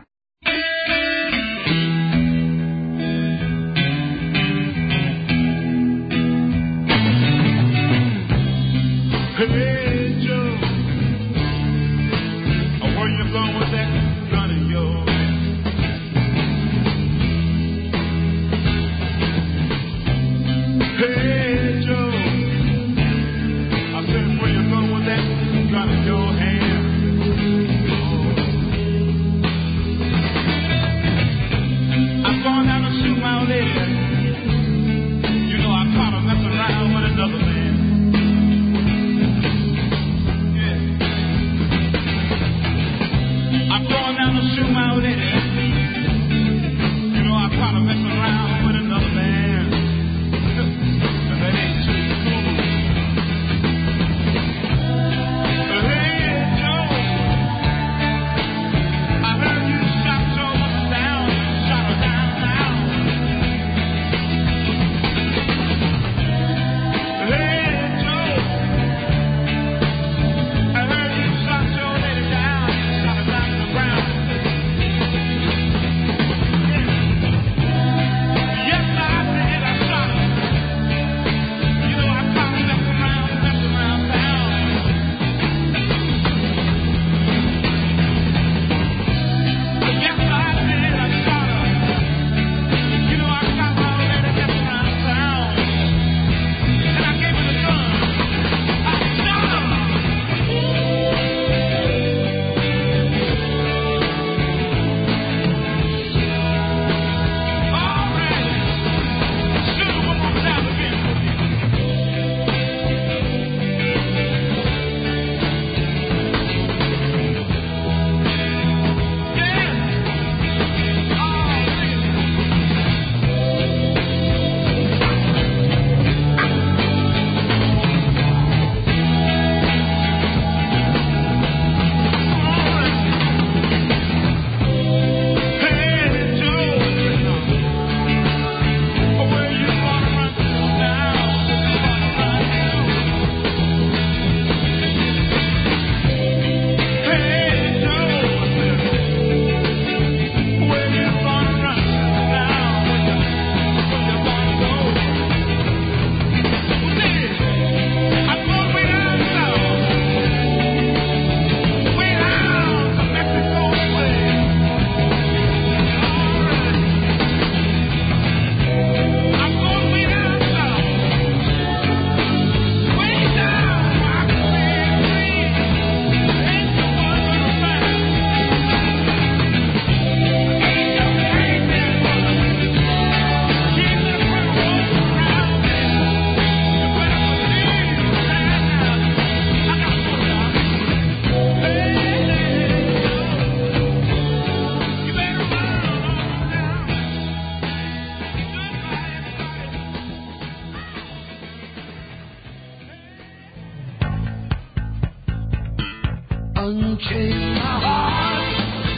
Unchain my heart,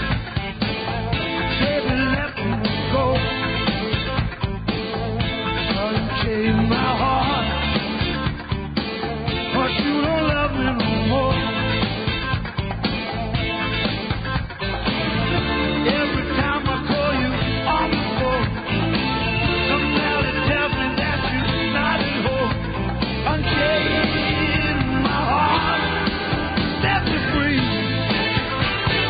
baby, let me go. Unchain my heart, 'cause you don't love me no more. Every time I call you on the phone, somehow to tell me that you're not at home. Unchain my heart, set me free.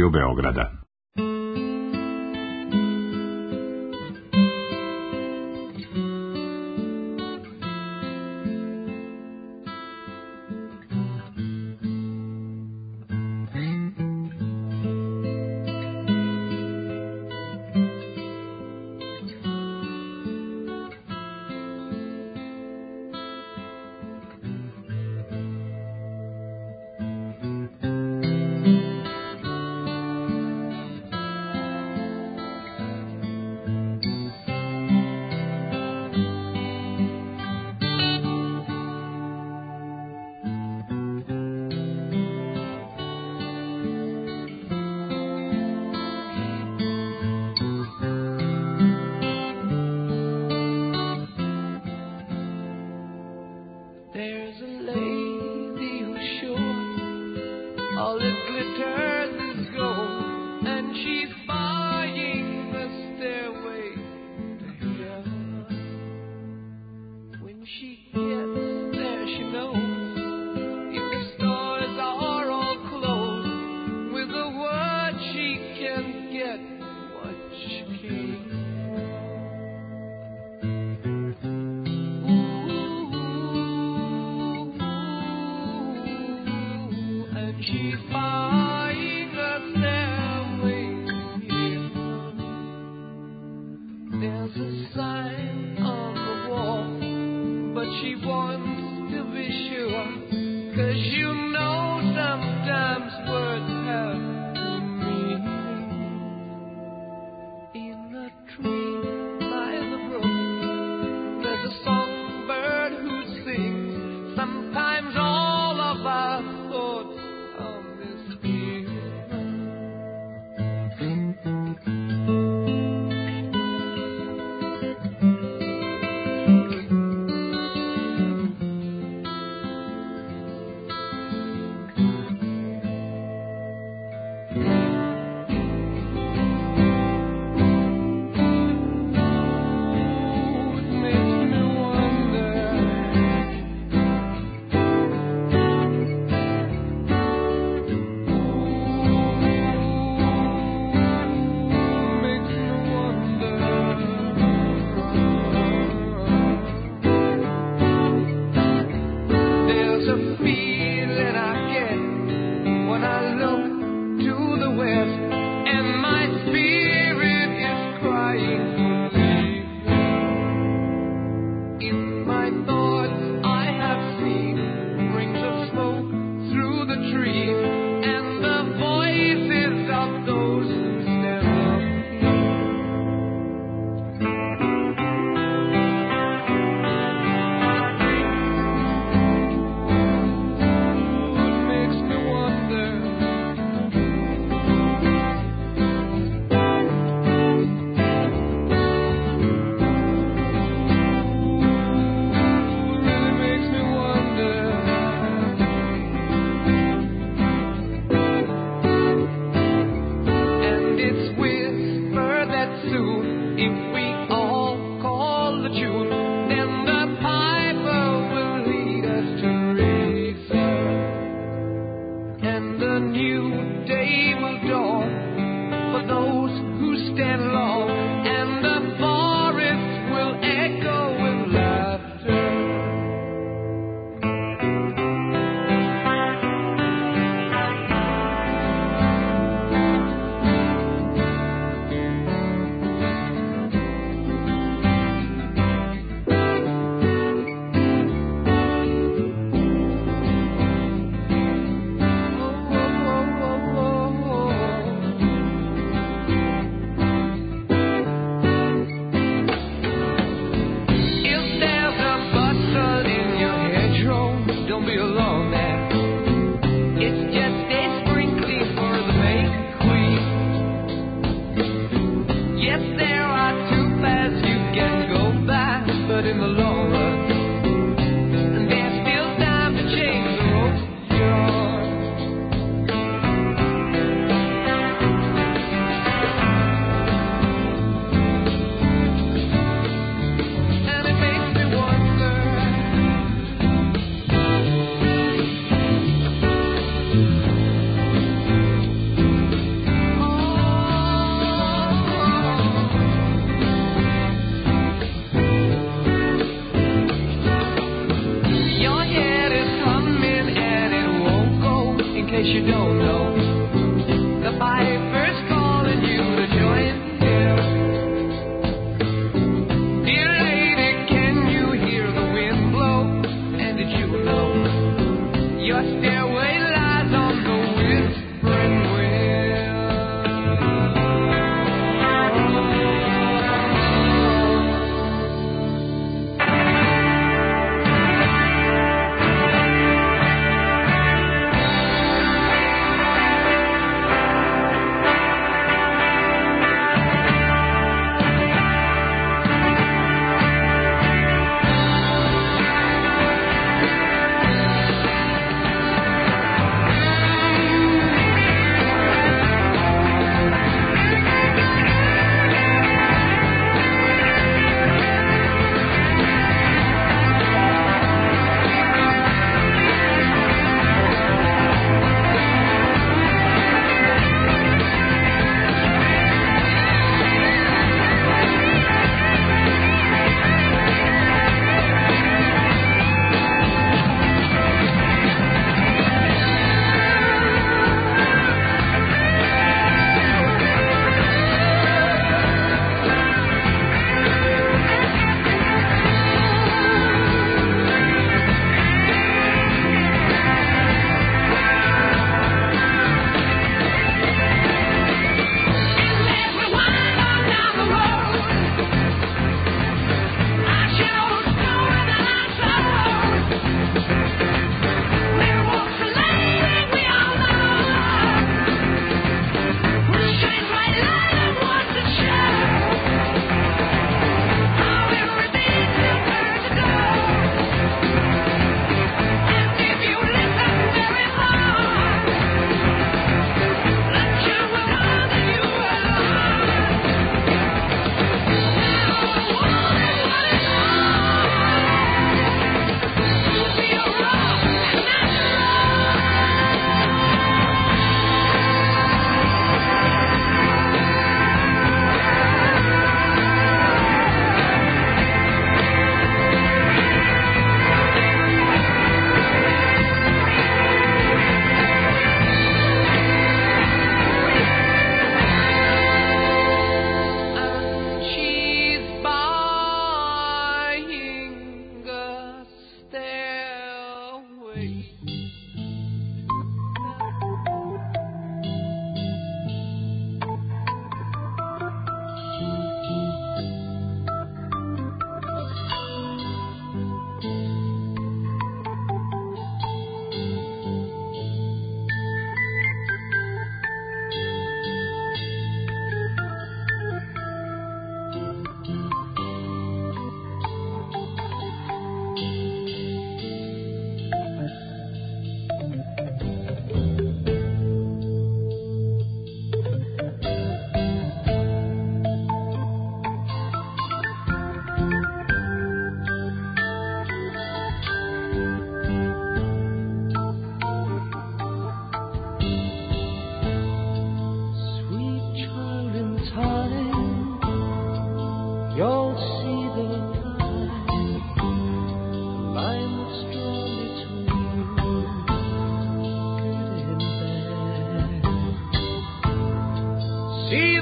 Radio Beograda.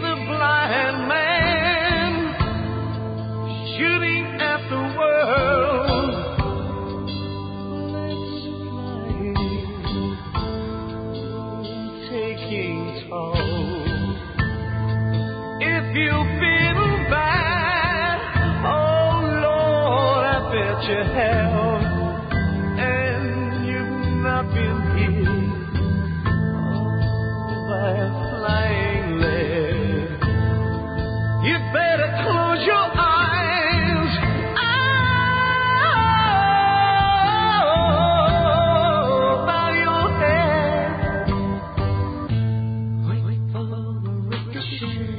the blind man shooting at the world. Let's fly, taking toll. If you feel bad, oh Lord, I bet you have, and you've not been hit by a flying lead. You better close your eyes. Oh, bow your head. Wait for the ricochet.